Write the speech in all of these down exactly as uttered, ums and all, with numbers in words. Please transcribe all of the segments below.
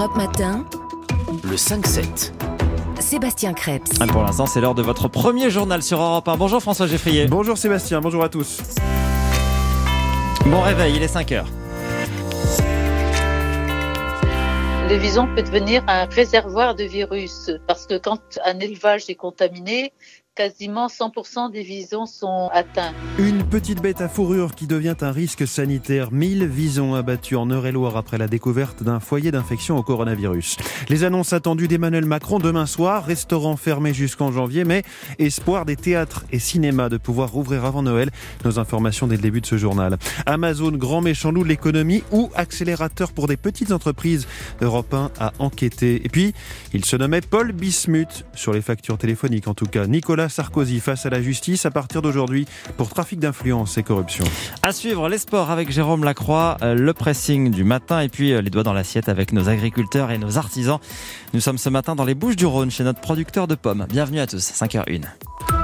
Europe Matin, Le cinq sept. Sébastien Krebs. Pour l'instant, c'est l'heure de votre premier journal sur Europe un. Bonjour François Geffrier. Bonjour Sébastien, bonjour à tous. Bon réveil, il est cinq heures. Le vison peut devenir un réservoir de virus parce que quand un élevage est contaminé, quasiment cent pour cent des visons sont atteints. Une petite bête à fourrure qui devient un risque sanitaire. mille visons abattus en Eure-et-Loire après la découverte d'un foyer d'infection au coronavirus. Les annonces attendues d'Emmanuel Macron demain soir, restaurants fermés jusqu'en janvier, mais espoir des théâtres et cinémas de pouvoir rouvrir avant Noël. Nos informations dès le début de ce journal. Amazon, grand méchant loup de l'économie ou accélérateur pour des petites entreprises. Europe un a enquêté. Et puis, il se nommait Paul Bismuth, sur les factures téléphoniques en tout cas. Nicolas Sarkozy face à la justice à partir d'aujourd'hui pour trafic d'influence et corruption. À suivre, les sports avec Jérôme Lacroix, euh, le pressing du matin et puis euh, les doigts dans l'assiette avec nos agriculteurs et nos artisans. Nous sommes ce matin dans les Bouches-du-Rhône chez notre producteur de pommes. Bienvenue à tous, cinq heures une.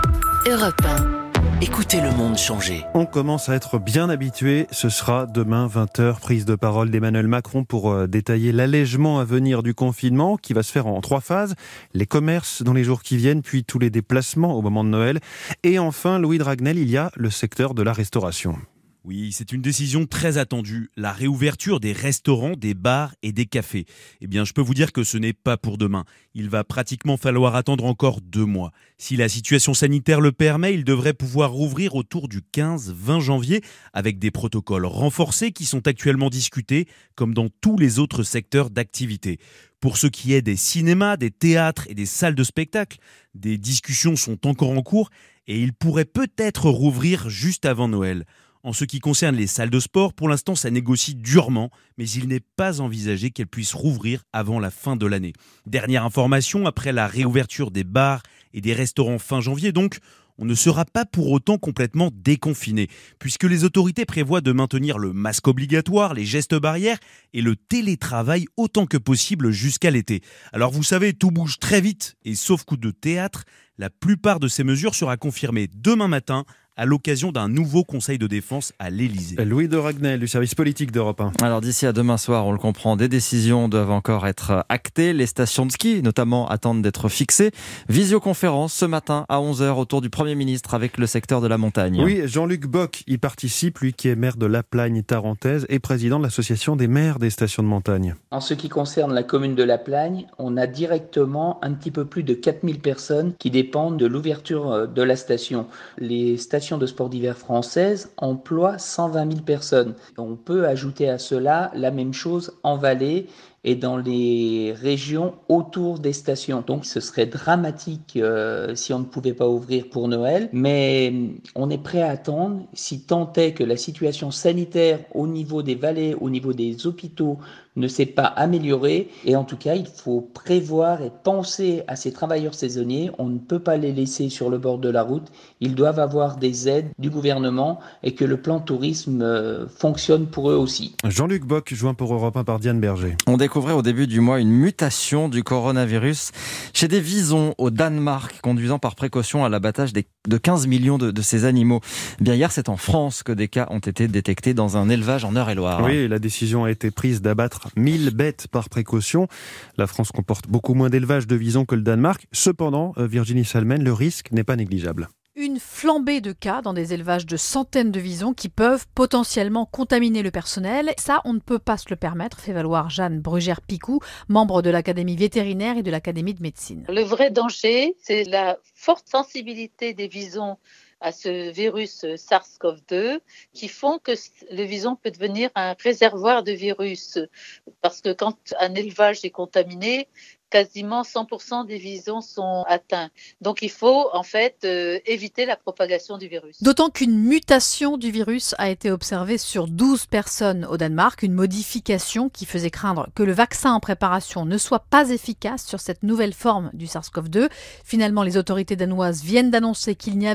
Europe un. Écoutez le monde changer. On commence à être bien habitué. Ce sera demain vingt heures, prise de parole d'Emmanuel Macron pour euh, détailler l'allègement à venir du confinement qui va se faire en trois phases. Les commerces dans les jours qui viennent, puis tous les déplacements au moment de Noël. Et enfin, Louis Dragnel, il y a le secteur de la restauration. Oui, c'est une décision très attendue, la réouverture des restaurants, des bars et des cafés. Eh bien, je peux vous dire que ce n'est pas pour demain. Il va pratiquement falloir attendre encore deux mois. Si la situation sanitaire le permet, il devrait pouvoir rouvrir autour du quinze vingt janvier avec des protocoles renforcés qui sont actuellement discutés, comme dans tous les autres secteurs d'activité. Pour ce qui est des cinémas, des théâtres et des salles de spectacle, des discussions sont encore en cours et ils pourraient peut-être rouvrir juste avant Noël. En ce qui concerne les salles de sport, pour l'instant, ça négocie durement, mais il n'est pas envisagé qu'elles puissent rouvrir avant la fin de l'année. Dernière information, après la réouverture des bars et des restaurants fin janvier, donc, on ne sera pas pour autant complètement déconfiné, puisque les autorités prévoient de maintenir le masque obligatoire, les gestes barrières et le télétravail autant que possible jusqu'à l'été. Alors vous savez, tout bouge très vite, et sauf coup de théâtre, la plupart de ces mesures sera confirmée demain matin à l'occasion d'un nouveau conseil de défense à l'Élysée. Louis Dragnel du service politique d'Europe un. Alors d'ici à demain soir, on le comprend, des décisions doivent encore être actées. Les stations de ski, notamment, attendent d'être fixées. Visioconférence ce matin à onze heures autour du Premier ministre avec le secteur de la montagne. Oui, Jean-Luc Bock y participe, lui qui est maire de La Plagne tarentaise et président de l'association des maires des stations de montagne. En ce qui concerne la commune de La Plagne, on a directement un petit peu plus de quatre mille personnes qui dépendent de l'ouverture de la station. Les stations de sport d'hiver françaises emploient cent vingt mille personnes. On peut ajouter à cela la même chose en Valais et dans les régions autour des stations. Donc ce serait dramatique euh, si on ne pouvait pas ouvrir pour Noël, mais on est prêt à attendre si tant est que la situation sanitaire au niveau des vallées, au niveau des hôpitaux ne s'est pas améliorée. Et en tout cas, il faut prévoir et penser à ces travailleurs saisonniers. On ne peut pas les laisser sur le bord de la route. Ils doivent avoir des aides du gouvernement et que le plan tourisme euh, fonctionne pour eux aussi. Jean-Luc Bock, joint pour Europe un par Diane Berger. On découvrait au début du mois une mutation du coronavirus chez des visons au Danemark, conduisant par précaution à l'abattage des, de quinze millions de, de ces animaux. Bien hier, c'est en France que des cas ont été détectés dans un élevage en Eure-et-Loire. Oui, la décision a été prise d'abattre mille bêtes par précaution. La France comporte beaucoup moins d'élevage de visons que le Danemark. Cependant, Virginie Salmen, le risque n'est pas négligeable. Une flambée de cas dans des élevages de centaines de visons qui peuvent potentiellement contaminer le personnel. Ça, on ne peut pas se le permettre, fait valoir Jeanne Brugère-Picou, membre de l'Académie vétérinaire et de l'Académie de médecine. Le vrai danger, c'est la forte sensibilité des visons à ce virus SARS-CoV deux qui font que le vison peut devenir un réservoir de virus. Parce que quand un élevage est contaminé, quasiment cent pour cent des visons sont atteints. Donc il faut en fait euh, éviter la propagation du virus. D'autant qu'une mutation du virus a été observée sur douze personnes au Danemark, une modification qui faisait craindre que le vaccin en préparation ne soit pas efficace sur cette nouvelle forme du SARS-CoV deux. Finalement, les autorités danoises viennent d'annoncer qu'il n'y avait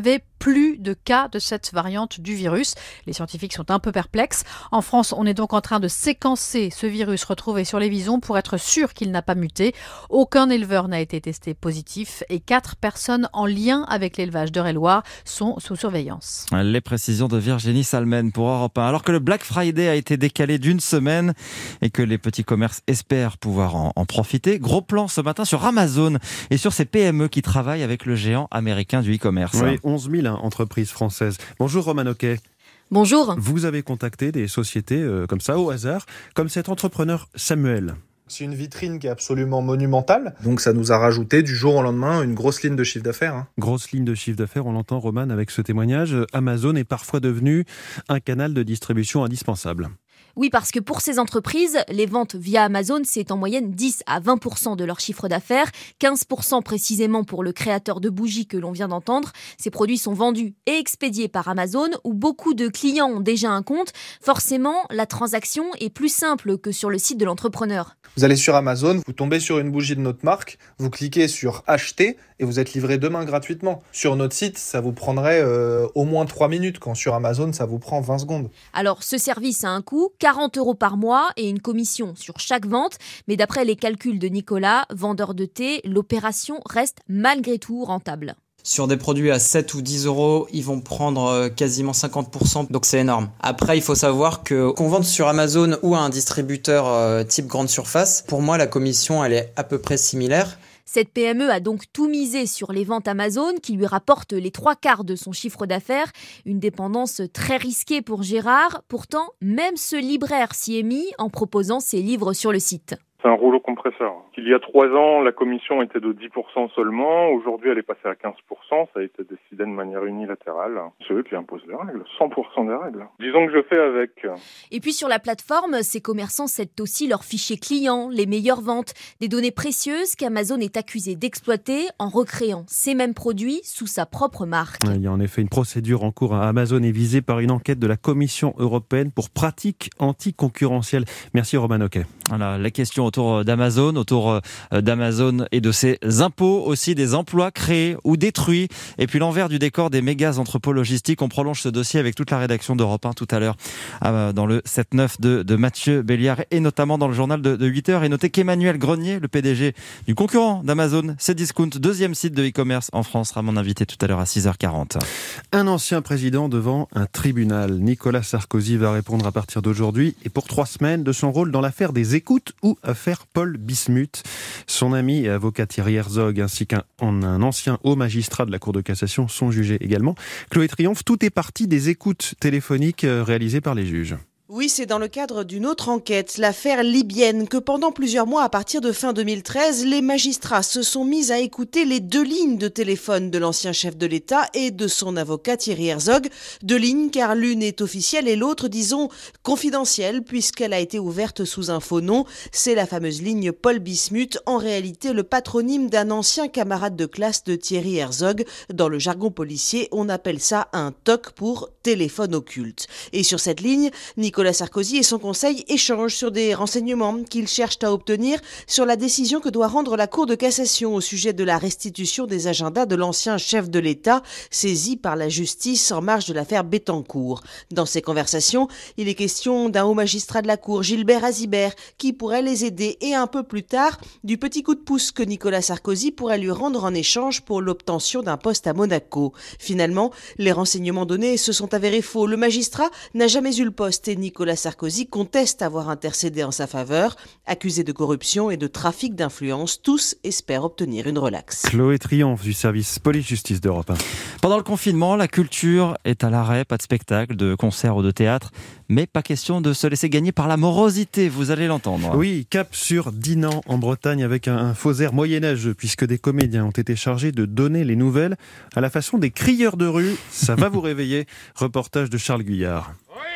plus de cas de cette variante du virus. Les scientifiques sont un peu perplexes. En France, on est donc en train de séquencer ce virus retrouvé sur les visons pour être sûr qu'il n'a pas muté. Aucun éleveur n'a été testé positif et quatre personnes en lien avec l'élevage d'Eure-et-Loir sont sous surveillance. Les précisions de Virginie Salmen pour Europe un. Alors que le Black Friday a été décalé d'une semaine et que les petits commerces espèrent pouvoir en, en profiter, gros plan ce matin sur Amazon et sur ces P M E qui travaillent avec le géant américain du e-commerce. Oui, onze mille hein, entreprises françaises. Bonjour Roman Hockey. Bonjour. Vous avez contacté des sociétés euh, comme ça au hasard, comme cet entrepreneur Samuel. C'est une vitrine qui est absolument monumentale. Donc ça nous a rajouté du jour au lendemain une grosse ligne de chiffre d'affaires. Hein. Grosse ligne de chiffre d'affaires, on l'entend Roman avec ce témoignage. Amazon est parfois devenu un canal de distribution indispensable. Oui, parce que pour ces entreprises, les ventes via Amazon, c'est en moyenne dix à vingt pour cent de leur chiffre d'affaires, quinze pour cent précisément pour le créateur de bougies que l'on vient d'entendre. Ces produits sont vendus et expédiés par Amazon, où beaucoup de clients ont déjà un compte. Forcément, la transaction est plus simple que sur le site de l'entrepreneur. Vous allez sur Amazon, vous tombez sur une bougie de notre marque, vous cliquez sur acheter et vous êtes livré demain gratuitement. Sur notre site, ça vous prendrait euh, au moins trois minutes, quand sur Amazon, ça vous prend vingt secondes. Alors, ce service a un coût, quarante euros par mois et une commission sur chaque vente. Mais d'après les calculs de Nicolas, vendeur de thé, l'opération reste malgré tout rentable. Sur des produits à sept ou dix euros, ils vont prendre quasiment cinquante pour cent, donc c'est énorme. Après, il faut savoir que qu'on vende sur Amazon ou à un distributeur euh, type grande surface, pour moi, la commission, elle est à peu près similaire. Cette P M E a donc tout misé sur les ventes Amazon qui lui rapportent les trois quarts de son chiffre d'affaires. Une dépendance très risquée pour Gérard. Pourtant, même ce libraire s'y est mis en proposant ses livres sur le site. C'est un rouleau compresseur. Il y a trois ans, la commission était de dix pour cent seulement. Aujourd'hui, elle est passée à quinze pour cent. Ça a été décidé de manière unilatérale. C'est eux qui imposent les règles. cent pour cent des règles. Disons que je fais avec. Et puis sur la plateforme, ces commerçants cèdent aussi leurs fichiers clients, les meilleures ventes. Des données précieuses qu'Amazon est accusé d'exploiter en recréant ces mêmes produits sous sa propre marque. Il y a en effet une procédure en cours. Amazon est visée par une enquête de la Commission européenne pour pratiques anticoncurrentielles. Merci Roman Hockey. Voilà, les questions autour d'Amazon, autour d'Amazon et de ses impôts, aussi des emplois créés ou détruits. Et puis l'envers du décor des méga entrepôts logistiques. On prolonge ce dossier avec toute la rédaction d'Europe un tout à l'heure dans le sept neuf de, de Mathieu Béliard et notamment dans le journal de, de huit heures. Et notez qu'Emmanuel Grenier, le P D G du concurrent d'Amazon, Cdiscount, deuxième site de e-commerce en France, sera mon invité tout à l'heure à six heures quarante. Un ancien président devant un tribunal. Nicolas Sarkozy va répondre à partir d'aujourd'hui et pour trois semaines de son rôle dans l'affaire des écoutes ou affaire Paul Bismuth. Son ami et avocat Thierry Herzog ainsi qu'un un ancien haut magistrat de la Cour de cassation sont jugés également. Chloé Triomphe, tout est parti des écoutes téléphoniques réalisées par les juges. Oui, c'est dans le cadre d'une autre enquête, l'affaire libyenne, que pendant plusieurs mois, à partir de fin deux mille treize, les magistrats se sont mis à écouter les deux lignes de téléphone de l'ancien chef de l'État et de son avocat Thierry Herzog. Deux lignes car l'une est officielle et l'autre, disons, confidentielle, puisqu'elle a été ouverte sous un faux nom. C'est la fameuse ligne Paul Bismuth, en réalité le patronyme d'un ancien camarade de classe de Thierry Herzog. Dans le jargon policier, on appelle ça un T O C pour téléphone occulte. Et sur cette ligne, Nicolas Nicolas Sarkozy et son conseil échangent sur des renseignements qu'ils cherchent à obtenir sur la décision que doit rendre la Cour de cassation au sujet de la restitution des agendas de l'ancien chef de l'État saisi par la justice en marge de l'affaire Bettencourt. Dans ces conversations, il est question d'un haut magistrat de la Cour, Gilbert Azibert, qui pourrait les aider et un peu plus tard, du petit coup de pouce que Nicolas Sarkozy pourrait lui rendre en échange pour l'obtention d'un poste à Monaco. Finalement, les renseignements donnés se sont avérés faux. Le magistrat n'a jamais eu le poste et Nicolas Sarkozy conteste avoir intercédé en sa faveur. Accusé de corruption et de trafic d'influence, tous espèrent obtenir une relaxe. Chloé Triomphe du service police-justice d'Europe un. Pendant le confinement, la culture est à l'arrêt, pas de spectacle, de concert ou de théâtre, mais pas question de se laisser gagner par la morosité, vous allez l'entendre. Oui, cap sur Dinan en Bretagne avec un, un faux air moyenâgeux puisque des comédiens ont été chargés de donner les nouvelles à la façon des crieurs de rue. Ça va vous réveiller. Reportage de Charles Guyard.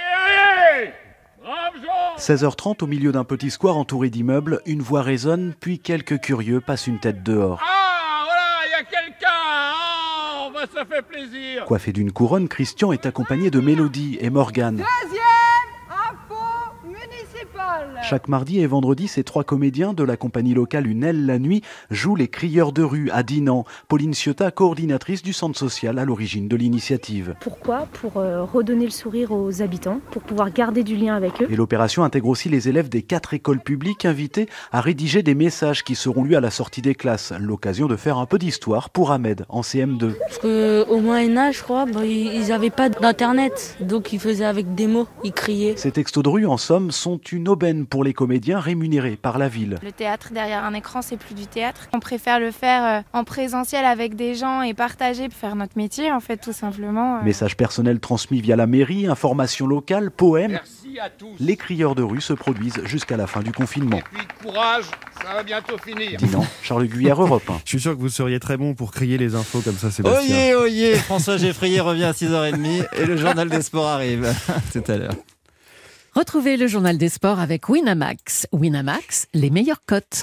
seize heures trente, au milieu d'un petit square entouré d'immeubles, une voix résonne, puis quelques curieux passent une tête dehors. Ah, voilà, il y a quelqu'un. Oh, bah, ça fait plaisir. Coiffé d'une couronne, Christian est accompagné de Mélodie et Morgane. Deuxième info municipale. Chaque mardi et vendredi, ces trois comédiens de la compagnie locale Une aile la nuit jouent les crieurs de rue à Dinan. Pauline Ciotat, coordinatrice du centre social à l'origine de l'initiative. Pourquoi ? Pour euh, redonner le sourire aux habitants, pour pouvoir garder du lien avec eux. Et l'opération intègre aussi les élèves des quatre écoles publiques invités à rédiger des messages qui seront lus à la sortie des classes. L'occasion de faire un peu d'histoire pour Ahmed en C M deux. Parce qu'au Moyen-Âge, je crois, bah, ils n'avaient pas d'internet, donc ils faisaient avec des mots, ils criaient. Ces textos de rue, en somme, sont une aubaine pour les comédiens rémunérés par la ville. Le théâtre derrière un écran, c'est plus du théâtre. On préfère le faire en présentiel avec des gens et partager, faire notre métier, en fait, tout simplement. Message personnel transmis via la mairie, information locale, poèmes. Merci à tous. Les crieurs de rue se produisent jusqu'à la fin du confinement. Et puis courage, ça va bientôt finir. Dinan, Charles Guyard, Europe un. Je suis sûr que vous seriez très bon pour crier les infos comme ça, Sébastien. Oyez, oyez, François Geffrier revient à six heures trente et le journal des sports arrive tout à l'heure. Retrouvez le journal des sports avec Winamax. Winamax, les meilleures cotes.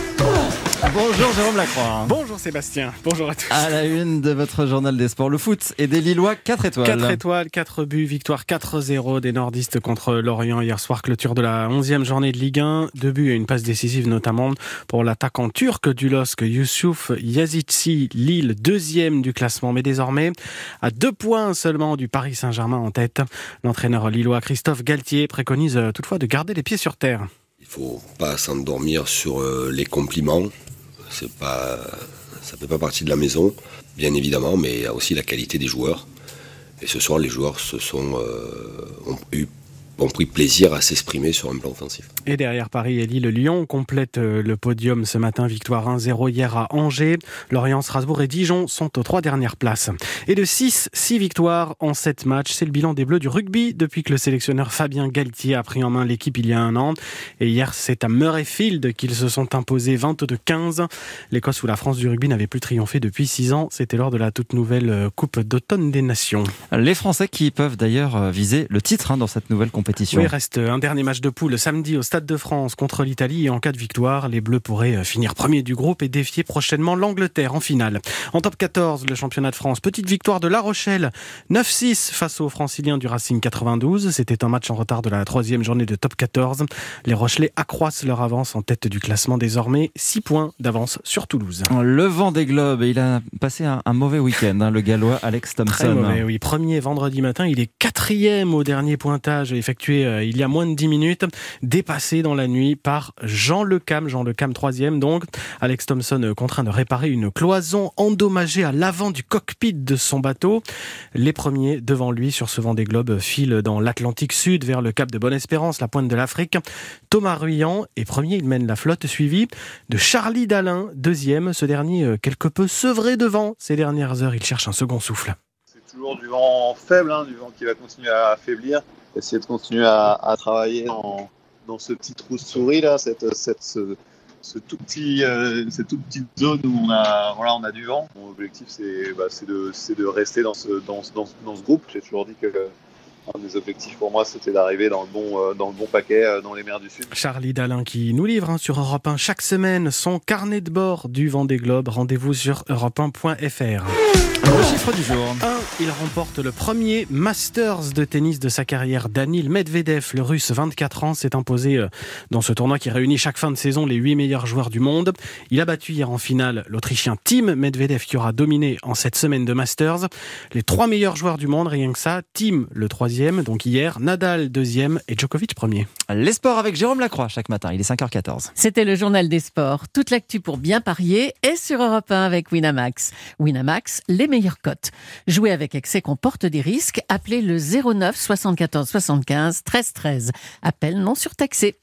Bonjour Jérôme Lacroix. Bonjour Sébastien, bonjour à tous. À la une de votre journal des sports, le foot et des Lillois, quatre étoiles. quatre étoiles, quatre buts, victoire quatre zéro des nordistes contre Lorient hier soir, clôture de la onzième journée de Ligue un. Deux buts et une passe décisive notamment pour l'attaquant turc du L O S C, Youssouf Yazidci, Lille deuxième du classement, mais désormais à deux points seulement du Paris Saint-Germain en tête. L'entraîneur lillois Christophe Galtier préconise toutefois de garder les pieds sur terre. Il faut pas s'endormir sur les compliments. C'est pas, ça fait pas partie de la maison, bien évidemment, mais il y a aussi la qualité des joueurs. Et ce soir, les joueurs se sont, euh, ont, eu, ont pris plaisir à s'exprimer sur un plan offensif. Et derrière Paris et Lille, Lyon complète le podium ce matin. Victoire un zéro hier à Angers. Lorient, Strasbourg et Dijon sont aux trois dernières places. Et de six, six victoires en sept matchs. C'est le bilan des Bleus du rugby depuis que le sélectionneur Fabien Galtier a pris en main l'équipe il y a un an. Et hier, c'est à Murrayfield qu'ils se sont imposés vingt-deux quinze. L'Écosse ou la France du rugby n'avait plus triomphé depuis six ans. C'était lors de la toute nouvelle Coupe d'automne des Nations. Les Français qui peuvent d'ailleurs viser le titre hein, dans cette nouvelle compétition. Oui, il reste un dernier match de poule samedi au Stade de France contre l'Italie et en cas de victoire, les Bleus pourraient finir premier du groupe et défier prochainement l'Angleterre en finale. En top quatorze, le championnat de France, petite victoire de La Rochelle, neuf six face aux Franciliens du Racing quatre-vingt-douze. C'était un match en retard de la troisième journée de top quatorze. Les Rochelais accroissent leur avance en tête du classement désormais, six points d'avance sur Toulouse. Le Vendée Globe, il a passé un, un mauvais week-end, hein, le Gallois Alex Thompson. Très mauvais, oui. Premier vendredi matin, il est quatrième au dernier pointage effectué euh, il y a moins de dix minutes, dépassé dans la nuit par Jean Lecam, Jean Lecam troisième donc. Alex Thompson contraint de réparer une cloison endommagée à l'avant du cockpit de son bateau. Les premiers devant lui sur ce Vendée Globe filent dans l'Atlantique Sud vers le cap de Bonne-Espérance, la pointe de l'Afrique. Thomas Ruyant est premier, il mène la flotte, suivi de Charlie Dalin, deuxième. Ce dernier quelque peu sevré devant. Ces dernières heures, il cherche un second souffle. C'est toujours du vent faible, hein, du vent qui va continuer à affaiblir. Essayer de continuer à, à travailler dans, dans ce petit trou de souris là, cette, cette, ce, ce tout petit, euh, cette toute petite zone où on a, voilà, on a du vent. Mon objectif c'est, bah, c'est, de, c'est de rester dans ce, dans, dans, dans ce groupe. J'ai toujours dit que un des objectifs pour moi, c'était d'arriver dans le bon, euh, dans le bon paquet, euh, dans les mers du Sud. Charlie Dalin qui nous livre hein, sur Europe un chaque semaine son carnet de bord du Vendée Globe. Rendez-vous sur europe un point f r. Le chiffre du jour. un. Il remporte le premier Masters de tennis de sa carrière. Danil Medvedev, le russe, vingt-quatre ans, s'est imposé dans ce tournoi qui réunit chaque fin de saison les huit meilleurs joueurs du monde. Il a battu hier en finale l'Autrichien Tim Medvedev qui aura dominé en cette semaine de Masters. Les trois meilleurs joueurs du monde, rien que ça. Tim, le troisième, donc hier. Nadal, deuxième et Djokovic, premier. Les sports avec Jérôme Lacroix chaque matin. Il est cinq heures quatorze. C'était le journal des sports. Toute l'actu pour bien parier est sur Europe un avec Winamax. Winamax, les meilleures cotes. Jouer avec excès comporte des risques. Appelez le zéro neuf soixante-quatorze soixante-quinze treize treize. Appel non surtaxé.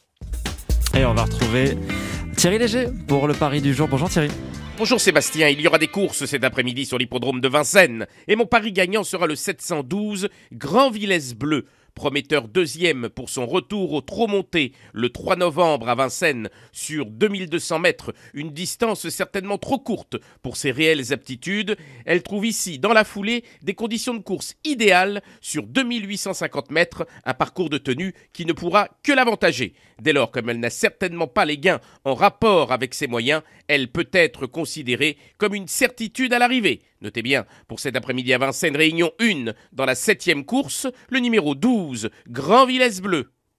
Et on va retrouver Thierry Léger pour le pari du jour. Bonjour Thierry. Bonjour Sébastien, il y aura des courses cet après-midi sur l'hippodrome de Vincennes. Et mon pari gagnant sera le sept cent douze Grand Villesse Bleu. Prometteur deuxième pour son retour au trot monté le trois novembre à Vincennes sur deux mille deux cents mètres, une distance certainement trop courte pour ses réelles aptitudes. Elle trouve ici, dans la foulée, des conditions de course idéales sur deux mille huit cent cinquante mètres, un parcours de tenue qui ne pourra que l'avantager. Dès lors, comme elle n'a certainement pas les gains en rapport avec ses moyens, elle peut être considérée comme une certitude à l'arrivée. Notez bien, pour cet après-midi à Vincennes, réunion un dans la septième course, le numéro douze, Grand Villesse Bleu.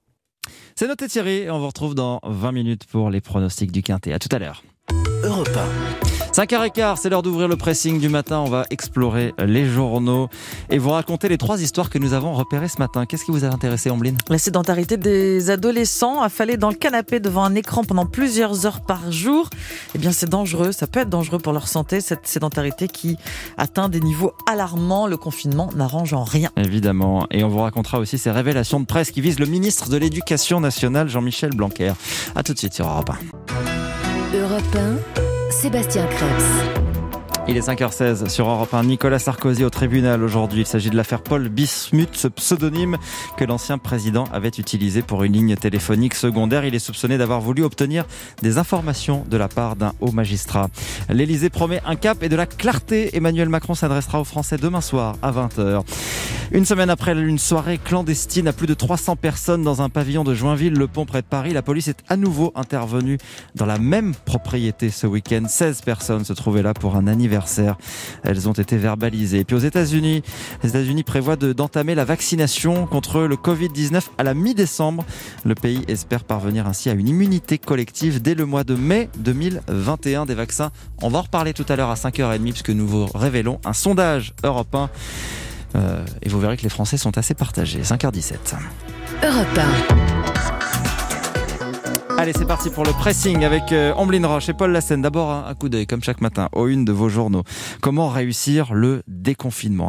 C'est noté Thierry, et on vous retrouve dans vingt minutes pour les pronostics du Quintet. À tout à l'heure. Europe un. cinq heures quinze, c'est l'heure d'ouvrir le pressing du matin. On va explorer les journaux et vous raconter les trois histoires que nous avons repérées ce matin. Qu'est-ce qui vous a intéressé, Ombline ? La sédentarité des adolescents, affalés dans le canapé devant un écran pendant plusieurs heures par jour. Eh bien, c'est dangereux. Ça peut être dangereux pour leur santé, cette sédentarité qui atteint des niveaux alarmants. Le confinement n'arrange en rien. Évidemment. Et on vous racontera aussi ces révélations de presse qui visent le ministre de l'Éducation nationale, Jean-Michel Blanquer. À tout de suite sur Europe un. Europe un. Sébastien Krebs. Il est cinq heures seize sur Europe un. Nicolas Sarkozy au tribunal aujourd'hui. Il s'agit de l'affaire Paul Bismuth, ce pseudonyme que l'ancien président avait utilisé pour une ligne téléphonique secondaire. Il est soupçonné d'avoir voulu obtenir des informations de la part d'un haut magistrat. L'Élysée promet un cap et de la clarté. Emmanuel Macron s'adressera aux Français demain soir à vingt heures. Une semaine après une soirée clandestine à plus de trois cents personnes dans un pavillon de Joinville-le-Pont près de Paris, la police est à nouveau intervenue dans la même propriété ce week-end. seize personnes se trouvaient là pour un anniversaire. Elles ont été verbalisées. Et puis aux États-Unis, les États-Unis prévoient de, d'entamer la vaccination contre le covid dix-neuf à la mi-décembre. Le pays espère parvenir ainsi à une immunité collective dès le mois de mai deux mille vingt et un. Des vaccins, on va en reparler tout à l'heure à cinq heures trente puisque nous vous révélons un sondage Europe un. Euh, et vous verrez que les Français sont assez partagés. cinq heures dix-sept. Europe un. Allez, c'est parti pour le pressing avec euh, Ombline Roche et Paul Lassène. D'abord, un, un coup d'œil, comme chaque matin, aux unes de vos journaux. Comment réussir le déconfinement ?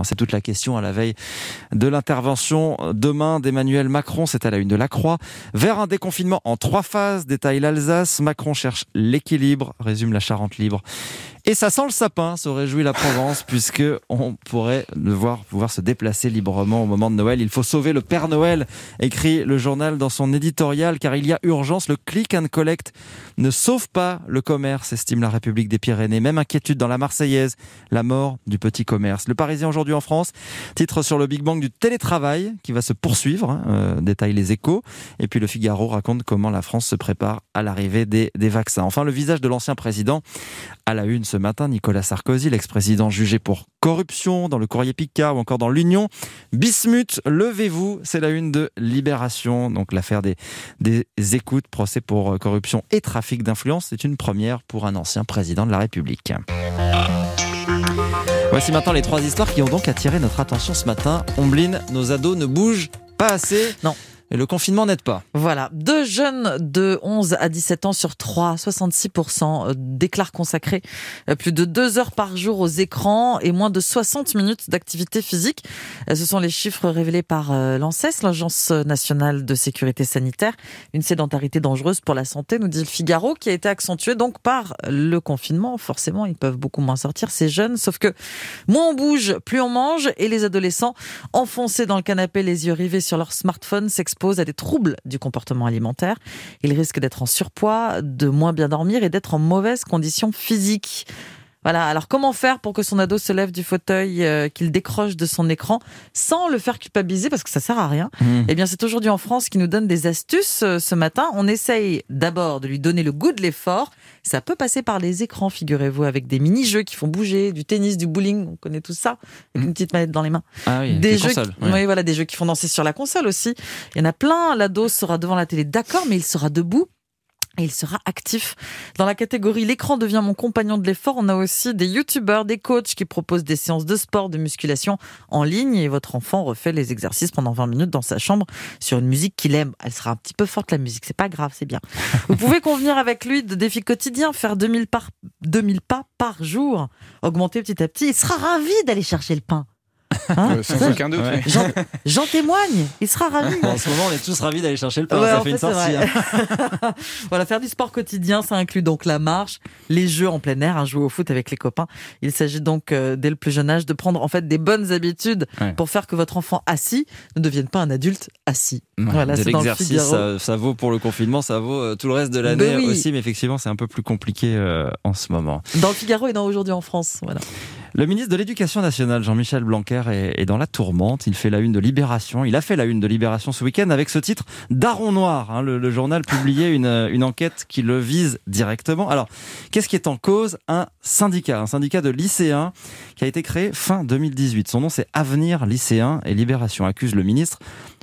C'est toute la question à la veille de l'intervention demain d'Emmanuel Macron. C'est à la une de La Croix. Vers un déconfinement en trois phases, détaille l'Alsace. Macron cherche l'équilibre, résume la Charente Libre. Et ça sent le sapin, se réjouit la Provence, puisque on pourrait le voir pouvoir se déplacer librement au moment de Noël. Il faut sauver le Père Noël, écrit le journal dans son éditorial, car il y a urgence. Le click and collect ne sauve pas le commerce, estime la République des Pyrénées. Même inquiétude dans la Marseillaise, la mort du petit commerce. Le Parisien aujourd'hui en France, titre sur le Big Bang du télétravail qui va se poursuivre, hein, euh, détaille les Échos. Et puis le Figaro raconte comment la France se prépare à l'arrivée des, des vaccins. Enfin, le visage de l'ancien président à la une ce matin, Nicolas Sarkozy, l'ex-président jugé pour corruption dans le Courrier Picard ou encore dans l'Union. Bismuth, levez-vous, c'est la une de Libération. Donc l'affaire des, des écoutes, procès pour corruption et trafic d'influence, c'est une première pour un ancien président de la République. Voici maintenant les trois histoires qui ont donc attiré notre attention ce matin. Ombline, nos ados ne bougent pas assez. Non. Et le confinement n'aide pas. Voilà. Deux jeunes de onze à dix-sept ans sur trois, soixante-six pour cent, déclarent consacrer plus de deux heures par jour aux écrans et moins de soixante minutes d'activité physique. Ce sont les chiffres révélés par l'ANSES, l'Agence nationale de sécurité sanitaire. Une sédentarité dangereuse pour la santé, nous dit le Figaro, qui a été accentuée donc par le confinement. Forcément, ils peuvent beaucoup moins sortir, ces jeunes. Sauf que moins on bouge, plus on mange. Et les adolescents, enfoncés dans le canapé, les yeux rivés sur leur smartphone, s'exposent à des troubles du comportement alimentaire. Ils risquent d'être en surpoids, de moins bien dormir et d'être en mauvaise condition physique. Voilà, alors comment faire pour que son ado se lève du fauteuil, euh, qu'il décroche de son écran sans le faire culpabiliser parce que ça sert à rien. Mmh. Eh bien, c'est Aujourd'hui en France qui nous donne des astuces euh, ce matin. On essaye d'abord de lui donner le goût de l'effort. Ça peut passer par les écrans, figurez-vous, avec des mini-jeux qui font bouger, du tennis, du bowling, on connaît tout ça, avec mmh. une petite manette dans les mains. Ah oui, des des jeux consoles. Qui... Oui. oui, voilà, des jeux qui font danser sur la console aussi. Il y en a plein. L'ado sera devant la télé, d'accord, mais il sera debout. Et il sera actif. Dans la catégorie l'écran devient mon compagnon de l'effort, on a aussi des youtubeurs, des coachs qui proposent des séances de sport, de musculation en ligne et votre enfant refait les exercices pendant vingt minutes dans sa chambre sur une musique qu'il aime. Elle sera un petit peu forte la musique, c'est pas grave, c'est bien. Vous pouvez convenir avec lui de défis quotidiens, faire deux mille, par... deux mille pas par jour, augmenter petit à petit. Il sera ravi d'aller chercher le pain. Hein, euh, sans ça, aucun doute. Ouais. J'en, j'en témoigne, il sera ravi. En ce moment, on est tous ravis d'aller chercher le pain, ouais, ça fait, fait une sortie. Hein. Voilà, faire du sport quotidien, ça inclut donc la marche, les jeux en plein air, hein, jouer au foot avec les copains. Il s'agit donc, euh, dès le plus jeune âge, de prendre en fait des bonnes habitudes ouais. pour faire que votre enfant assis ne devienne pas un adulte assis. Ouais, voilà, de c'est l'exercice, dans le ça, ça vaut pour le confinement, ça vaut euh, tout le reste de l'année ben oui. aussi, mais effectivement, c'est un peu plus compliqué euh, en ce moment. Dans le Figaro et dans Aujourd'hui en France, voilà. Le ministre de l'Éducation nationale, Jean-Michel Blanquer, est, est dans la tourmente. Il fait la une de Libération. Il a fait la une de Libération ce week-end avec ce titre Daron Noir. Hein, le, le journal publiait une, une enquête qui le vise directement. Alors, qu'est-ce qui est en cause ? Un syndicat, un syndicat de lycéens qui a été créé fin deux mille dix-huit. Son nom, c'est Avenir Lycéens et Libération accuse le ministre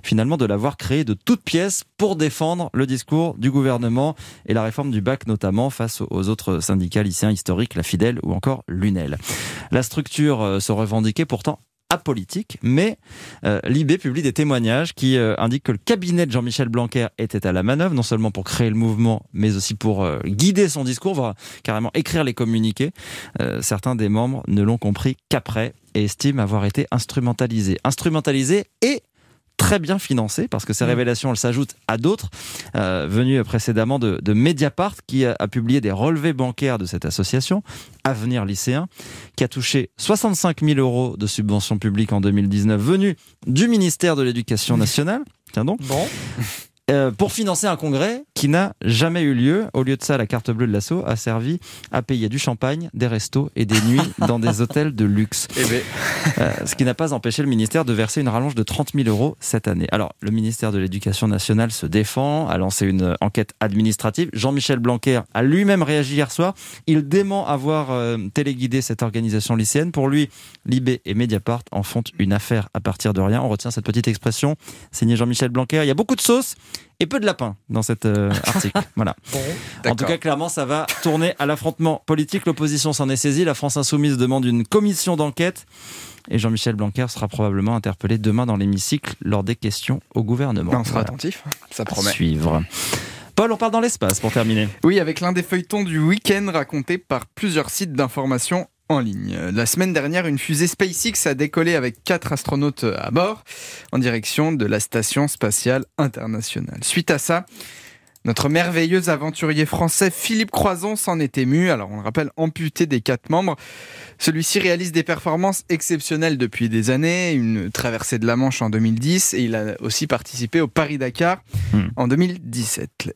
finalement de l'avoir créé de toutes pièces pour défendre le discours du gouvernement et la réforme du bac notamment face aux autres syndicats lycéens historiques, la Fidèle ou encore l'UNEL. La structure se revendiquait pourtant apolitique, mais euh, l'I B publie des témoignages qui euh, indiquent que le cabinet de Jean-Michel Blanquer était à la manœuvre, non seulement pour créer le mouvement, mais aussi pour euh, guider son discours, voire carrément écrire les communiqués. Euh, certains des membres ne l'ont compris qu'après et estiment avoir été instrumentalisés. Instrumentalisés et très bien financé, parce que ces révélations, elles s'ajoutent à d'autres, euh, venues précédemment de, de Mediapart, qui a, a publié des relevés bancaires de cette association, Avenir Lycéen, qui a touché soixante-cinq mille euros de subventions publiques en deux mille dix-neuf, venues du ministère de l'Éducation nationale. Tiens donc. Bon. Euh, pour financer un congrès qui n'a jamais eu lieu. Au lieu de ça, la carte bleue de l'assaut a servi à payer du champagne, des restos et des nuits dans des hôtels de luxe. Eh ben. euh, ce qui n'a pas empêché le ministère de verser une rallonge de trente mille euros cette année. Alors, le ministère de l'Éducation nationale se défend, a lancé une enquête administrative. Jean-Michel Blanquer a lui-même réagi hier soir. Il dément avoir euh, téléguidé cette organisation lycéenne. Pour lui, l'I B et Mediapart en font une affaire à partir de rien. On retient cette petite expression signée Jean-Michel Blanquer. Il y a beaucoup de sauce et peu de lapin dans cet euh, article. Voilà. Bon, en tout cas, clairement, ça va tourner à l'affrontement politique. L'opposition s'en est saisie. La France Insoumise demande une commission d'enquête. Et Jean-Michel Blanquer sera probablement interpellé demain dans l'hémicycle lors des questions au gouvernement. On sera voilà. attentif, ça promet. À suivre. Paul, on parle dans l'espace pour terminer. Oui, avec l'un des feuilletons du week-end raconté par plusieurs sites d'information en ligne. La semaine dernière, une fusée SpaceX a décollé avec quatre astronautes à bord en direction de la Station spatiale internationale. Suite à ça, notre merveilleux aventurier français Philippe Croizon s'en est ému. Alors on le rappelle, amputé des quatre membres. Celui-ci réalise des performances exceptionnelles depuis des années, une traversée de la Manche en deux mille dix et il a aussi participé au Paris-Dakar mmh. en deux mille dix-sept.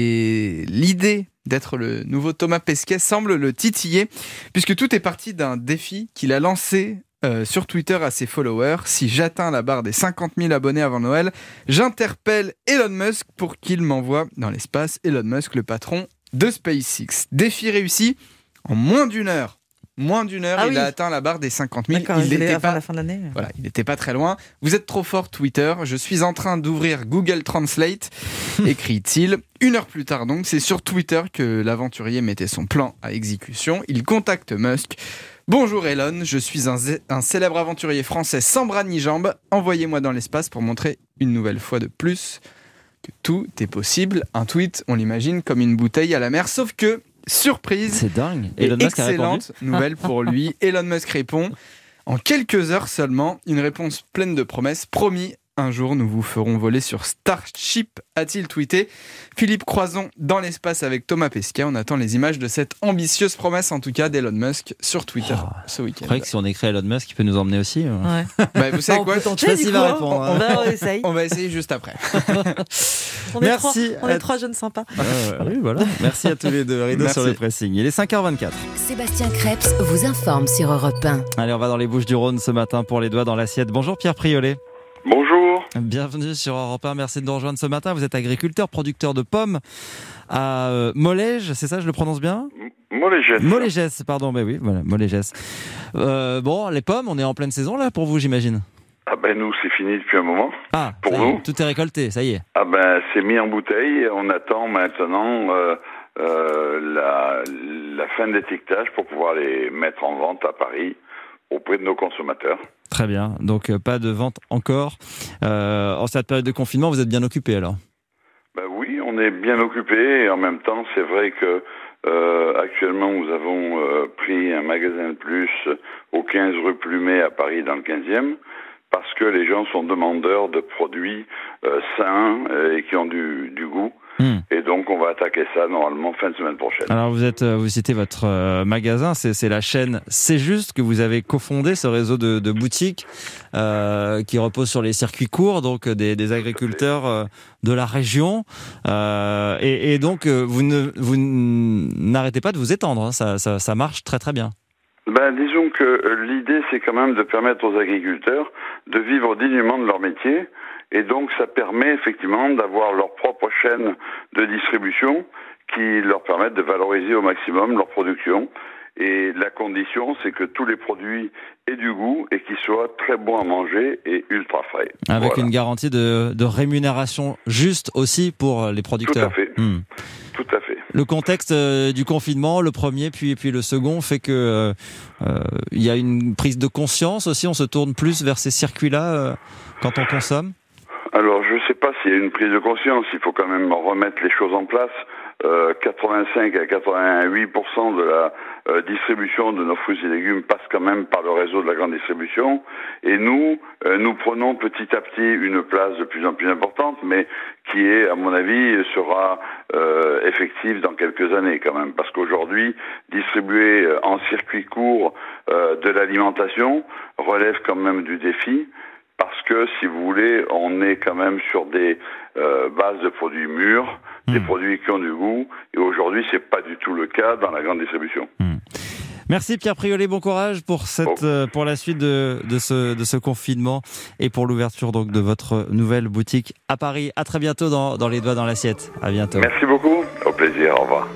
Et l'idée d'être le nouveau Thomas Pesquet semble le titiller, puisque tout est parti d'un défi qu'il a lancé euh, sur Twitter à ses followers. Si j'atteins la barre des cinquante mille abonnés avant Noël, j'interpelle Elon Musk pour qu'il m'envoie dans l'espace. Elon Musk, le patron de SpaceX. Défi réussi en moins d'une heure. Moins d'une heure, ah il oui. a atteint la barre des cinquante mille. D'accord, il n'était pas à la fin de l'année. Voilà, il n'était pas très loin. Vous êtes trop fort, Twitter. Je suis en train d'ouvrir Google Translate, écrit-il. Une heure plus tard, donc, c'est sur Twitter que l'aventurier mettait son plan à exécution. Il contacte Musk. Bonjour Elon, je suis un, zé- un célèbre aventurier français sans bras ni jambes. Envoyez-moi dans l'espace pour montrer une nouvelle fois de plus que tout est possible. Un tweet, on l'imagine, comme une bouteille à la mer, sauf que surprise, c'est dingue. Et Elon Musk excellente nouvelle pour lui. Elon Musk répond en quelques heures seulement, une réponse pleine de promesses. Promis, un jour nous vous ferons voler sur Starship, a-t-il tweeté. Philippe Croizon dans l'espace avec Thomas Pesquet. On attend les images de cette ambitieuse promesse, en tout cas d'Elon Musk sur Twitter oh, ce week-end. C'est vrai que si on écrit Elon Musk, il peut nous emmener aussi. Ouais. Bah, vous savez bah, quoi Je sais pas s'il va répondre. On, va, on, essaye. on va essayer juste après. on est Merci. Trois, on est trois jeunes sympas. Ah, ouais, oui, voilà. Merci à tous les deux. Rideau sur le pressing. Il est cinq heures vingt-quatre. Sébastien Crêpes vous informe sur Europe un. Allez, on va dans les Bouches-du-Rhône ce matin pour les doigts dans l'assiette. Bonjour Pierre Priolet. Bonjour. Bienvenue sur Europe un, merci de nous rejoindre ce matin. Vous êtes agriculteur, producteur de pommes à euh, Molège, c'est ça, je le prononce bien ? Molégès. Molégès, pardon, ben oui, voilà, Molégès. Euh, bon, les pommes, on est en pleine saison là pour vous, j'imagine ? Ah ben nous, c'est fini depuis un moment. Ah, pour nous. Est, tout est récolté, ça y est. Ah ben c'est mis en bouteille, on attend maintenant euh, euh, la, la fin d'étiquetage pour pouvoir les mettre en vente à Paris auprès de nos consommateurs. Très bien, donc euh, pas de vente encore. Euh, en cette période de confinement, vous êtes bien occupé alors ? Ben oui, on est bien occupé et en même temps, c'est vrai que euh, actuellement, nous avons euh, pris un magasin de plus au quinze rue Plumet à Paris dans le quinzième parce que les gens sont demandeurs de produits euh, sains euh, et qui ont du, du goût. Mmh. Et donc, on va attaquer ça normalement fin de semaine prochaine. Alors, vous êtes, vous citez votre euh, magasin, c'est, c'est la chaîne C'est Juste que vous avez cofondé, ce réseau de, de boutiques euh, qui repose sur les circuits courts, donc des, des agriculteurs euh, de la région. Euh, et, et donc, vous, ne, vous n'arrêtez pas de vous étendre, hein, ça, ça, ça marche très très bien. Ben, disons que l'idée, c'est quand même de permettre aux agriculteurs de vivre dignement de leur métier. Et donc, ça permet effectivement d'avoir leur propre chaîne de distribution qui leur permettent de valoriser au maximum leur production Et la condition, c'est que tous les produits aient du goût et qu'ils soient très bons à manger et ultra frais. Avec voilà. une garantie de, de rémunération juste aussi pour les producteurs. Tout à fait. Mmh. Tout à fait. Le contexte euh, du confinement, le premier puis, puis le second, fait que euh, euh, il y a une prise de conscience aussi. On se tourne plus vers ces circuits-là euh, quand on consomme. Alors, je ne sais pas s'il y a une prise de conscience. Il faut quand même remettre les choses en place. Euh, quatre-vingt-cinq à quatre-vingt-huit pour cent de la euh, distribution de nos fruits et légumes passe quand même par le réseau de la grande distribution. Et nous, euh, nous prenons petit à petit une place de plus en plus importante, mais qui est, à mon avis, sera euh, effective dans quelques années quand même. Parce qu'aujourd'hui, distribuer en circuit court euh, de l'alimentation relève quand même du défi. Parce que, si vous voulez, on est quand même sur des euh, bases de produits mûrs, mmh. des produits qui ont du goût. Et aujourd'hui, c'est pas du tout le cas dans la grande distribution. Mmh. Merci Pierre Priolet, bon courage pour cette, euh, pour la suite de, de ce, de ce confinement et pour l'ouverture donc de votre nouvelle boutique à Paris. À très bientôt dans, dans Les Doigts dans l'Assiette. À bientôt. Merci beaucoup. Au plaisir. Au revoir.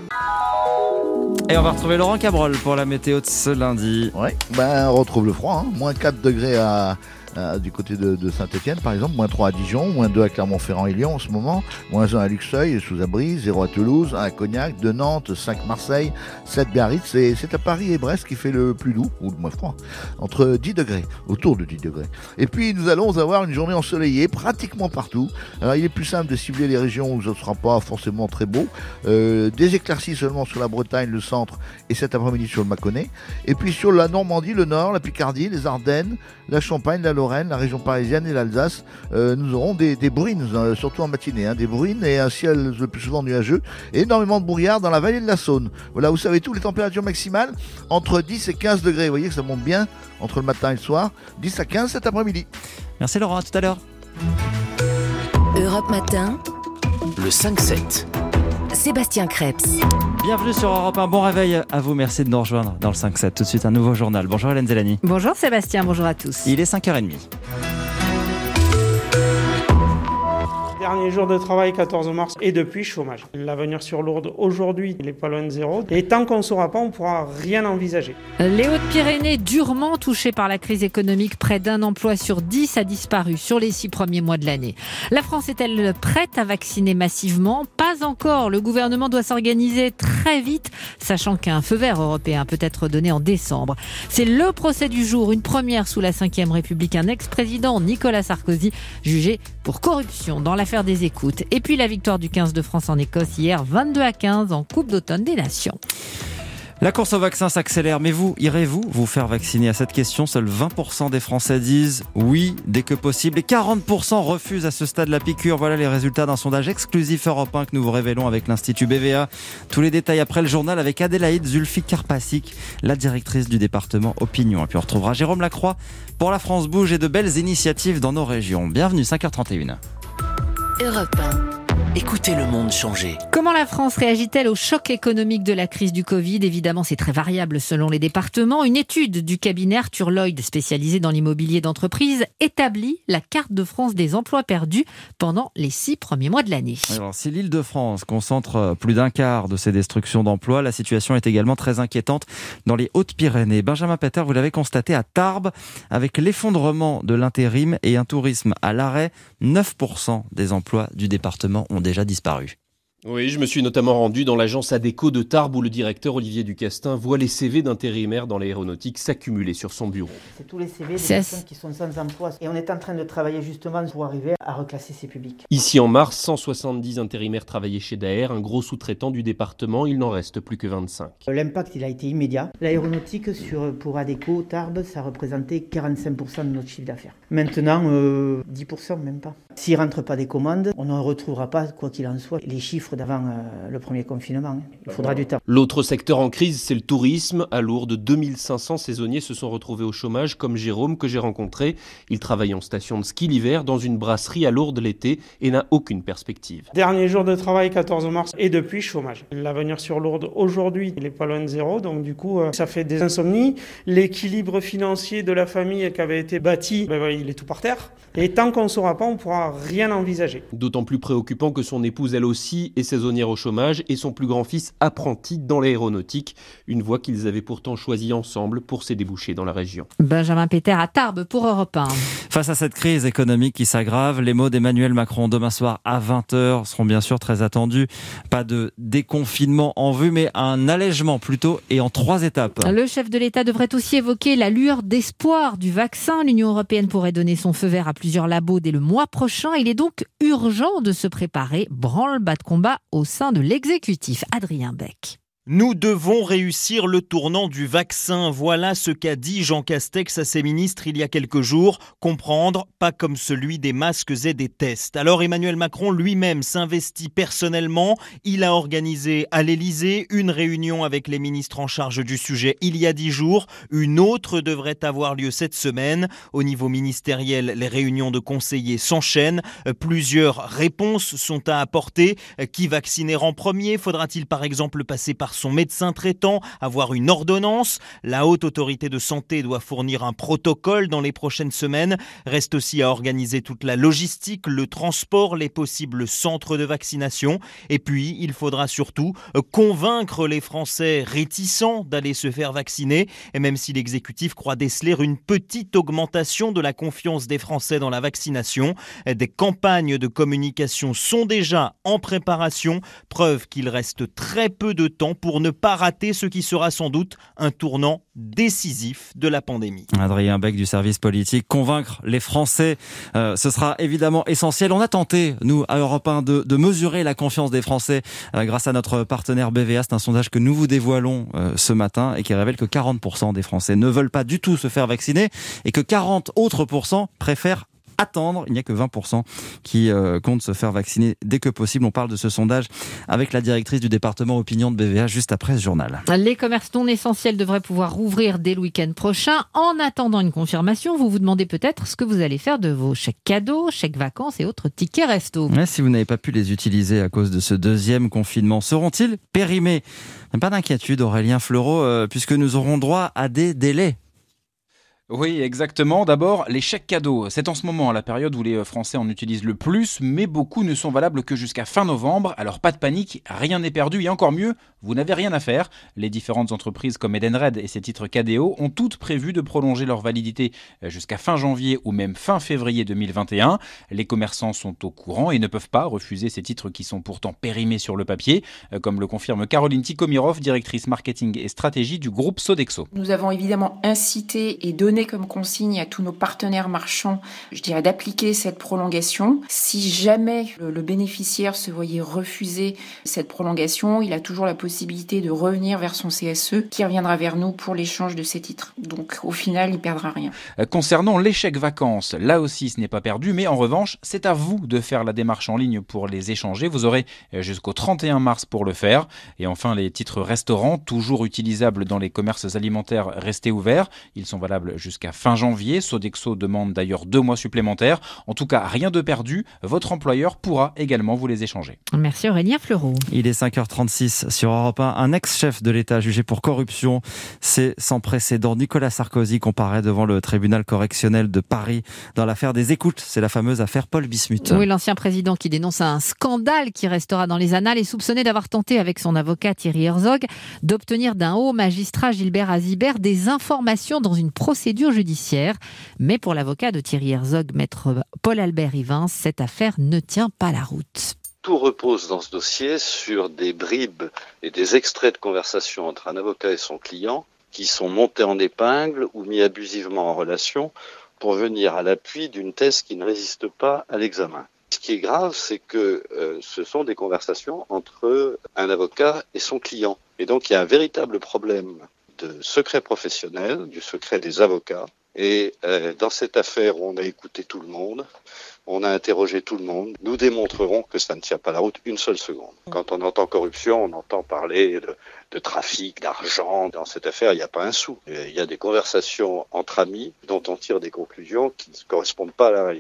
Et on va retrouver Laurent Cabrol pour la météo de ce lundi. Oui, ben, on retrouve le froid. Hein. moins quatre degrés à... Euh, du côté de, de Saint-Etienne par exemple, moins trois à Dijon, moins deux à Clermont-Ferrand et Lyon en ce moment, moins un à Luxeuil et sous-abri, zéro à Toulouse, un à Cognac, deux Nantes, cinq Marseille, sept Biarritz, et c'est à Paris et Brest qui fait le plus doux, ou le moins froid, entre dix degrés, autour de dix degrés. Et puis nous allons avoir une journée ensoleillée pratiquement partout. Alors il est plus simple de cibler les régions où ce ne sera pas forcément très beau, euh, des éclaircies seulement sur la Bretagne, le centre et cet après-midi sur le Mâconnais, et puis sur la Normandie, le Nord, la Picardie, les Ardennes, la Champagne, la Lorraine, la région parisienne et l'Alsace, euh, nous aurons des, des bruines, euh, surtout en matinée, hein, des bruines et un ciel le plus souvent nuageux, et énormément de brouillard dans la vallée de la Saône. Voilà, vous savez tout, les températures maximales entre dix et quinze degrés. Vous voyez que ça monte bien entre le matin et le soir, dix à quinze cet après-midi. Merci Laurent, à tout à l'heure. Europe Matin, le cinq sept. Sébastien Krebs. Bienvenue sur Europe un, bon réveil à vous, merci de nous rejoindre dans le cinq sept. Tout de suite un nouveau journal. Bonjour Hélène Zélani. Bonjour Sébastien, bonjour à tous. Il est cinq heures trente. Dernier jour de travail, quatorze mars, et depuis chômage. L'avenir sur Lourdes aujourd'hui, il n'est pas loin de zéro. Et tant qu'on ne saura pas, on ne pourra rien envisager. Les Hautes-Pyrénées, durement touchées par la crise économique, près d'un emploi sur dix a disparu sur les six premiers mois de l'année. La France est-elle prête à vacciner massivement ? Pas encore. Le gouvernement doit s'organiser très vite, sachant qu'un feu vert européen peut être donné en décembre. C'est le procès du jour, une première sous la cinquième République. Un ex-président, Nicolas Sarkozy, jugé pour corruption dans l'affaire des écoutes. Et puis la victoire du quinze de France en Écosse hier, vingt-deux à quinze en Coupe d'automne des Nations. La course au vaccin s'accélère, mais vous, irez-vous vous faire vacciner ? À cette question, seuls vingt pour cent des Français disent oui dès que possible et quarante pour cent refusent à ce stade la piqûre. Voilà les résultats d'un sondage exclusif Europe un que nous vous révélons avec l'Institut B V A. Tous les détails après le journal avec Adélaïde Zulfi-Karpasik, la directrice du département Opinion. Et puis on retrouvera Jérôme Lacroix pour La France Bouge et de belles initiatives dans nos régions. Bienvenue, cinq heures trente et une. Europe un. Écoutez le monde changer. Comment la France réagit-elle au choc économique de la crise du Covid ? Évidemment, c'est très variable selon les départements. Une étude du cabinet Arthur Lloyd, spécialisé dans l'immobilier d'entreprise, établit la carte de France des emplois perdus pendant les six premiers mois de l'année. Alors, si l'Île-de-France concentre plus d'un quart de ces destructions d'emplois, la situation est également très inquiétante dans les Hautes-Pyrénées. Benjamin Peter, vous l'avez constaté à Tarbes, avec l'effondrement de l'intérim et un tourisme à l'arrêt, neuf pour cent des emplois du département ont déjà disparu. Oui, je me suis notamment rendu dans l'agence Adéco de Tarbes où le directeur Olivier Ducastin voit les C V d'intérimaires dans l'aéronautique s'accumuler sur son bureau. C'est tous les C V des personnes qui sont sans emploi et on est en train de travailler justement pour arriver à reclasser ces publics. Ici en mars, cent soixante-dix intérimaires travaillaient chez Daher, un gros sous-traitant du département, il n'en reste plus que vingt-cinq. L'impact il a été immédiat. L'aéronautique sur, pour Adéco, Tarbes, ça représentait quarante-cinq pour cent de notre chiffre d'affaires. Maintenant, euh, dix pour cent même pas. S'il ne rentre pas des commandes, on ne retrouvera pas, quoi qu'il en soit, les chiffres d'avant euh, le premier confinement. Il faudra du temps. L'autre secteur en crise, c'est le tourisme. À Lourdes, deux mille cinq cents saisonniers se sont retrouvés au chômage, comme Jérôme que j'ai rencontré. Il travaille en station de ski l'hiver, dans une brasserie à Lourdes l'été et n'a aucune perspective. Dernier jour de travail, quatorze mars, et depuis chômage. L'avenir sur Lourdes aujourd'hui, il n'est pas loin de zéro, donc du coup, euh, ça fait des insomnies. L'équilibre financier de la famille qui avait été bâti, ben, il est tout par terre. Et tant qu'on ne saura pas, on pourra pourra rien envisager. D'autant plus préoccupant que son épouse, elle aussi, est saisonnière au chômage et son plus grand-fils apprenti dans l'aéronautique, une voie qu'ils avaient pourtant choisie ensemble pour ses débouchés dans la région. Benjamin Péter à Tarbes pour Europe un. Face à cette crise économique qui s'aggrave, les mots d'Emmanuel Macron demain soir à vingt heures seront bien sûr très attendus. Pas de déconfinement en vue, mais un allègement plutôt et en trois étapes. Le chef de l'État devrait aussi évoquer la lueur d'espoir du vaccin. L'Union européenne pourrait donner son feu vert à plusieurs labos dès le mois prochain. Il est donc urgent de se préparer. Branle-bas de combat au sein de l'exécutif. Adrien Beck. Nous devons réussir le tournant du vaccin. Voilà ce qu'a dit Jean Castex à ses ministres il y a quelques jours. Comprendre, pas comme celui des masques et des tests. Alors Emmanuel Macron lui-même s'investit personnellement. Il a organisé à l'Élysée une réunion avec les ministres en charge du sujet il y a dix jours. Une autre devrait avoir lieu cette semaine. Au niveau ministériel, les réunions de conseillers s'enchaînent. Plusieurs réponses sont à apporter. Qui vacciner en premier ? Faudra-t-il par exemple passer par son médecin traitant, avoir une ordonnance? La Haute Autorité de Santé doit fournir un protocole dans les prochaines semaines. Reste aussi à organiser toute la logistique, le transport, les possibles centres de vaccination. Et puis, il faudra surtout convaincre les Français réticents d'aller se faire vacciner. Et même si l'exécutif croit déceler une petite augmentation de la confiance des Français dans la vaccination, des campagnes de communication sont déjà en préparation. Preuve qu'il reste très peu de temps pour ne pas rater ce qui sera sans doute un tournant décisif de la pandémie. Adrien Beck du service politique, convaincre les Français, euh, ce sera évidemment essentiel. On a tenté, nous, à Europe un, de, de mesurer la confiance des Français euh, grâce à notre partenaire B V A. C'est un sondage que nous vous dévoilons euh, ce matin et qui révèle que quarante pour cent des Français ne veulent pas du tout se faire vacciner et que quarante autres pourcents préfèrent attendre. Il n'y a que vingt pour cent qui euh, comptent se faire vacciner dès que possible. On parle de ce sondage avec la directrice du département opinion de B V A juste après ce journal. Les commerces non essentiels devraient pouvoir rouvrir dès le week-end prochain. En attendant une confirmation, vous vous demandez peut-être ce que vous allez faire de vos chèques cadeaux, chèques vacances et autres tickets resto. Ouais, si vous n'avez pas pu les utiliser à cause de ce deuxième confinement, seront-ils périmés ? Pas d'inquiétude, Aurélien Fleureau, euh, puisque nous aurons droit à des délais. Oui, exactement. D'abord, les chèques cadeaux. C'est en ce moment la période où les Français en utilisent le plus, mais beaucoup ne sont valables que jusqu'à fin novembre. Alors pas de panique, rien n'est perdu et encore mieux, vous n'avez rien à faire. Les différentes entreprises comme Edenred et ses titres K D O ont toutes prévu de prolonger leur validité jusqu'à fin janvier ou même fin février deux mille vingt et un. Les commerçants sont au courant et ne peuvent pas refuser ces titres qui sont pourtant périmés sur le papier, comme le confirme Caroline Tikomirov, directrice marketing et stratégie du groupe Sodexo. Nous avons évidemment incité et donné comme consigne à tous nos partenaires marchands, je dirais, d'appliquer cette prolongation. Si jamais le, le bénéficiaire se voyait refuser cette prolongation, il a toujours la possibilité de revenir vers son C S E qui reviendra vers nous pour l'échange de ces titres. Donc au final, il ne perdra rien. Concernant les chèques vacances, là aussi ce n'est pas perdu, mais en revanche, c'est à vous de faire la démarche en ligne pour les échanger. Vous aurez jusqu'au trente et un mars pour le faire. Et enfin, les titres restaurants, toujours utilisables dans les commerces alimentaires restés ouverts. Ils sont valables jusqu'à fin janvier. Sodexo demande d'ailleurs deux mois supplémentaires. En tout cas, rien de perdu. Votre employeur pourra également vous les échanger. Merci Aurélien Fleureau. Il est cinq heures trente-six sur Europe un. Un ex-chef de l'État jugé pour corruption. C'est sans précédent. Nicolas Sarkozy comparaît devant le tribunal correctionnel de Paris dans l'affaire des écoutes. C'est la fameuse affaire Paul Bismuth. Oui, l'ancien président qui dénonce un scandale qui restera dans les annales est soupçonné d'avoir tenté avec son avocat Thierry Herzog d'obtenir d'un haut magistrat Gilbert Azibert des informations dans une procédure judiciaire. Mais pour l'avocat de Thierry Herzog, maître Paul-Albert Ivens, cette affaire ne tient pas la route. Tout repose dans ce dossier sur des bribes et des extraits de conversation entre un avocat et son client qui sont montés en épingle ou mis abusivement en relation pour venir à l'appui d'une thèse qui ne résiste pas à l'examen. Ce qui est grave, c'est que euh, ce sont des conversations entre un avocat et son client. Et donc il y a un véritable problème de secret professionnel, du secret des avocats. Et euh, dans cette affaire où on a écouté tout le monde, on a interrogé tout le monde, nous démontrerons que ça ne tient pas la route une seule seconde. Quand on entend corruption, on entend parler de, de trafic, d'argent. Dans cette affaire, il n'y a pas un sou. Il y a des conversations entre amis dont on tire des conclusions qui ne correspondent pas à la réalité.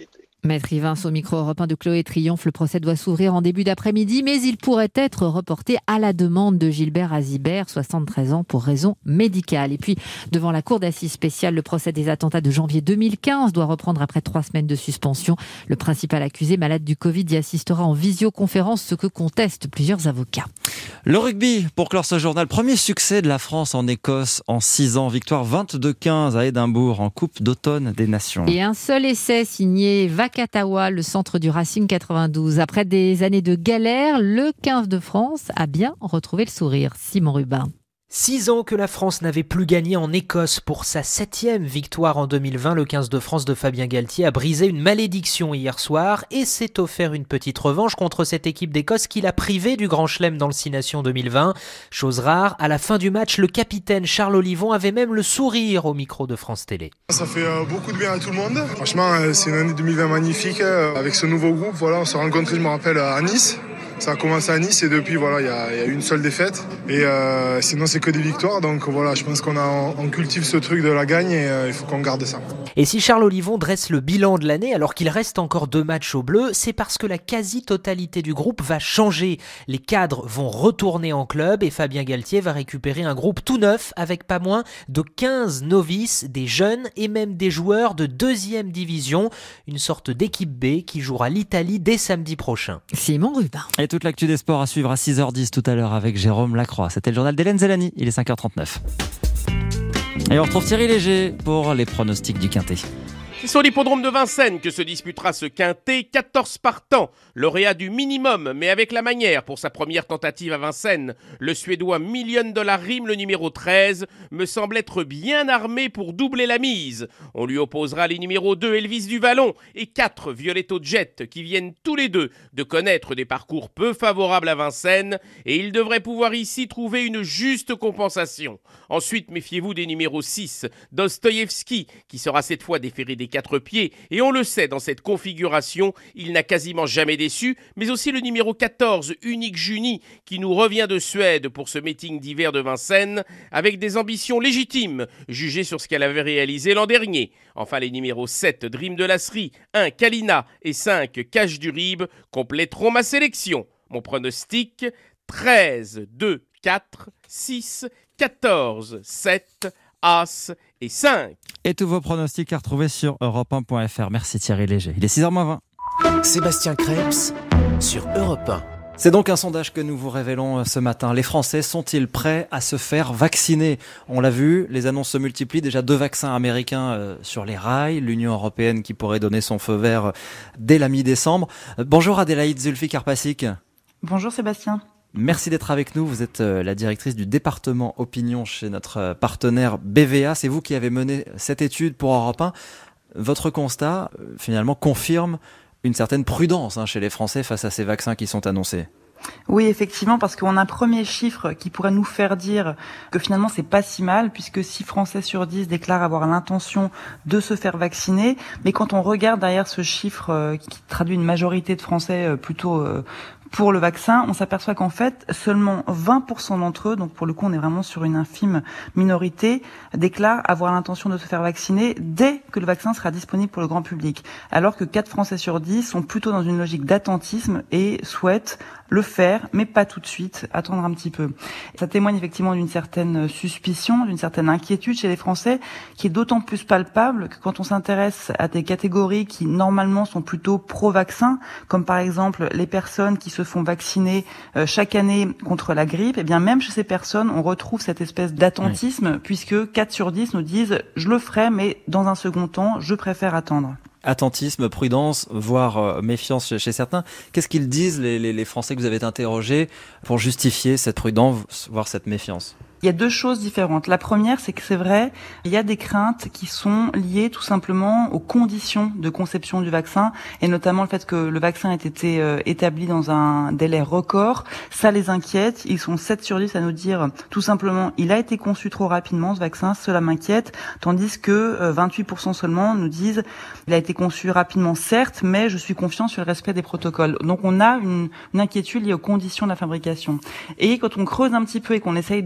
Maître Yvin, au micro européen de Chloé Triomphe, le procès doit s'ouvrir en début d'après-midi, mais il pourrait être reporté à la demande de Gilbert Azibert, soixante-treize ans, pour raison médicale. Et puis, devant la cour d'assises spéciale, le procès des attentats de janvier deux mille quinze doit reprendre après trois semaines de suspension. Le principal accusé, malade du Covid, y assistera en visioconférence, ce que contestent plusieurs avocats. Le rugby, pour clore ce journal, premier succès de la France en Écosse en six ans. Victoire vingt-deux quinze à Édimbourg en Coupe d'automne des Nations. Et un seul essai signé Vakatawa, le centre du Racing quatre-vingt-douze. Après des années de galère, le quinze de France a bien retrouvé le sourire. Simon Rubin. Six ans que la France n'avait plus gagné en Écosse. Pour sa septième victoire en deux mille vingt, le quinze de France de Fabien Galtier a brisé une malédiction hier soir et s'est offert une petite revanche contre cette équipe d'Écosse qui l'a privé du Grand Chelem dans le Six Nations deux mille vingt. Chose rare, à la fin du match, le capitaine Charles Olivon avait même le sourire au micro de France Télé. Ça fait euh, beaucoup de bien à tout le monde. Franchement, euh, c'est une année deux mille vingt magnifique. Euh, avec ce nouveau groupe, voilà, on s'est rencontrés, je me rappelle, à Nice. Ça a commencé à Nice et depuis, voilà, il y a, y a une seule défaite. Et euh, sinon, c'est que des victoires. Donc voilà, je pense qu'on a, on cultive ce truc de la gagne et euh, il faut qu'on garde ça. Et si Charles Olivon dresse le bilan de l'année alors qu'il reste encore deux matchs au bleu, c'est parce que la quasi-totalité du groupe va changer. Les cadres vont retourner en club et Fabien Galtier va récupérer un groupe tout neuf avec pas moins de quinze novices, des jeunes et même des joueurs de deuxième division. Une sorte d'équipe B qui jouera l'Italie dès samedi prochain. Simon Rubin. Et toute l'actu des sports à suivre à six heures dix tout à l'heure avec Jérôme Lacroix. C'était le journal d'Hélène Zellani, il est cinq heures trente-neuf. Et on retrouve Thierry Léger pour les pronostics du Quintet. C'est sur l'hippodrome de Vincennes que se disputera ce quintet. quatorze partants, lauréat du minimum, mais avec la manière pour sa première tentative à Vincennes. Le Suédois Million Dollar Rim, le numéro treize, me semble être bien armé pour doubler la mise. On lui opposera les numéros deux, Elvis du Vallon, et quatre, Violetto Jet, qui viennent tous les deux de connaître des parcours peu favorables à Vincennes, et il devrait pouvoir ici trouver une juste compensation. Ensuite, méfiez-vous des numéros six, Dostoïevski, qui sera cette fois déféré des quatre pieds, et on le sait, dans cette configuration, il n'a quasiment jamais déçu, mais aussi le numéro quatorze, Unique Juni, qui nous revient de Suède pour ce meeting d'hiver de Vincennes, avec des ambitions légitimes, jugées sur ce qu'elle avait réalisé l'an dernier. Enfin, les numéros sept, Dream de Lasserie, un, Kalina, et cinq, Cache du Rib, compléteront ma sélection. Mon pronostic, treize, deux, quatre, six, quatorze, sept, As et cinq. Et tous vos pronostics à retrouver sur europe un point f r. Merci Thierry Léger. Il est six heures moins vingt. Sébastien Krebs sur Europe un. C'est donc un sondage que nous vous révélons ce matin. Les Français sont-ils prêts à se faire vacciner ? On l'a vu, les annonces se multiplient. Déjà deux vaccins américains euh, sur les rails. L'Union européenne qui pourrait donner son feu vert euh, dès la mi-décembre. Euh, bonjour Adélaïde Zulfi-Karpasik. Bonjour Sébastien. Merci d'être avec nous. Vous êtes la directrice du département opinion chez notre partenaire B V A. C'est vous qui avez mené cette étude pour Europe un. Votre constat, finalement, confirme une certaine prudence hein, chez les Français face à ces vaccins qui sont annoncés. Oui, effectivement, parce qu'on a un premier chiffre qui pourrait nous faire dire que finalement c'est pas si mal, puisque six Français sur dix déclarent avoir l'intention de se faire vacciner. Mais quand on regarde derrière ce chiffre qui traduit une majorité de Français plutôt pour le vaccin, on s'aperçoit qu'en fait, seulement vingt pour cent d'entre eux, donc pour le coup on est vraiment sur une infime minorité, déclarent avoir l'intention de se faire vacciner dès que le vaccin sera disponible pour le grand public. Alors que quatre Français sur dix sont plutôt dans une logique d'attentisme et souhaitent le faire, mais pas tout de suite, attendre un petit peu. Ça témoigne effectivement d'une certaine suspicion, d'une certaine inquiétude chez les Français, qui est d'autant plus palpable que quand on s'intéresse à des catégories qui normalement sont plutôt pro-vaccin, comme par exemple les personnes qui se font vacciner chaque année contre la grippe, et bien même chez ces personnes, on retrouve cette espèce d'attentisme, oui. puisque quatre sur dix nous disent « je le ferai, mais dans un second temps, je préfère attendre ». Attentisme, prudence, voire euh, méfiance chez, chez certains. Qu'est-ce qu'ils disent, les, les, les Français que vous avez interrogés, pour justifier cette prudence, voire cette méfiance ? Il y a deux choses différentes. La première, c'est que c'est vrai, il y a des craintes qui sont liées tout simplement aux conditions de conception du vaccin, et notamment le fait que le vaccin ait été euh, établi dans un délai record. Ça les inquiète. Ils sont sept sur dix à nous dire tout simplement, il a été conçu trop rapidement ce vaccin, cela m'inquiète. Tandis que euh, vingt-huit pour cent seulement nous disent, il a été conçu rapidement certes, mais je suis confiant sur le respect des protocoles. Donc on a une, une inquiétude liée aux conditions de la fabrication. Et quand on creuse un petit peu et qu'on essaye de comprendre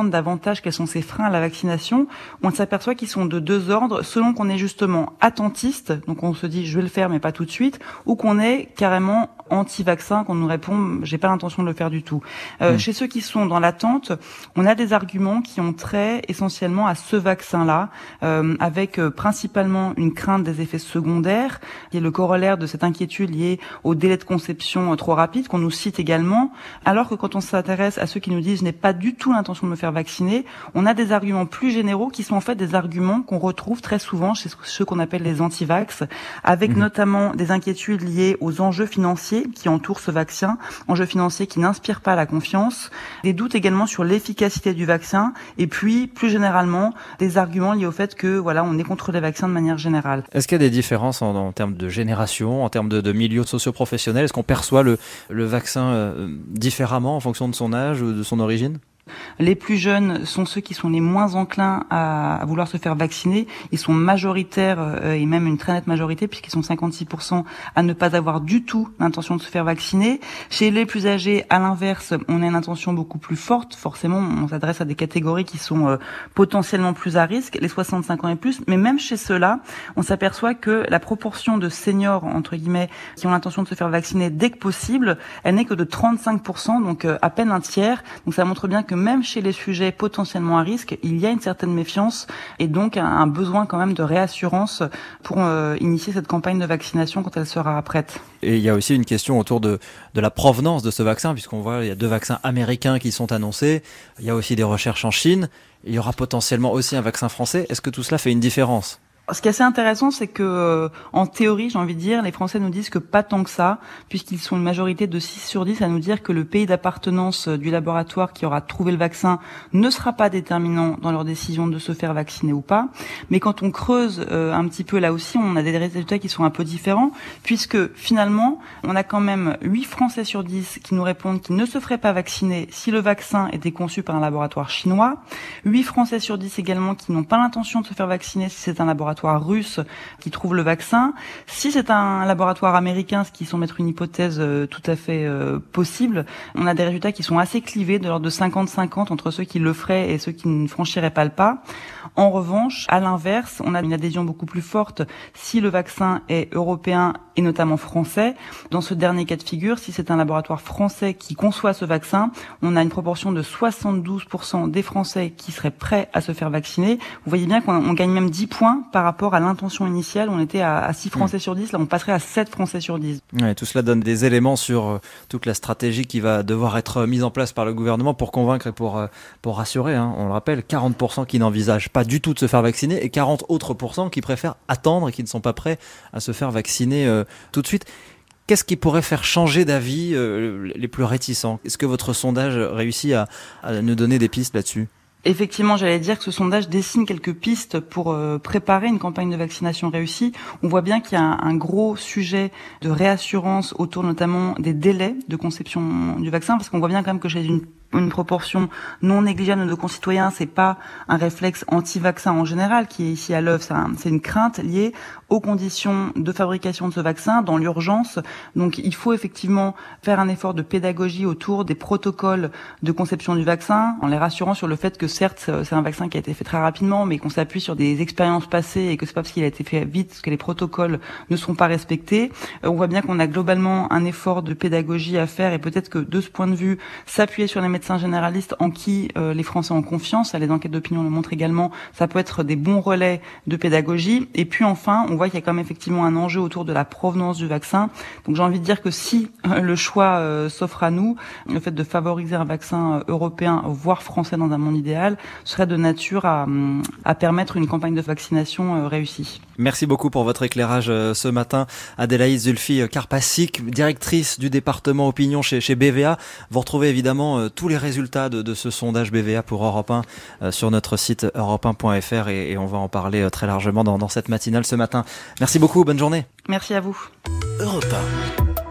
comprendre davantage quels sont ces freins à la vaccination, on s'aperçoit qu'ils sont de deux ordres, selon qu'on est justement attentiste, donc on se dit je vais le faire mais pas tout de suite, ou qu'on est carrément anti-vaccin, qu'on nous répond j'ai pas l'intention de le faire du tout. Euh, mmh. Chez ceux qui sont dans l'attente, on a des arguments qui ont trait essentiellement à ce vaccin-là, euh, avec euh, principalement une crainte des effets secondaires, qui est le corollaire de cette inquiétude liée au délai de conception euh, trop rapide, qu'on nous cite également, alors que quand on s'intéresse à ceux qui nous disent je n'ai pas du tout l'intention de me faire vacciner, on a des arguments plus généraux qui sont en fait des arguments qu'on retrouve très souvent chez ceux qu'on appelle les anti-vax, avec mmh. notamment des inquiétudes liées aux enjeux financiers qui entourent ce vaccin, enjeux financiers qui n'inspirent pas la confiance, des doutes également sur l'efficacité du vaccin, et puis plus généralement des arguments liés au fait que voilà, on est contre les vaccins de manière générale. Est-ce qu'il y a des différences en, en termes de génération, en termes de, de milieux socio-professionnels? Est-ce qu'on perçoit le, le vaccin euh, différemment en fonction de son âge ou de son origine? Les plus jeunes sont ceux qui sont les moins enclins à, à vouloir se faire vacciner. Ils sont majoritaires euh, et même une très nette majorité puisqu'ils sont cinquante-six pour cent à ne pas avoir du tout l'intention de se faire vacciner. Chez les plus âgés, à l'inverse, on a une intention beaucoup plus forte. Forcément, on s'adresse à des catégories qui sont euh, potentiellement plus à risque, les soixante-cinq ans et plus. Mais même chez ceux-là, on s'aperçoit que la proportion de seniors, entre guillemets, qui ont l'intention de se faire vacciner dès que possible, elle n'est que de trente-cinq pour cent, donc euh, à peine un tiers. Donc ça montre bien que même chez les sujets potentiellement à risque, il y a une certaine méfiance et donc un, un besoin quand même de réassurance pour euh, initier cette campagne de vaccination quand elle sera prête. Et il y a aussi une question autour de, de la provenance de ce vaccin, puisqu'on voit il y a deux vaccins américains qui sont annoncés, il y a aussi des recherches en Chine, il y aura potentiellement aussi un vaccin français. Est-ce que tout cela fait une différence ? Ce qui est assez intéressant, c'est que, euh, en théorie, j'ai envie de dire, les Français nous disent que pas tant que ça, puisqu'ils sont une majorité de six sur dix à nous dire que le pays d'appartenance du laboratoire qui aura trouvé le vaccin ne sera pas déterminant dans leur décision de se faire vacciner ou pas. Mais quand on creuse euh, un petit peu là aussi, on a des résultats qui sont un peu différents, puisque finalement, on a quand même huit Français sur dix qui nous répondent qu'ils ne se feraient pas vacciner si le vaccin était conçu par un laboratoire chinois, huit Français sur dix également qui n'ont pas l'intention de se faire vacciner si c'est un laboratoire russe qui trouve le vaccin. Si c'est un laboratoire américain, ce qui semble être une hypothèse euh, tout à fait euh, possible, on a des résultats qui sont assez clivés, de l'ordre de cinquante cinquante entre ceux qui le feraient et ceux qui ne franchiraient pas le pas. En revanche, à l'inverse, on a une adhésion beaucoup plus forte si le vaccin est européen et notamment français. Dans ce dernier cas de figure, si c'est un laboratoire français qui conçoit ce vaccin, on a une proportion de soixante-douze pour cent des Français qui seraient prêts à se faire vacciner. Vous voyez bien qu'on on gagne même dix points par rapport à l'intention initiale. On était à, à six Français mmh. sur dix, là on passerait à sept Français sur dix. Ouais, tout cela donne des éléments sur euh, toute la stratégie qui va devoir être mise en place par le gouvernement pour convaincre et pour, euh, pour rassurer. Hein. On le rappelle, quarante pour cent qui n'envisagent pas du tout de se faire vacciner et quarante autres pourcents qui préfèrent attendre et qui ne sont pas prêts à se faire vacciner euh, tout de suite. Qu'est-ce qui pourrait faire changer d'avis euh, les plus réticents? Est-ce que votre sondage réussit à, à nous donner des pistes là-dessus? Effectivement, j'allais dire que ce sondage dessine quelques pistes pour euh, préparer une campagne de vaccination réussie. On voit bien qu'il y a un, un gros sujet de réassurance autour notamment des délais de conception du vaccin, parce qu'on voit bien quand même que chez une une proportion non négligeable de nos concitoyens, c'est pas un réflexe anti-vaccin en général qui est ici à l'œuvre, c'est, un, c'est une crainte liée aux conditions de fabrication de ce vaccin dans l'urgence. Donc il faut effectivement faire un effort de pédagogie autour des protocoles de conception du vaccin, en les rassurant sur le fait que certes c'est un vaccin qui a été fait très rapidement, mais qu'on s'appuie sur des expériences passées et que c'est pas parce qu'il a été fait vite que les protocoles ne sont pas respectés. On voit bien qu'on a globalement un effort de pédagogie à faire et peut-être que de ce point de vue, s'appuyer sur les médecins généralistes en qui euh, les Français ont confiance, les enquêtes d'opinion le montrent également, ça peut être des bons relais de pédagogie. Et puis enfin, on voit qu'il y a quand même effectivement un enjeu autour de la provenance du vaccin. Donc j'ai envie de dire que si euh, le choix euh, s'offre à nous, le fait de favoriser un vaccin euh, européen, voire français dans un monde idéal, serait de nature à, à permettre une campagne de vaccination euh, réussie. Merci beaucoup pour votre éclairage euh, ce matin. Adélaïde Zulfi Karpasik, directrice du département opinion chez, chez B V A. Vous retrouvez évidemment euh, tous les résultats de, de ce sondage B V A pour Europe un euh, sur notre site europe un point f r et, et on va en parler euh, très largement dans, dans cette matinale ce matin. Merci beaucoup, bonne journée. Merci à vous. Europe un.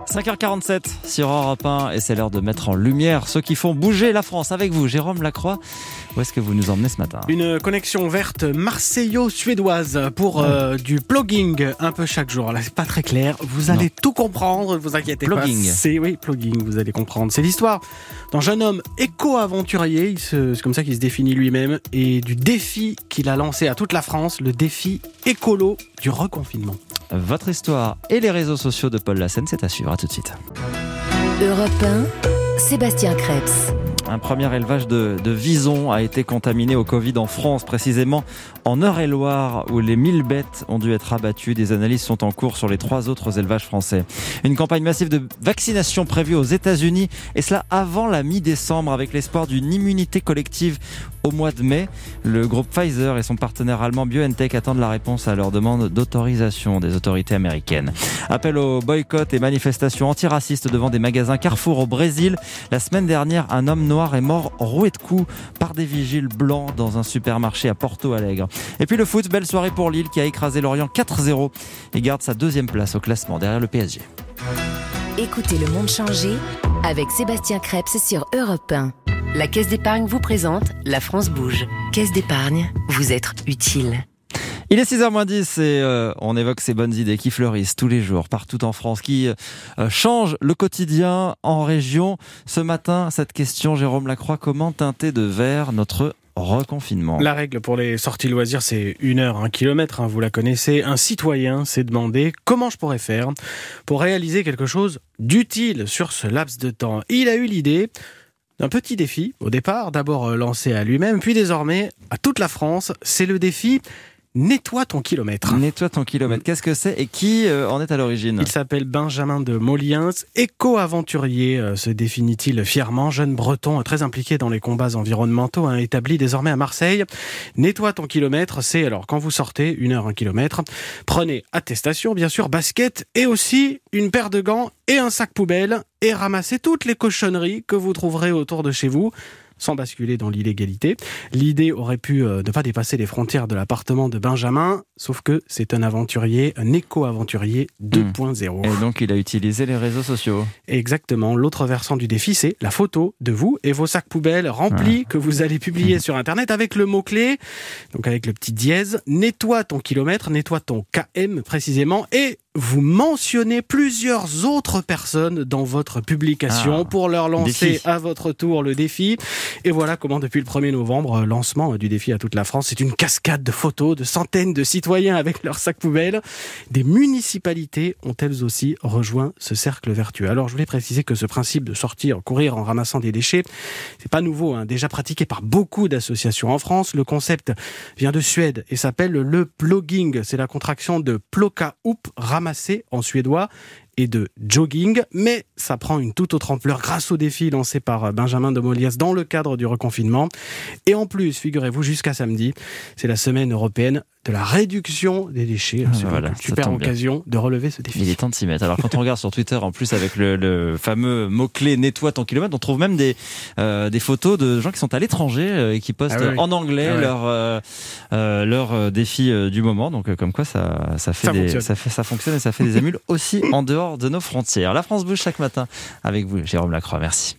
cinq heures quarante-sept sur Europe un et c'est l'heure de mettre en lumière ceux qui font bouger la France avec vous. Jérôme Lacroix, où est-ce que vous nous emmenez ce matin ? Une connexion verte marseillo-suédoise pour euh, du plugging un peu chaque jour. Là, c'est pas très clair. Vous allez non. tout comprendre, ne vous inquiétez plugging. pas. C'est, oui, plugging, vous allez comprendre. C'est l'histoire d'un jeune homme éco-aventurier, il se, c'est comme ça qu'il se définit lui-même, et du défi qu'il a lancé à toute la France, le défi écolo du reconfinement. Votre histoire et les réseaux sociaux de Paul Lassène, c'est à suivre. À tout de suite. Europe un, Sébastien Krebs. Un premier élevage de, de visons a été contaminé au Covid en France, précisément en Eure-et-Loire, où les mille bêtes ont dû être abattues. Des analyses sont en cours sur les trois autres élevages français. Une campagne massive de vaccination prévue aux États-Unis, et cela avant la mi-décembre, avec l'espoir d'une immunité collective au mois de mai. Le groupe Pfizer et son partenaire allemand BioNTech attendent la réponse à leur demande d'autorisation des autorités américaines. Appel au boycott et manifestations antiracistes devant des magasins Carrefour au Brésil. La semaine dernière, un homme noir est mort roué de coups par des vigiles blancs dans un supermarché à Porto Alegre. Et puis le foot, belle soirée pour Lille qui a écrasé Lorient quatre zéro et garde sa deuxième place au classement derrière le P S G. Écoutez Le Monde changer avec Sébastien Krebs sur Europe un. La Caisse d'épargne vous présente La France bouge. Caisse d'épargne, vous être utile. Il est six heures moins dix et euh, on évoque ces bonnes idées qui fleurissent tous les jours partout en France, qui euh, changent le quotidien en région. Ce matin, cette question, Jérôme Lacroix, comment teinter de vert notre reconfinement ? La règle pour les sorties loisirs, c'est une heure, un kilomètre, hein, vous la connaissez. Un citoyen s'est demandé comment je pourrais faire pour réaliser quelque chose d'utile sur ce laps de temps. Il a eu l'idée d'un petit défi, au départ, d'abord lancé à lui-même, puis désormais à toute la France. C'est le défi Nettoie ton kilomètre. Nettoie ton kilomètre. Qu'est-ce que c'est et qui euh, en est à l'origine ? Il s'appelle Benjamin de Moliens, éco-aventurier, euh, se définit-il fièrement, jeune breton très impliqué dans les combats environnementaux, hein, établi désormais à Marseille. Nettoie ton kilomètre, c'est alors quand vous sortez, une heure, un kilomètre, prenez attestation, bien sûr, basket et aussi une paire de gants et un sac poubelle et ramassez toutes les cochonneries que vous trouverez autour de chez vous, sans basculer dans l'illégalité. L'idée aurait pu euh, ne pas dépasser les frontières de l'appartement de Benjamin, sauf que c'est un aventurier, un éco-aventurier deux point zéro. Et donc il a utilisé les réseaux sociaux. Exactement. L'autre versant du défi, c'est la photo de vous et vos sacs poubelles remplis ah. que vous allez publier sur Internet avec le mot-clé, donc avec le petit dièse, nettoie ton kilomètre, nettoie ton K M précisément, et vous mentionnez plusieurs autres personnes dans votre publication ah, pour leur lancer défi. À votre tour le défi. Et voilà comment depuis le premier novembre, lancement du défi à toute la France, c'est une cascade de photos de centaines de citoyens avec leurs sacs poubelles. Des municipalités ont elles aussi rejoint ce cercle vertueux. Alors je voulais préciser que ce principe de sortir, courir en ramassant des déchets, c'est pas nouveau, hein, déjà pratiqué par beaucoup d'associations en France. Le concept vient de Suède et s'appelle le plugging. C'est la contraction de plocka upp, ramasser en suédois, et de jogging, mais ça prend une toute autre ampleur grâce au défi lancé par Benjamin de Moliens dans le cadre du reconfinement. Et en plus, figurez-vous, jusqu'à samedi, c'est la semaine européenne de la réduction des déchets. C'est voilà, une super occasion de relever ce défi. Il est temps de s'y mettre. Alors quand on regarde sur Twitter, en plus avec le, le fameux mot-clé nettoie ton kilomètre, on trouve même des, euh, des photos de gens qui sont à l'étranger euh, et qui postent ah oui. en anglais ah ouais. leur, euh, euh, leur euh, défi euh, du moment. Donc euh, comme quoi ça, ça, fait ça, des, fonctionne. ça, fait, ça fonctionne et ça fait des émules aussi en dehors de nos frontières. La France bouge chaque matin avec vous, Jérôme Lacroix. Merci.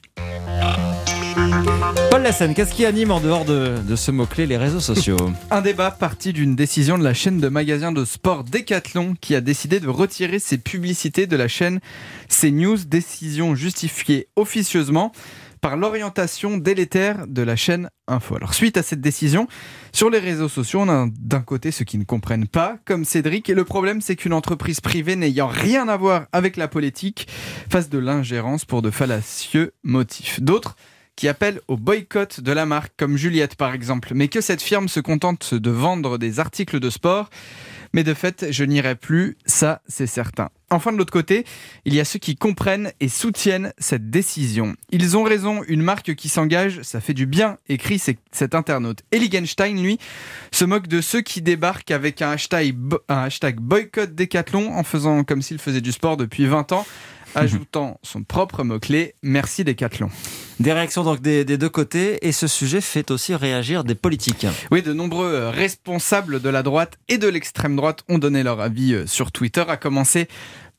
Paul Lassène, qu'est-ce qui anime en dehors de, de ce mot-clé les réseaux sociaux ? Un débat parti d'une décision de la chaîne de magasins de sport Decathlon qui a décidé de retirer ses publicités de la chaîne CNews. Décision justifiée officieusement par l'orientation délétère de la chaîne Info. Alors, suite à cette décision, sur les réseaux sociaux, on a d'un côté ceux qui ne comprennent pas, comme Cédric, et le problème c'est qu'une entreprise privée n'ayant rien à voir avec la politique fasse de l'ingérence pour de fallacieux motifs. D'autres qui appellent au boycott de la marque, comme Juliette par exemple, mais que cette firme se contente de vendre des articles de sport. Mais de fait, je n'irai plus, ça c'est certain. Enfin, de l'autre côté, il y a ceux qui comprennent et soutiennent cette décision. Ils ont raison, une marque qui s'engage, ça fait du bien, écrit cet internaute. Eligenstein, lui, se moque de ceux qui débarquent avec un hashtag, un hashtag boycott Decathlon en faisant comme s'il faisait du sport depuis vingt ans, ajoutant son propre mot-clé « Merci Decathlon ». Des réactions donc des, des deux côtés, et ce sujet fait aussi réagir des politiques. Oui, de nombreux responsables de la droite et de l'extrême droite ont donné leur avis sur Twitter, à commencer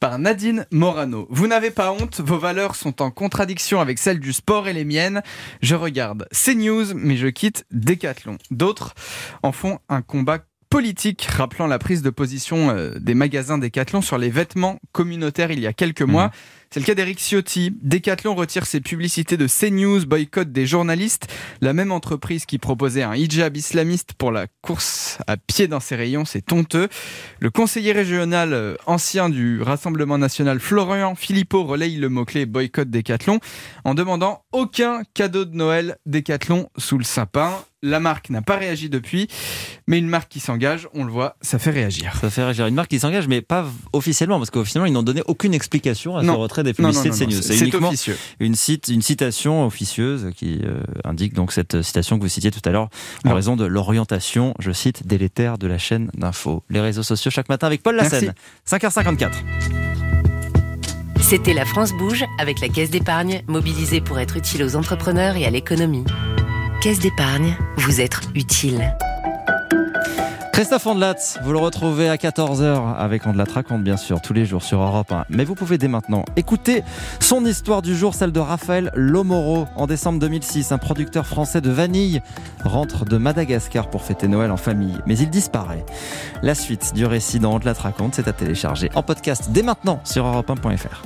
par Nadine Morano. Vous n'avez pas honte, vos valeurs sont en contradiction avec celles du sport et les miennes. Je regarde CNews, mais je quitte Decathlon. D'autres en font un combat politique, rappelant la prise de position euh, des magasins Decathlon sur les vêtements communautaires il y a quelques mois. Mmh. C'est le cas d'Eric Ciotti. Decathlon retire ses publicités de CNews, boycott des journalistes. La même entreprise qui proposait un hijab islamiste pour la course à pied dans ses rayons, c'est honteux. Le conseiller régional euh, ancien du Rassemblement national, Florian Philippot, relaye le mot-clé boycott Decathlon en demandant aucun cadeau de Noël Decathlon sous le sapin. La marque n'a pas réagi depuis, mais une marque qui s'engage, on le voit, ça fait réagir. Ça fait réagir. Une marque qui s'engage, mais pas officiellement, parce qu'officiellement, ils n'ont donné aucune explication à non. ce retrait des publicités non, non, non, de CNews. C'est, c'est uniquement officieux. Une, cite, une citation officieuse qui euh, indique donc cette citation que vous citiez tout à l'heure, en non. raison de l'orientation, je cite, délétère de la chaîne d'info. Les réseaux sociaux chaque matin avec Paul Lassène. cinq heures cinquante-quatre. C'était La France Bouge avec la Caisse d'épargne, mobilisée pour être utile aux entrepreneurs et à l'économie. Caisse d'épargne, vous être utile. Christophe Ondelat, vous le retrouvez à quatorze heures avec Ondelat raconte bien sûr tous les jours sur Europe un. Mais vous pouvez dès maintenant écouter son histoire du jour, celle de Raphaël Lomoro. En décembre deux mille six, un producteur français de vanille rentre de Madagascar pour fêter Noël en famille. Mais il disparaît. La suite du récit dans Ondelat raconte, c'est à télécharger en podcast dès maintenant sur europe un point f r.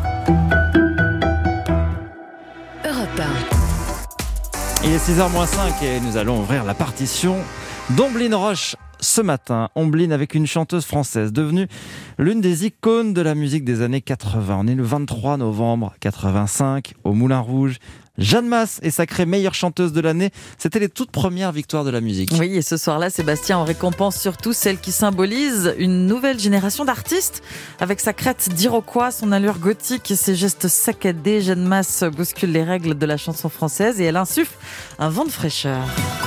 Europe un. Il est six heures moins cinq et nous allons ouvrir la partition d'Omblin Roche ce matin. Omblin avec une chanteuse française devenue l'une des icônes de la musique des années quatre-vingts. On est le vingt-trois novembre quatre-vingt-cinq au Moulin Rouge. Jeanne Masse est sacrée meilleure chanteuse de l'année. C'était les toutes premières victoires de la musique. Oui, et ce soir-là, Sébastien en récompense surtout celle qui symbolise une nouvelle génération d'artistes. Avec sa crête d'Iroquois, son allure gothique et ses gestes saccadés, Jeanne Masse bouscule les règles de la chanson française et elle insuffle un vent de fraîcheur.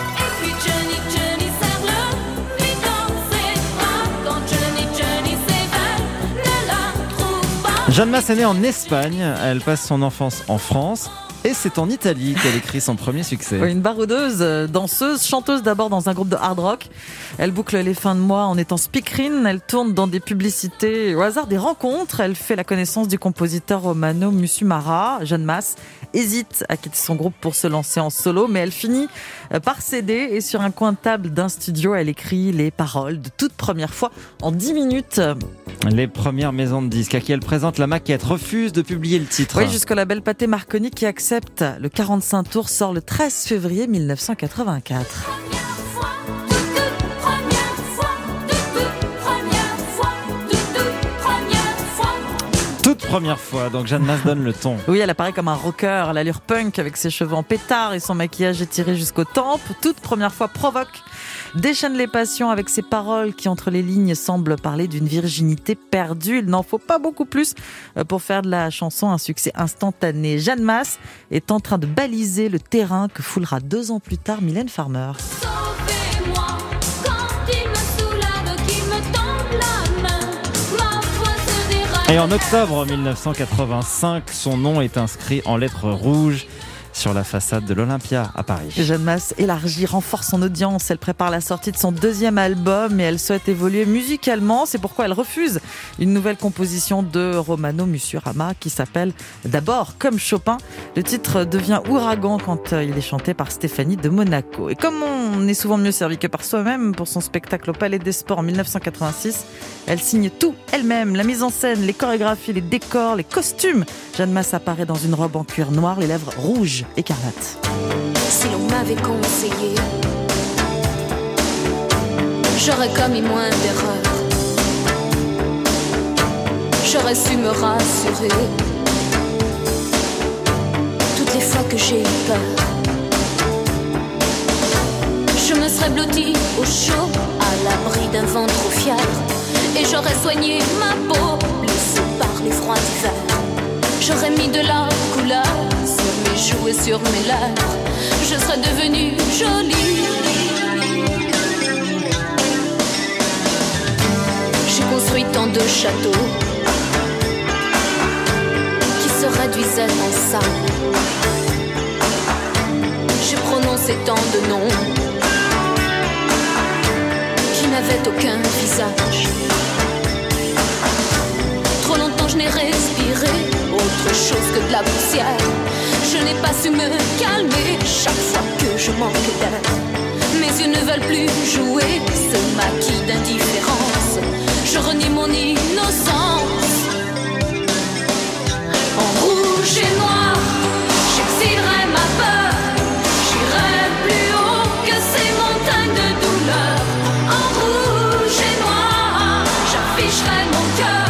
Jeanne Masse est née en Espagne. Elle passe son enfance en France. Et c'est en Italie qu'elle écrit son premier succès. Oui, une baroudeuse, danseuse, chanteuse d'abord dans un groupe de hard rock. Elle boucle les fins de mois en étant speakerine. Elle tourne dans des publicités au hasard des rencontres. Elle fait la connaissance du compositeur Romano Musumara. Jeanne Masse hésite à quitter son groupe pour se lancer en solo, mais elle finit par céder et sur un coin de table d'un studio, elle écrit les paroles de toute première fois en dix minutes. Les premières maisons de disques à qui elle présente la maquette refusent de publier le titre. Oui, jusqu'au label Pathé Marconi qui accepte. Le quarante-cinq tours sort le treize février mille neuf cent quatre-vingt-quatre. Toute première fois, donc Jeanne Masse donne le ton. Oui, elle apparaît comme un rocker à l'allure punk avec ses cheveux en pétard et son maquillage étiré jusqu'aux tempes. Toute première fois provoque, déchaîne les passions avec ses paroles qui, entre les lignes, semblent parler d'une virginité perdue. Il n'en faut pas beaucoup plus pour faire de la chanson un succès instantané. Jeanne Masse est en train de baliser le terrain que foulera deux ans plus tard Mylène Farmer. Et en octobre mille neuf cent quatre-vingt-cinq, son nom est inscrit en lettres rouges sur la façade de l'Olympia à Paris. Jeanne Masse élargit, renforce son audience. Elle prépare la sortie de son deuxième album et elle souhaite évoluer musicalement. C'est pourquoi elle refuse une nouvelle composition de Romano Musumara qui s'appelle d'abord Comme Chopin. Le titre devient ouragan quand il est chanté par Stéphanie de Monaco. Et comme on est souvent mieux servi que par soi-même, pour son spectacle au Palais des Sports en mille neuf cent quatre-vingt-six, elle signe tout elle-même, la mise en scène, les chorégraphies, les décors, les costumes. Jeanne Masse apparaît dans une robe en cuir noir, les lèvres rouges écarlates. Si l'on m'avait conseillé, j'aurais commis moins d'erreurs. J'aurais su me rassurer toutes les fois que j'ai eu peur. Je me serais blottie au chaud, à l'abri d'un vent trop fier, et j'aurais soigné ma peau, blessée par les froids d'hiver. J'aurais mis de la couleur sur mes joues et sur mes lèvres. Je serais devenue jolie. J'ai construit tant de châteaux qui se réduisaient en sable. J'ai prononcé tant de noms qui n'avaient aucun visage. Trop longtemps respirer autre chose que de la poussière. Je n'ai pas su me calmer chaque fois que je manque d'air. Mes yeux ne veulent plus jouer ce maquis d'indifférence. Je renie mon innocence. En rouge et noir, j'exilerai ma peur. J'irai plus haut que ces montagnes de douleur. En rouge et noir, j'afficherai mon cœur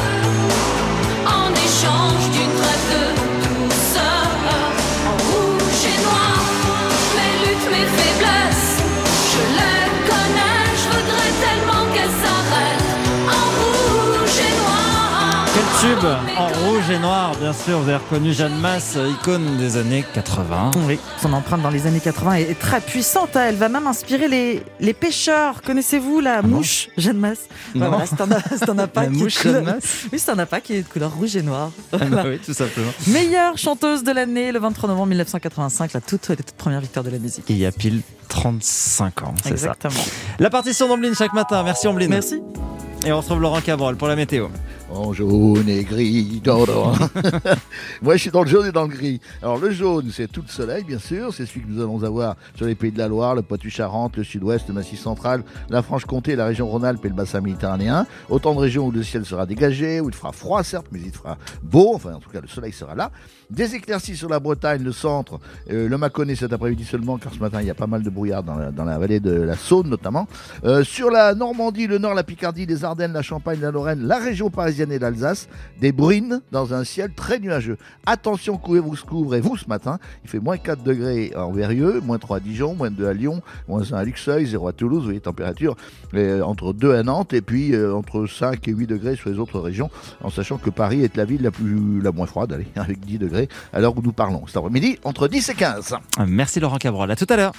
en échange d'une trêve de douceur. En rouge et noir, mes luttes, mes faiblesses, je les connais, je voudrais tellement qu'elles s'arrêtent. En rouge et noir. Quel tube en rouge et noir, bien sûr, vous avez reconnu Jeanne Masse, icône des années quatre-vingts. Oui, son empreinte dans les années quatre-vingts est très puissante. Elle va même inspirer les, les pêcheurs. Connaissez-vous la mouche Jeanne Masse? Non. Voilà, c'est un, c'est un appât La qui mouche est de couleur... Jeanne Masse. Oui, c'est un appât qui est de couleur rouge et noir. Ah bah Voilà. oui, tout simplement. Meilleure chanteuse de l'année, le vingt-trois novembre mille neuf cent quatre-vingt-cinq, la toute, la toute première victoire de la musique. Il y a pile trente-cinq ans, c'est Exactement. ça. La partition d'Ombline chaque matin. Merci Ombline. Merci. Et on retrouve Laurent Cabrol pour la météo. En jaune et gris, dorant. Moi, je suis dans le jaune et dans le gris. Alors, le jaune, c'est tout le soleil, bien sûr. C'est celui que nous allons avoir sur les Pays de la Loire, le Poitou-Charentes, le Sud-Ouest, le Massif central, la Franche-Comté, la région Rhône-Alpes et le bassin méditerranéen. Autant de régions où le ciel sera dégagé, où il fera froid, certes, mais il fera beau. Enfin, en tout cas, le soleil sera là. Des éclaircies sur la Bretagne, le centre, euh, le Mâconnais cet après-midi seulement, car ce matin, il y a pas mal de brouillard dans la, dans la vallée de la Saône, notamment. Euh, sur la Normandie, le Nord, la Picardie, les Ardennes, la Champagne, la Lorraine, la région parisienne et l'Alsace. Des bruines dans un ciel très nuageux. Attention, couvrez-vous, couvrez-vous ce matin. Il fait moins quatre degrés en Verrieux, moins trois à Dijon, moins deux à Lyon, moins un à Luxeuil, zéro à Toulouse. Vous voyez, température euh, entre deux à Nantes et puis euh, entre cinq et huit degrés sur les autres régions, en sachant que Paris est la ville la, plus, la moins froide, allez, avec dix degrés à l'heure où nous parlons. C'est après-midi, entre dix et quinze. Merci Laurent Cabrol. À tout à l'heure.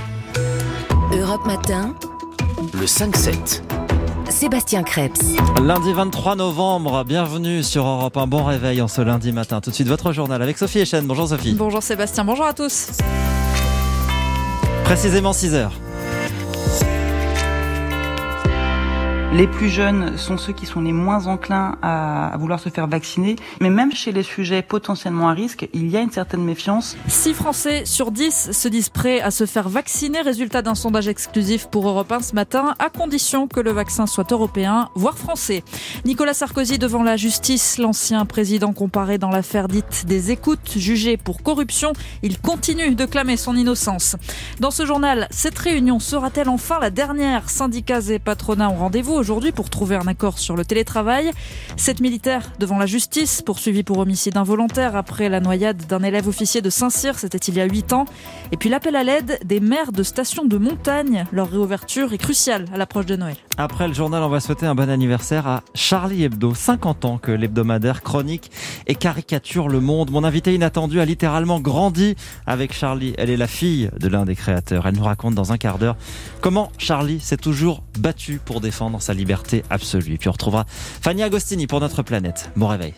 Europe Matin, le cinq sept. Sébastien Crêpes. Lundi vingt-trois novembre, bienvenue sur Europe un. Bon réveil en ce lundi matin. Tout de suite, votre journal avec Sophie Echen. Bonjour Sophie. Bonjour Sébastien, bonjour à tous. Précisément six heures. Les plus jeunes sont ceux qui sont les moins enclins à, à vouloir se faire vacciner. Mais même chez les sujets potentiellement à risque, il y a une certaine méfiance. six Français sur dix se disent prêts à se faire vacciner. Résultat d'un sondage exclusif pour Europe un ce matin, à condition que le vaccin soit européen, voire français. Nicolas Sarkozy devant la justice. L'ancien président comparé dans l'affaire dite des écoutes, jugé pour corruption. Il continue de clamer son innocence. Dans ce journal, cette réunion sera-t-elle enfin la dernière? Syndicats et patronats ont rendez-vous aujourd'hui pour trouver un accord sur le télétravail. Sept militaires devant la justice, poursuivis pour homicide involontaire après la noyade d'un élève officier de Saint-Cyr, c'était il y a huit ans. Et puis l'appel à l'aide des maires de stations de montagne. Leur réouverture est cruciale à l'approche de Noël. Après le journal, on va souhaiter un bon anniversaire à Charlie Hebdo. cinquante ans que l'hebdomadaire chronique et caricature le monde. Mon invité inattendu a littéralement grandi avec Charlie. Elle est la fille de l'un des créateurs. Elle nous raconte dans un quart d'heure comment Charlie s'est toujours battu pour défendre sa liberté absolue. Et puis on retrouvera Fanny Agostini pour Notre Planète. Bon réveil.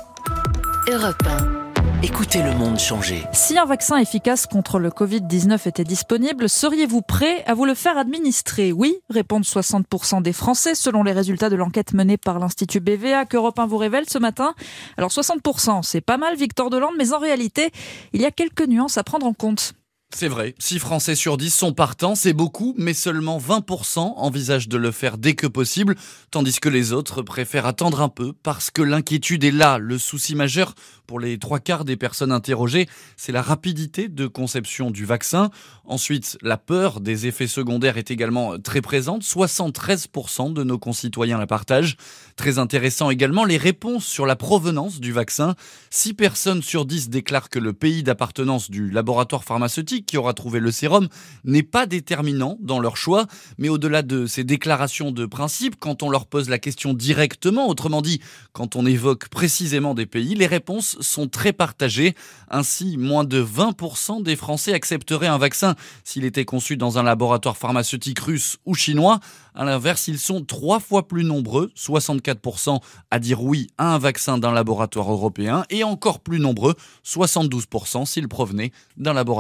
Europe un. Écoutez le monde changer. Si un vaccin efficace contre le covid dix-neuf était disponible, seriez-vous prêt à vous le faire administrer? Oui, répondent soixante pour cent des Français, selon les résultats de l'enquête menée par l'Institut B V A qu'Europe un vous révèle ce matin. Alors soixante pour cent, c'est pas mal, Victor Delande, mais en réalité, il y a quelques nuances à prendre en compte. C'est vrai, six Français sur dix sont partants, c'est beaucoup, mais seulement vingt pour cent envisagent de le faire dès que possible, tandis que les autres préfèrent attendre un peu, parce que l'inquiétude est là. Le souci majeur pour les trois quarts des personnes interrogées, c'est la rapidité de conception du vaccin. Ensuite, la peur des effets secondaires est également très présente, soixante-treize pour cent de nos concitoyens la partagent. Très intéressant également, les réponses sur la provenance du vaccin. six personnes sur dix déclarent que le pays d'appartenance du laboratoire pharmaceutique qui aura trouvé le sérum n'est pas déterminant dans leur choix, mais au-delà de ces déclarations de principe, quand on leur pose la question directement, autrement dit, quand on évoque précisément des pays, les réponses sont très partagées. Ainsi, moins de vingt pour cent des Français accepteraient un vaccin s'il était conçu dans un laboratoire pharmaceutique russe ou chinois. À l'inverse, ils sont trois fois plus nombreux, soixante-quatre pour cent à dire oui à un vaccin d'un laboratoire européen et encore plus nombreux, soixante-douze pour cent s'il provenait d'un laboratoire français.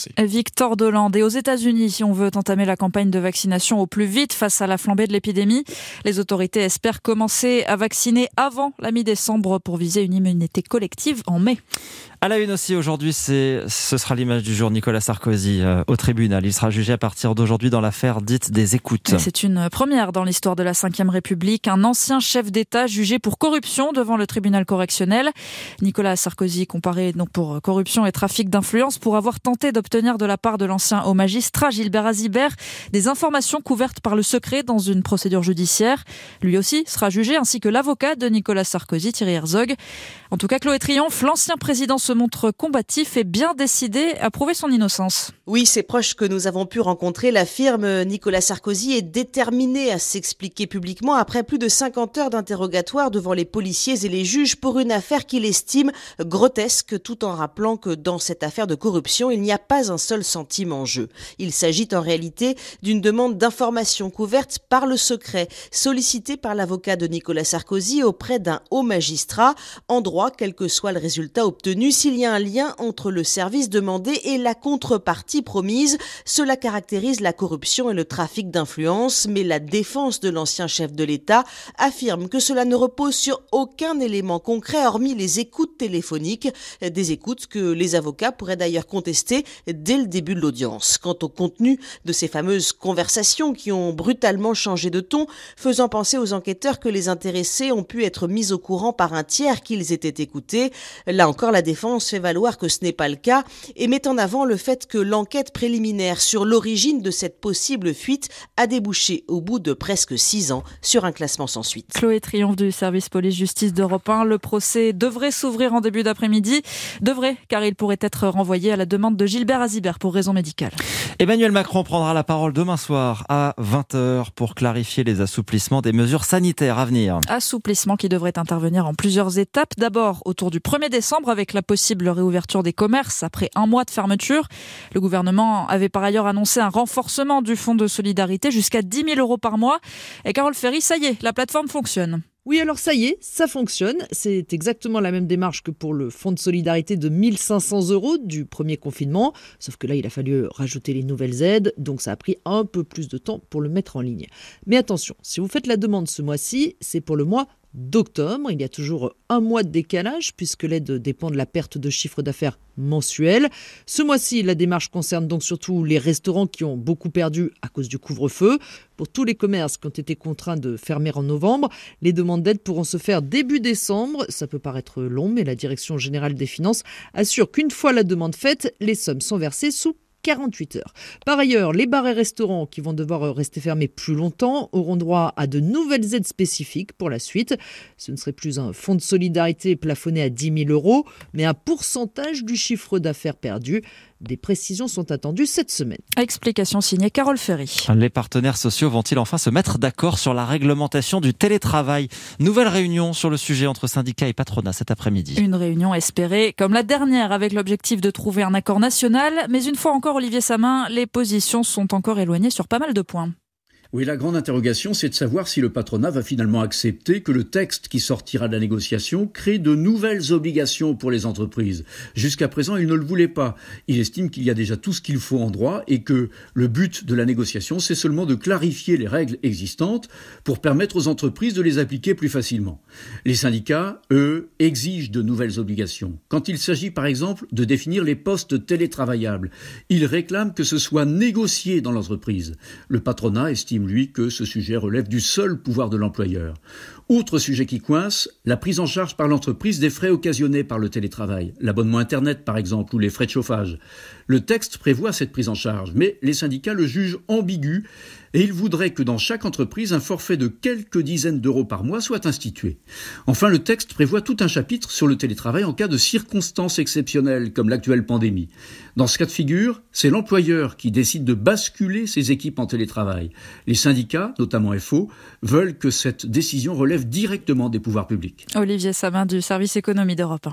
Français. Victor Dolande. Et aux États-Unis, si on veut entamer la campagne de vaccination au plus vite face à la flambée de l'épidémie, les autorités espèrent commencer à vacciner avant la mi-décembre pour viser une immunité collective en mai. À la une aussi aujourd'hui, c'est, ce sera l'image du jour, Nicolas Sarkozy euh, au tribunal. Il sera jugé à partir d'aujourd'hui dans l'affaire dite des écoutes. Et c'est une première dans l'histoire de la cinquième République. Un ancien chef d'État jugé pour corruption devant le tribunal correctionnel. Nicolas Sarkozy comparé donc pour corruption et trafic d'influence pour avoir tenté d'obtenir de la part de l'ancien haut magistrat Gilbert Azibert des informations couvertes par le secret dans une procédure judiciaire. Lui aussi sera jugé ainsi que l'avocat de Nicolas Sarkozy, Thierry Herzog. En tout cas, Chloé Triomphe, l'ancien président se montre combatif et bien décidé à prouver son innocence. Oui, ses proches que nous avons pu rencontrer l'affirment. Nicolas Sarkozy est déterminé à s'expliquer publiquement après plus de cinquante heures d'interrogatoire devant les policiers et les juges pour une affaire qu'il estime grotesque, tout en rappelant que dans cette affaire de corruption, il n'y a pas un seul centime en jeu. Il s'agit en réalité d'une demande d'information couverte par le secret, sollicitée par l'avocat de Nicolas Sarkozy auprès d'un haut magistrat, en droit, quel que soit le résultat obtenu, s'il y a un lien entre le service demandé et la contrepartie promise. Cela caractérise la corruption et le trafic d'influence, mais la défense de l'ancien chef de l'État affirme que cela ne repose sur aucun élément concret hormis les écoutes téléphoniques, des écoutes que les avocats pourraient d'ailleurs contester dès le début de l'audience. Quant au contenu de ces fameuses conversations qui ont brutalement changé de ton, faisant penser aux enquêteurs que les intéressés ont pu être mis au courant par un tiers qu'ils étaient écoutés, là encore la défense fait valoir que ce n'est pas le cas et met en avant le fait que l'enquête préliminaire sur l'origine de cette possible fuite a débouché au bout de presque six ans sur un classement sans suite. Chloé Triomphe du service police-justice d'Europe un. Le procès devrait s'ouvrir en début d'après-midi. Devrait, car il pourrait être renvoyé à la demande de Gilbert Azibert pour raison médicale. Emmanuel Macron prendra la parole demain soir à vingt heures pour clarifier les assouplissements des mesures sanitaires à venir. Assouplissements qui devraient intervenir en plusieurs étapes. D'abord, autour du premier décembre, avec la possible réouverture des commerces après un mois de fermeture. Le gouvernement avait par ailleurs annoncé un renforcement du fonds de solidarité jusqu'à dix mille euros par mois. Et Carole Ferry, ça y est, la plateforme fonctionne. Oui, alors ça y est, ça fonctionne. C'est exactement la même démarche que pour le fonds de solidarité de mille cinq cents euros du premier confinement. Sauf que là, il a fallu rajouter les nouvelles aides, donc ça a pris un peu plus de temps pour le mettre en ligne. Mais attention, si vous faites la demande ce mois-ci, c'est pour le mois d'octobre. Il y a toujours un mois de décalage puisque l'aide dépend de la perte de chiffre d'affaires mensuel. Ce mois-ci, la démarche concerne donc surtout les restaurants qui ont beaucoup perdu à cause du couvre-feu. Pour tous les commerces qui ont été contraints de fermer en novembre, les demandes d'aide pourront se faire début décembre. Ça peut paraître long, mais la Direction générale des finances assure qu'une fois la demande faite, les sommes sont versées sous quarante-huit heures. Par ailleurs, les bars et restaurants qui vont devoir rester fermés plus longtemps auront droit à de nouvelles aides spécifiques pour la suite. Ce ne serait plus un fonds de solidarité plafonné à dix mille euros, mais un pourcentage du chiffre d'affaires perdu. Des précisions sont attendues cette semaine. Explication signée Carole Ferry. Les partenaires sociaux vont-ils enfin se mettre d'accord sur la réglementation du télétravail ? Nouvelle réunion sur le sujet entre syndicats et patronat cet après-midi. Une réunion espérée comme la dernière avec l'objectif de trouver un accord national. Mais une fois encore, Olivier Samin, les positions sont encore éloignées sur pas mal de points. Oui, la grande interrogation, c'est de savoir si le patronat va finalement accepter que le texte qui sortira de la négociation crée de nouvelles obligations pour les entreprises. Jusqu'à présent, il ne le voulait pas. Il estime qu'il y a déjà tout ce qu'il faut en droit et que le but de la négociation, c'est seulement de clarifier les règles existantes pour permettre aux entreprises de les appliquer plus facilement. Les syndicats, eux, exigent de nouvelles obligations. Quand il s'agit, par exemple, de définir les postes télétravaillables, ils réclament que ce soit négocié dans l'entreprise. Le patronat estime lui, que ce sujet relève du seul pouvoir de l'employeur. Autre sujet qui coince, la prise en charge par l'entreprise des frais occasionnés par le télétravail, l'abonnement Internet par exemple, ou les frais de chauffage. Le texte prévoit cette prise en charge, mais les syndicats le jugent ambigu et ils voudraient que dans chaque entreprise, un forfait de quelques dizaines d'euros par mois soit institué. Enfin, le texte prévoit tout un chapitre sur le télétravail en cas de circonstances exceptionnelles, comme l'actuelle pandémie. Dans ce cas de figure, c'est l'employeur qui décide de basculer ses équipes en télétravail. Les syndicats, notamment F O, veulent que cette décision relève directement des pouvoirs publics. Olivier Samin du service économie d'Europe un.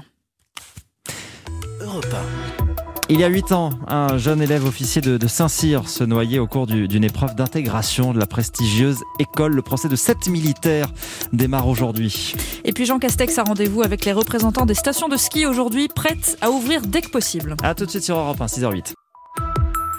Europe un. Il y a huit ans, un jeune élève officier de, de Saint-Cyr se noyait au cours du, d'une épreuve d'intégration de la prestigieuse école. Le procès de sept militaires démarre aujourd'hui. Et puis Jean Castex a rendez-vous avec les représentants des stations de ski aujourd'hui, prêtes à ouvrir dès que possible. A tout de suite sur Europe un, six heures zéro huit.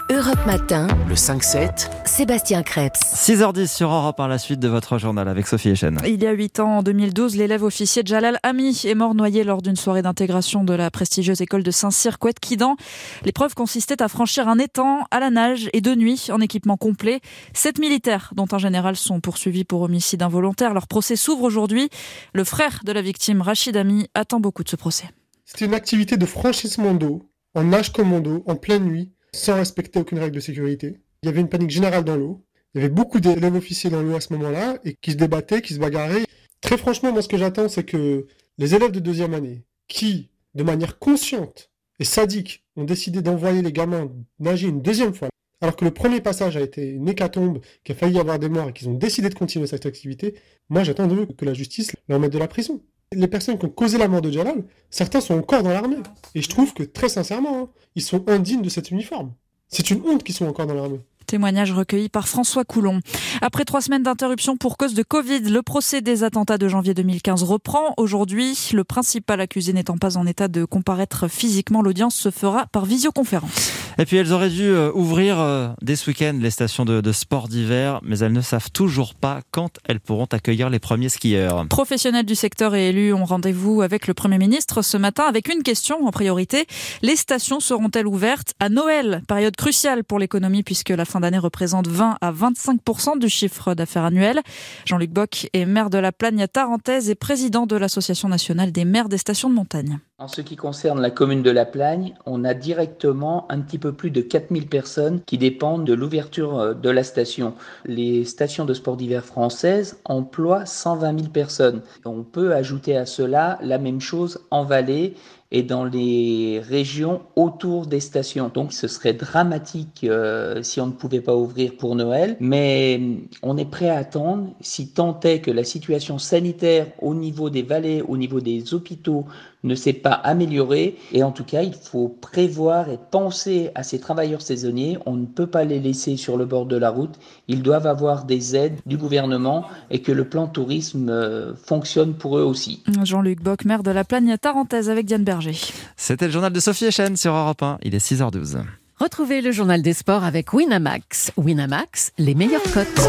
Europe Matin, le cinq sept, Sébastien Crêpes. six heures dix sur Europe un, la suite de votre journal avec Sophie Echen. Il y a huit ans, en deux mille douze, l'élève officier Jalal Ami est mort noyé lors d'une soirée d'intégration de la prestigieuse école de Saint-Cyr Couët-Quidan. L'épreuve consistait à franchir un étang à la nage et de nuit en équipement complet. Sept militaires, dont un général, sont poursuivis pour homicide involontaire. Leur procès s'ouvre aujourd'hui. Le frère de la victime, Rachid Ami, attend beaucoup de ce procès. C'était une activité de franchissement d'eau, en nage commando, en pleine nuit, sans respecter aucune règle de sécurité. Il y avait une panique générale dans l'eau. Il y avait beaucoup d'élèves officiers dans l'eau à ce moment-là et qui se débattaient, qui se bagarraient. Très franchement, moi, ce que j'attends, c'est que les élèves de deuxième année, qui, de manière consciente et sadique, ont décidé d'envoyer les gamins nager une deuxième fois, alors que le premier passage a été une hécatombe, qu'il a failli y avoir des morts et qu'ils ont décidé de continuer cette activité, moi, j'attends d'eux que la justice leur mette de la prison. Les personnes qui ont causé la mort de Jalal, certains sont encore dans l'armée. Et je trouve que, très sincèrement, hein, ils sont indignes de cet uniforme. C'est une honte qu'ils sont encore dans l'armée. Témoignage recueilli par François Coulon. Après trois semaines d'interruption pour cause de Covid, le procès des attentats de janvier deux mille quinze reprend. Aujourd'hui, le principal accusé n'étant pas en état de comparaître physiquement, l'audience se fera par visioconférence. Et puis elles auraient dû euh, ouvrir euh, dès ce week-end les stations de, de sport d'hiver, mais elles ne savent toujours pas quand elles pourront accueillir les premiers skieurs. Professionnels du secteur et élus ont rendez-vous avec le Premier ministre ce matin avec une question en priorité. Les stations seront-elles ouvertes à Noël, période cruciale pour l'économie puisque la fin d'année représente vingt à vingt-cinq pour cent du chiffre d'affaires annuel. Jean-Luc Bock est maire de la Plagne tarentaise et président de l'Association nationale des maires des stations de montagne. En ce qui concerne la commune de La Plagne, on a directement un petit peu plus de quatre mille personnes qui dépendent de l'ouverture de la station. Les stations de sport d'hiver françaises emploient cent vingt mille personnes. On peut ajouter à cela la même chose en Valais et dans les régions autour des stations. Donc ce serait dramatique euh, si on ne pouvait pas ouvrir pour Noël, mais on est prêt à attendre si tant est que la situation sanitaire au niveau des vallées, au niveau des hôpitaux ne s'est pas améliorée. Et en tout cas, il faut prévoir et penser à ces travailleurs saisonniers. On ne peut pas les laisser sur le bord de la route. Ils doivent avoir des aides du gouvernement et que le plan tourisme euh, fonctionne pour eux aussi. Jean-Luc Bock, maire de la Plagne tarentaise avec Diane Berger. C'était le journal de Sophie Echen sur Europe un. Il est six heures douze. Retrouvez le journal des sports avec Winamax. Winamax, les meilleures cotes.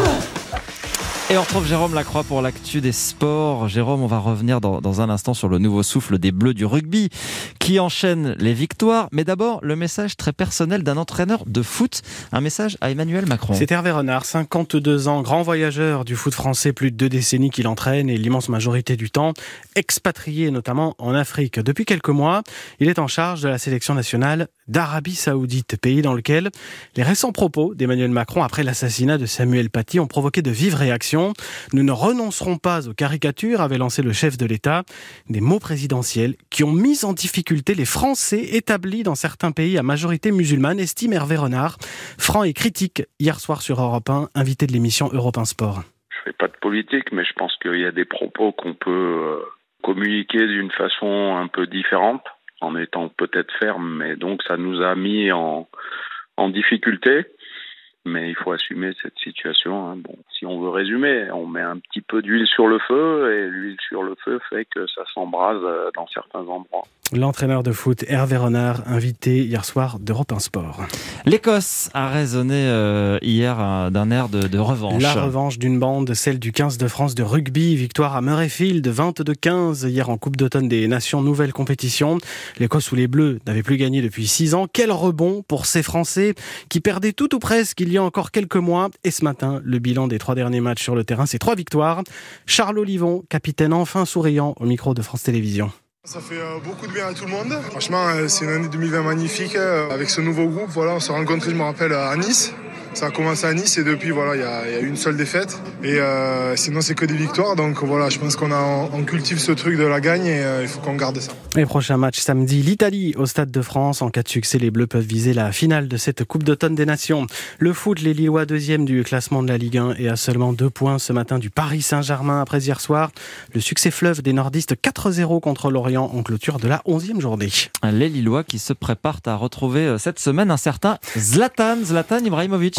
Et on retrouve Jérôme Lacroix pour l'actu des sports. Jérôme, on va revenir dans, dans un instant sur le nouveau souffle des Bleus du rugby qui enchaînent les victoires. Mais d'abord, le message très personnel d'un entraîneur de foot. Un message à Emmanuel Macron. C'est Hervé Renard, cinquante-deux ans, grand voyageur du foot français, plus de deux décennies qu'il entraîne et l'immense majorité du temps expatrié notamment en Afrique. Depuis quelques mois, il est en charge de la sélection nationale d'Arabie Saoudite, pays dans lequel les récents propos d'Emmanuel Macron après l'assassinat de Samuel Paty ont provoqué de vives réactions. Nous ne renoncerons pas aux caricatures, avait lancé le chef de l'État. Des mots présidentiels qui ont mis en difficulté les Français établis dans certains pays à majorité musulmane, estime Hervé Renard, franc et critique hier soir sur Europe un, invité de l'émission Europe un Sport. Je fais pas de politique, mais je pense qu'il y a des propos qu'on peut communiquer d'une façon un peu différente, en étant peut-être ferme, mais donc ça nous a mis en, en difficulté. Mais il faut assumer cette situation. Hein. Bon, si on veut résumer, on met un petit peu d'huile sur le feu et l'huile sur le feu fait que ça s'embrase dans certains endroits. L'entraîneur de foot Hervé Renard, invité hier soir d'Europe un Sport. L'Écosse a résonné euh, hier euh, d'un air de, de revanche. La revanche d'une bande, celle du quinze de France de rugby. Victoire à Murrayfield, vingt-deux quinze hier en Coupe d'automne des Nations, nouvelle compétition. L'Écosse ou les Bleus n'avaient plus gagné depuis six ans. Quel rebond pour ces Français qui perdaient tout ou presque il y a encore quelques mois. Et ce matin, le bilan des trois derniers matchs sur le terrain, c'est trois victoires. Charles Olivon, capitaine enfin souriant au micro de France Télévisions. Ça fait euh, beaucoup de bien à tout le monde. Franchement, euh, c'est une année deux mille vingt magnifique. Euh, avec ce nouveau groupe, voilà, on s'est rencontrés, je me rappelle, à Nice. Ça a commencé à Nice et depuis, voilà, il y a, y a une seule défaite. Et euh, sinon, c'est que des victoires. Donc voilà, je pense qu'on a, on cultive ce truc de la gagne et euh, il faut qu'on garde ça. Les prochains matchs samedi, l'Italie au Stade de France. En cas de succès, les Bleus peuvent viser la finale de cette Coupe d'automne des Nations. Le foot, les Lillois deuxième du classement de la Ligue un et à seulement deux points ce matin du Paris Saint-Germain après hier soir. Le succès fleuve des nordistes quatre zéro contre l'Orient en clôture de la onzième journée. Les Lillois qui se préparent à retrouver cette semaine un certain Zlatan, Zlatan Ibrahimovic.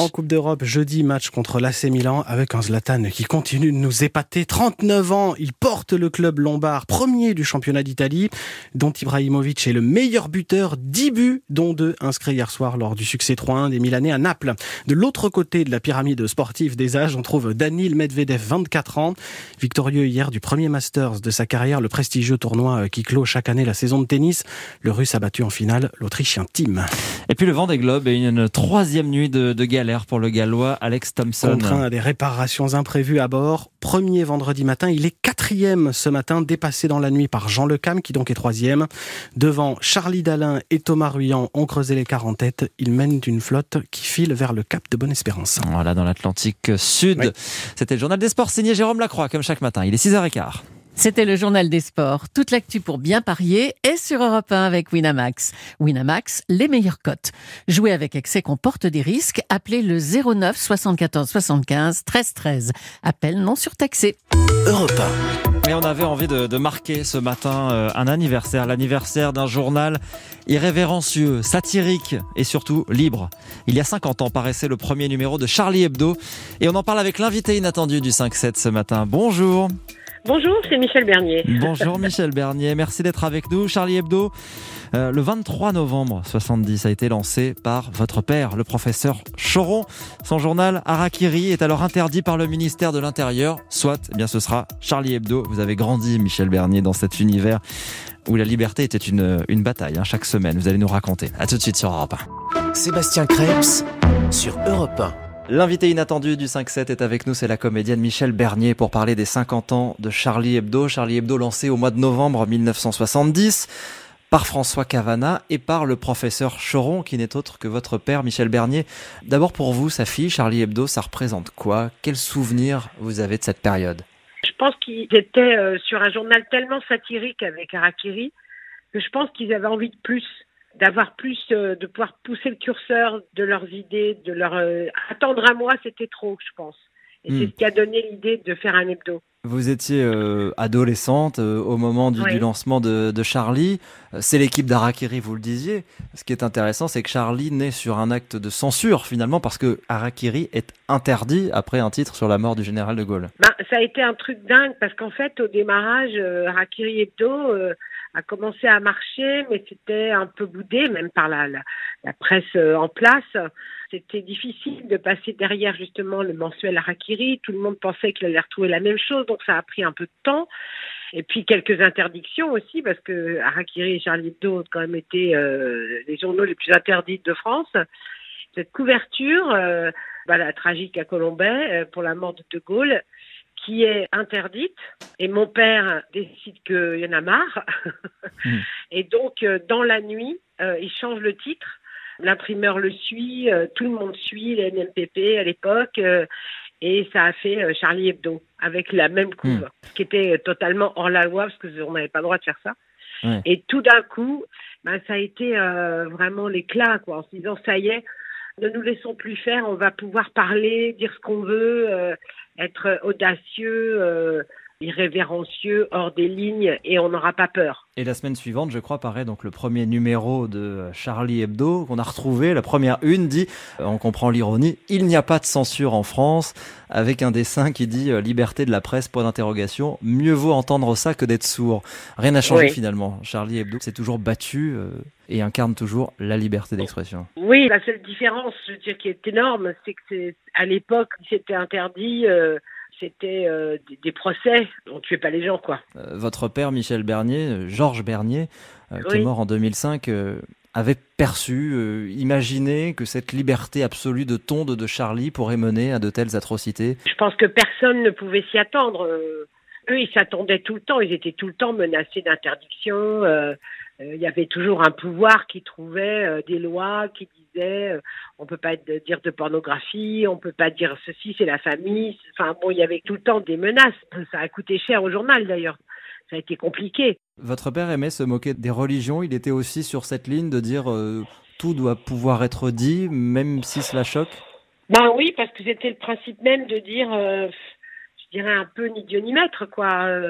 Coupe d'Europe, jeudi, match contre l'A C Milan avec un Zlatan qui continue de nous épater. trente-neuf ans, il porte le club lombard, premier du championnat d'Italie, dont Ibrahimovic est le meilleur buteur, dix buts, dont deux inscrits hier soir lors du succès trois à un des Milanais à Naples. De l'autre côté de la pyramide sportive des âges, on trouve Daniil Medvedev, vingt-quatre ans, victorieux hier du premier Masters de sa carrière, le prestigieux tournoi qui clôt chaque année la saison de tennis. Le Russe a battu en finale l'Autrichien Thiem. Et puis le Vendée Globe et une troisième nuit de, de galère pour le Gallois Alex Thomson. Contraint à des réparations imprévues à bord. Premier vendredi matin, il est quatrième ce matin, dépassé dans la nuit par Jean Le Cam, qui donc est troisième. Devant Charlie Dalin et Thomas Ruyant ont creusé l'écart en tête. Ils mènent une flotte qui file vers le cap de Bonne-Espérance. Voilà, dans l'Atlantique Sud. Oui. C'était le journal des sports signé Jérôme Lacroix, comme chaque matin. Il est six heures quinze. C'était le journal des sports. Toute l'actu pour bien parier est sur Europe un avec Winamax. Winamax, les meilleures cotes. Jouer avec excès comporte des risques. Appelez le zéro neuf soixante-quatorze soixante-quinze treize treize. Appel non surtaxé. Europe un. Et on avait envie de, de marquer ce matin euh, un anniversaire, l'anniversaire d'un journal irrévérencieux, satirique et surtout libre. Il y a cinquante ans paraissait le premier numéro de Charlie Hebdo et on en parle avec l'invité inattendu du cinq sept ce matin. Bonjour. Bonjour, c'est Michel Bernier. Bonjour Michel Bernier, merci d'être avec nous. Charlie Hebdo, euh, le vingt-trois novembre soixante-dix a été lancé par votre père, le professeur Choron. Son journal Harakiri est alors interdit par le ministère de l'Intérieur. Soit, eh bien ce sera Charlie Hebdo. Vous avez grandi, Michel Bernier, dans cet univers où la liberté était une, une bataille, hein, chaque semaine. Vous allez nous raconter. À tout de suite sur Europe un. Sébastien Krebs sur Europe un. L'invité inattendu du cinq sept est avec nous, c'est la comédienne Michel Bernier pour parler des cinquante ans de Charlie Hebdo. Charlie Hebdo lancé au mois de novembre mille neuf cent soixante-dix par François Cavana et par le professeur Choron qui n'est autre que votre père Michel Bernier. D'abord pour vous, sa fille, Charlie Hebdo, ça représente quoi? Quels souvenirs vous avez de cette période? Je pense qu'ils étaient euh, sur un journal tellement satirique avec Harakiri que je pense qu'ils avaient envie de plus. D'avoir plus, euh, de pouvoir pousser le curseur de leurs idées, de leur euh, attendre un mois, c'était trop, je pense. Et mmh. c'est ce qui a donné l'idée de faire un hebdo. Vous étiez euh, adolescente euh, au moment du, oui. du lancement de, de Charlie. C'est l'équipe d'Harakiri, vous le disiez. Ce qui est intéressant, c'est que Charlie naît sur un acte de censure, finalement, parce que Harakiri est interdit après un titre sur la mort du général de Gaulle. Ben, ça a été un truc dingue, parce qu'en fait, au démarrage, euh, Harakiri Hebdo euh, a commencé à marcher, mais c'était un peu boudé, même par la, la, la presse euh, en place. C'était difficile de passer derrière justement le mensuel Harakiri. Tout le monde pensait qu'il allait retrouver la même chose, donc ça a pris un peu de temps. Et puis quelques interdictions aussi, parce que Harakiri et Charlie Hebdo ont quand même été euh, les journaux les plus interdits de France. Cette couverture, euh, bah, la tragique à Colombey euh, pour la mort de De Gaulle, qui est interdite. Et mon père décide qu'il y en a marre. mmh. Et donc, euh, dans la nuit, euh, il change le titre. L'imprimeur le suit, euh, tout le monde suit, les N M P P à l'époque, euh, et ça a fait euh, Charlie Hebdo, avec la même couve, mmh. qui était totalement hors la loi, parce qu'on n'avait pas le droit de faire ça. Ouais. Et tout d'un coup, ben, ça a été euh, vraiment l'éclat, quoi, en se disant, ça y est, ne nous laissons plus faire, on va pouvoir parler, dire ce qu'on veut, euh, être audacieux, euh, irrévérencieux, hors des lignes, et on n'aura pas peur. Et la semaine suivante, je crois, paraît donc le premier numéro de Charlie Hebdo qu'on a retrouvé. La première une dit, on comprend l'ironie, il n'y a pas de censure en France, avec un dessin qui dit euh, liberté de la presse, point d'interrogation, mieux vaut entendre ça que d'être sourd. Rien n'a changé oui. finalement. Charlie Hebdo s'est toujours battu euh, et incarne toujours la liberté d'expression. Oui, la seule différence, je veux dire, qui est énorme, c'est que c'est, à l'époque, c'était interdit. Euh, C'était euh, des, des procès, on tuait pas les gens, quoi. Euh, votre père, Michel Bernier, euh, Georges Bernier, euh, oui. qui est mort en deux mille cinq, euh, avait perçu, euh, imaginé que cette liberté absolue de ton de, de Charlie pourrait mener à de telles atrocités. Je pense que personne ne pouvait s'y attendre. Euh, eux, ils s'attendaient tout le temps, ils étaient tout le temps menacés d'interdiction. Euh, euh, il y avait toujours un pouvoir qui trouvait euh, des lois qui disaient euh, on peut pas être, dire de pornographie, on peut pas dire ceci, c'est la famille. Enfin bon, il y avait tout le temps des menaces. Ça a coûté cher au journal d'ailleurs. Ça a été compliqué. Votre père aimait se moquer des religions. Il était aussi sur cette ligne de dire euh, tout doit pouvoir être dit, même si cela choque. Ben oui, parce que c'était le principe même de dire, euh, je dirais un peu ni Dieu ni maître, quoi. Euh,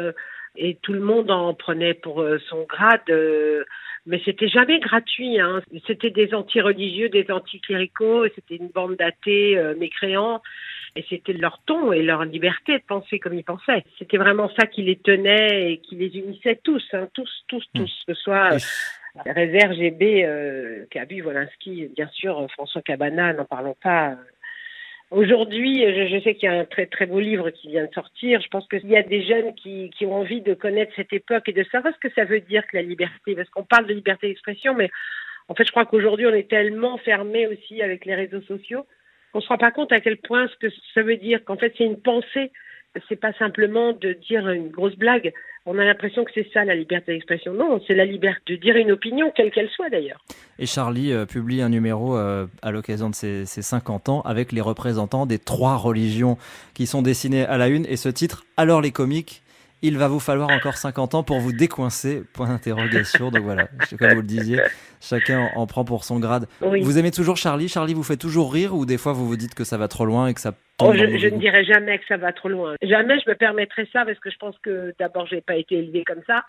et tout le monde en prenait pour euh, son grade. Euh, mais c'était jamais gratuit. Hein. C'était des anti-religieux, des anti-cléricaux, c'était une bande d'athées euh, mécréants. Et c'était leur ton et leur liberté de penser comme ils pensaient. C'était vraiment ça qui les tenait et qui les unissait tous, hein, tous, tous, tous. Mmh. Que ce soit euh, Réserve G B, euh, Kabu, Wolinski, bien sûr, François Cabana, n'en parlons pas. Aujourd'hui, je, je sais qu'il y a un très très beau livre qui vient de sortir. Je pense qu'il y a des jeunes qui, qui ont envie de connaître cette époque et de savoir ce que ça veut dire que la liberté. Parce qu'on parle de liberté d'expression, mais en fait, je crois qu'aujourd'hui, on est tellement fermé aussi avec les réseaux sociaux qu'on se rend pas compte à quel point ce que ça veut dire, qu'en fait c'est une pensée, c'est pas simplement de dire une grosse blague. On a l'impression que c'est ça la liberté d'expression. Non, c'est la liberté de dire une opinion, quelle qu'elle soit d'ailleurs. Et Charlie euh, publie un numéro euh, à l'occasion de ses, ses cinquante ans avec les représentants des trois religions qui sont dessinés à la une, et ce titre, alors les comiques, il va vous falloir encore cinquante ans pour vous décoincer, point d'interrogation. Donc voilà, comme vous le disiez, chacun en prend pour son grade. Oui. Vous aimez toujours Charlie? Charlie vous fait toujours rire, ou des fois vous vous dites que ça va trop loin et que ça tombe oh, Je, dans je ne dirais jamais que ça va trop loin. Jamais je me permettrais ça, parce que je pense que d'abord je n'ai pas été élevée comme ça.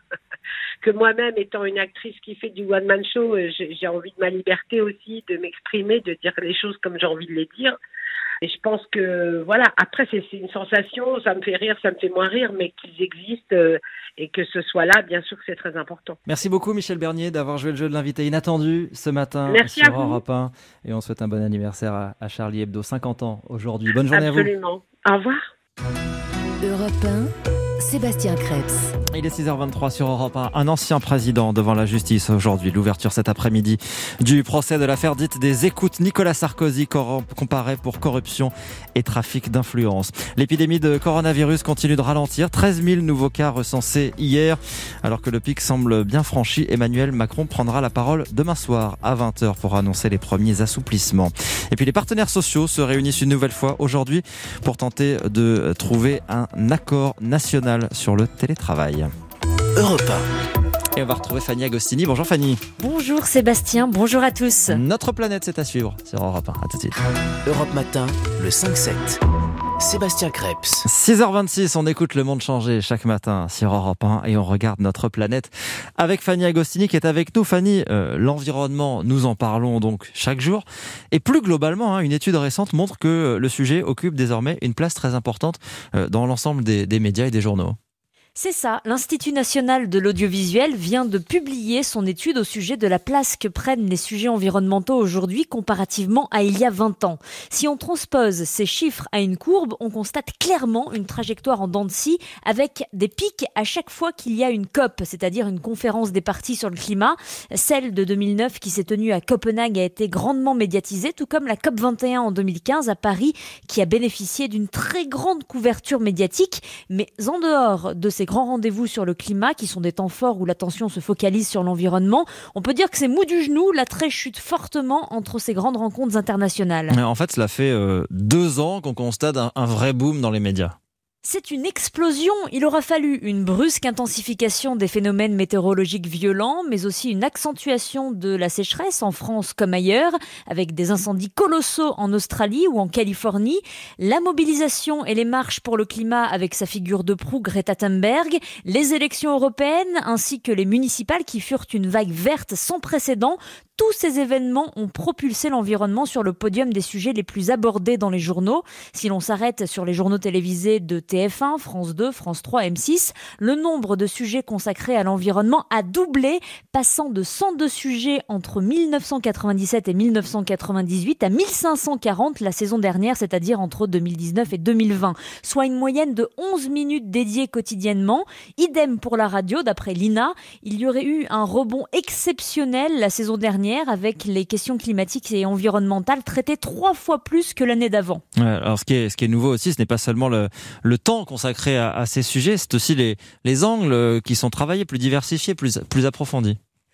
Que moi-même, étant une actrice qui fait du one-man show, j'ai, j'ai envie de ma liberté aussi, de m'exprimer, de dire les choses comme j'ai envie de les dire. Et je pense que, voilà, après, c'est, c'est une sensation, ça me fait rire, ça me fait moins rire, mais qu'ils existent euh, et que ce soit là, bien sûr que c'est très important. Merci beaucoup, Michel Bernier, d'avoir joué le jeu de l'invité inattendu ce matin. Merci sur à vous. Europe un. Et on souhaite un bon anniversaire à, à Charlie Hebdo, cinquante ans aujourd'hui. Bonne journée Absolument. à vous. Absolument. Au revoir. Europe un, Sébastien Krebs. Il est six heures vingt-trois sur Europe un. Un ancien président devant la justice aujourd'hui. L'ouverture cet après-midi du procès de l'affaire dite des écoutes. Nicolas Sarkozy comparé pour corruption et trafic d'influence. L'épidémie de coronavirus continue de ralentir. treize mille nouveaux cas recensés hier. Alors que le pic semble bien franchi, Emmanuel Macron prendra la parole demain soir à vingt heures pour annoncer les premiers assouplissements. Et puis les partenaires sociaux se réunissent une nouvelle fois aujourd'hui pour tenter de trouver un accord national sur le télétravail. Europe un. Et on va retrouver Fanny Agostini. Bonjour Fanny. Bonjour Sébastien, bonjour à tous. Notre planète, c'est à suivre sur Europe un. À tout de suite. Europe Matin, le cinq sept. Sébastien Krebs. six heures vingt-six, on écoute Le Monde changer chaque matin sur Europe un et on regarde notre planète avec Fanny Agostini qui est avec nous. Fanny, euh, l'environnement, nous en parlons donc chaque jour. Et plus globalement, hein, une étude récente montre que le sujet occupe désormais une place très importante euh, dans l'ensemble des, des médias et des journaux. C'est ça, l'Institut national de l'audiovisuel vient de publier son étude au sujet de la place que prennent les sujets environnementaux aujourd'hui comparativement à il y a vingt ans. Si on transpose ces chiffres à une courbe, on constate clairement une trajectoire en dents de scie avec des pics à chaque fois qu'il y a une COP, c'est-à-dire une conférence des parties sur le climat. Celle de deux mille neuf qui s'est tenue à Copenhague a été grandement médiatisée, tout comme la COP vingt et un en deux mille quinze à Paris qui a bénéficié d'une très grande couverture médiatique. Mais en dehors de ces Ces grands rendez-vous sur le climat, qui sont des temps forts où l'attention se focalise sur l'environnement, on peut dire que c'est mou du genou, l'attrait chute fortement entre ces grandes rencontres internationales. En fait, cela fait euh, deux ans qu'on constate un, un vrai boom dans les médias. C'est une explosion. Il aura fallu une brusque intensification des phénomènes météorologiques violents, mais aussi une accentuation de la sécheresse en France comme ailleurs, avec des incendies colossaux en Australie ou en Californie, la mobilisation et les marches pour le climat avec sa figure de proue Greta Thunberg, les élections européennes ainsi que les municipales qui furent une vague verte sans précédent. Tous ces événements ont propulsé l'environnement sur le podium des sujets les plus abordés dans les journaux. Si l'on s'arrête sur les journaux télévisés de T F un, France deux, France trois, M six, le nombre de sujets consacrés à l'environnement a doublé, passant de cent deux sujets entre mille neuf cent quatre-vingt-dix-sept et mille neuf cent quatre-vingt-dix-huit à mille cinq cent quarante la saison dernière, c'est-à-dire entre deux mille dix-neuf et deux mille vingt, soit une moyenne de onze minutes dédiées quotidiennement. Idem pour la radio, d'après l'I N A. Il y aurait eu un rebond exceptionnel la saison dernière avec les questions climatiques et environnementales traitées trois fois plus que l'année d'avant. Ouais, alors ce qui est, ce qui est nouveau aussi, ce n'est pas seulement le, le temps consacré à, à ces sujets, c'est aussi les, les angles qui sont travaillés, plus diversifiés, plus, plus approfondis.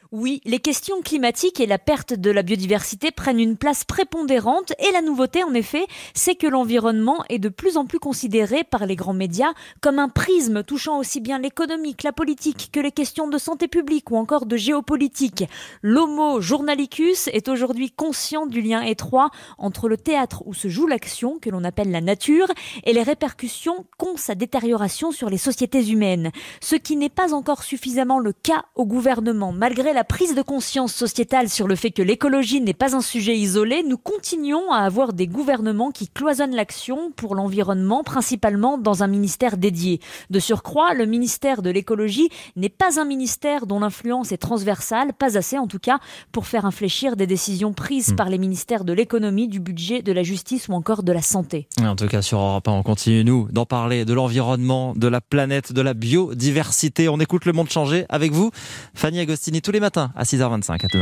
Oui, les questions climatiques et la perte de la biodiversité prennent une place prépondérante et la nouveauté en effet, c'est que l'environnement est de plus en plus considéré par les grands médias comme un prisme touchant aussi bien l'économique, la politique que les questions de santé publique ou encore de géopolitique. L'Homo journalisticus est aujourd'hui conscient du lien étroit entre le théâtre où se joue l'action, que l'on appelle la nature, et les répercussions qu'ont sa détérioration sur les sociétés humaines. Ce qui n'est pas encore suffisamment le cas au gouvernement, malgré la prise de conscience sociétale sur le fait que l'écologie n'est pas un sujet isolé, nous continuons à avoir des gouvernements qui cloisonnent l'action pour l'environnement, principalement dans un ministère dédié. De surcroît, le ministère de l'écologie n'est pas un ministère dont l'influence est transversale, pas assez en tout cas, pour faire infléchir des décisions prises mmh. par les ministères de l'économie, du budget, de la justice ou encore de la santé. En tout cas, sur Europe un, on continue, nous, d'en parler, de l'environnement, de la planète, de la biodiversité. On écoute Le Monde changer avec vous, Fanny Agostini, tous les matins à six heures vingt-cinq. À demain.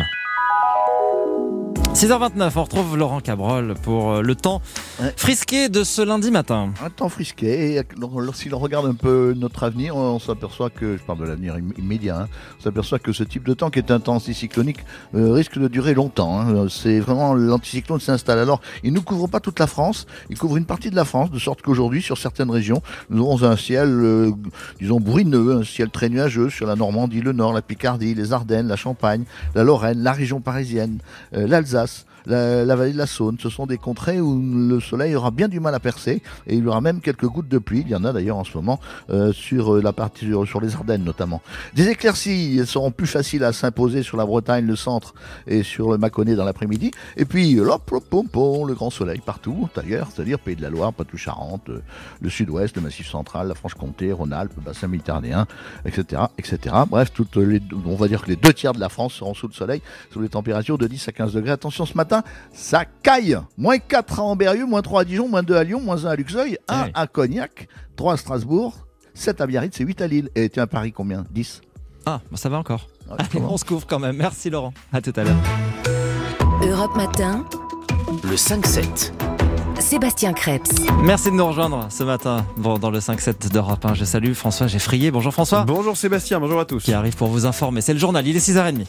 six heures vingt-neuf, on retrouve Laurent Cabrol pour le temps frisqué de ce lundi matin. Un temps frisqué, et si l'on regarde un peu notre avenir, on s'aperçoit que, je parle de l'avenir immédiat, hein, on s'aperçoit que ce type de temps qui est un temps anticyclonique euh, risque de durer longtemps. Hein. C'est vraiment, l'anticyclone s'installe. Alors, il ne couvre pas toute la France, il couvre une partie de la France, de sorte qu'aujourd'hui, sur certaines régions, nous aurons un ciel, euh, disons, bruineux, un ciel très nuageux sur la Normandie, le Nord, la Picardie, les Ardennes, la Champagne, la Lorraine, la région parisienne, euh, l'Alsace, La, la vallée de la Saône. Ce sont des contrées où le soleil aura bien du mal à percer et il y aura même quelques gouttes de pluie. Il y en a d'ailleurs en ce moment euh, sur la partie sur, sur les Ardennes notamment. Des éclaircies, elles seront plus faciles à s'imposer sur la Bretagne, le centre et sur le Mâconnais dans l'après-midi. Et puis hop, hop, hop, hop, le grand soleil partout ailleurs, c'est-à-dire Pays de la Loire, Poitou-Charentes, le Sud-Ouest, le Massif central, la Franche-Comté, Rhône-Alpes, bassin méditerranéen, et cetera, et cetera. Bref, toutes les, on va dire que les deux tiers de la France seront sous le soleil, sous les températures de dix à quinze degrés. Attention, ce matin, ça caille. Moins quatre à Amberieu, moins trois à Dijon, moins deux à Lyon, moins un à Luxeuil, un ouais. à Cognac, trois à Strasbourg, sept à Biarritz et huit à Lille. Et tiens, à Paris, combien ? dix. Ah, bah ça va encore. Ouais, Allez, on se couvre quand même. Merci Laurent. À tout à l'heure. Europe Matin. Le cinq sept. Sébastien Crêpes. Merci de nous rejoindre ce matin bon, dans le cinq sept d'Europe un. Je salue François Geffrier. Bonjour François. Bonjour Sébastien, bonjour à tous. Qui arrive pour vous informer. C'est le journal, il est six heures trente.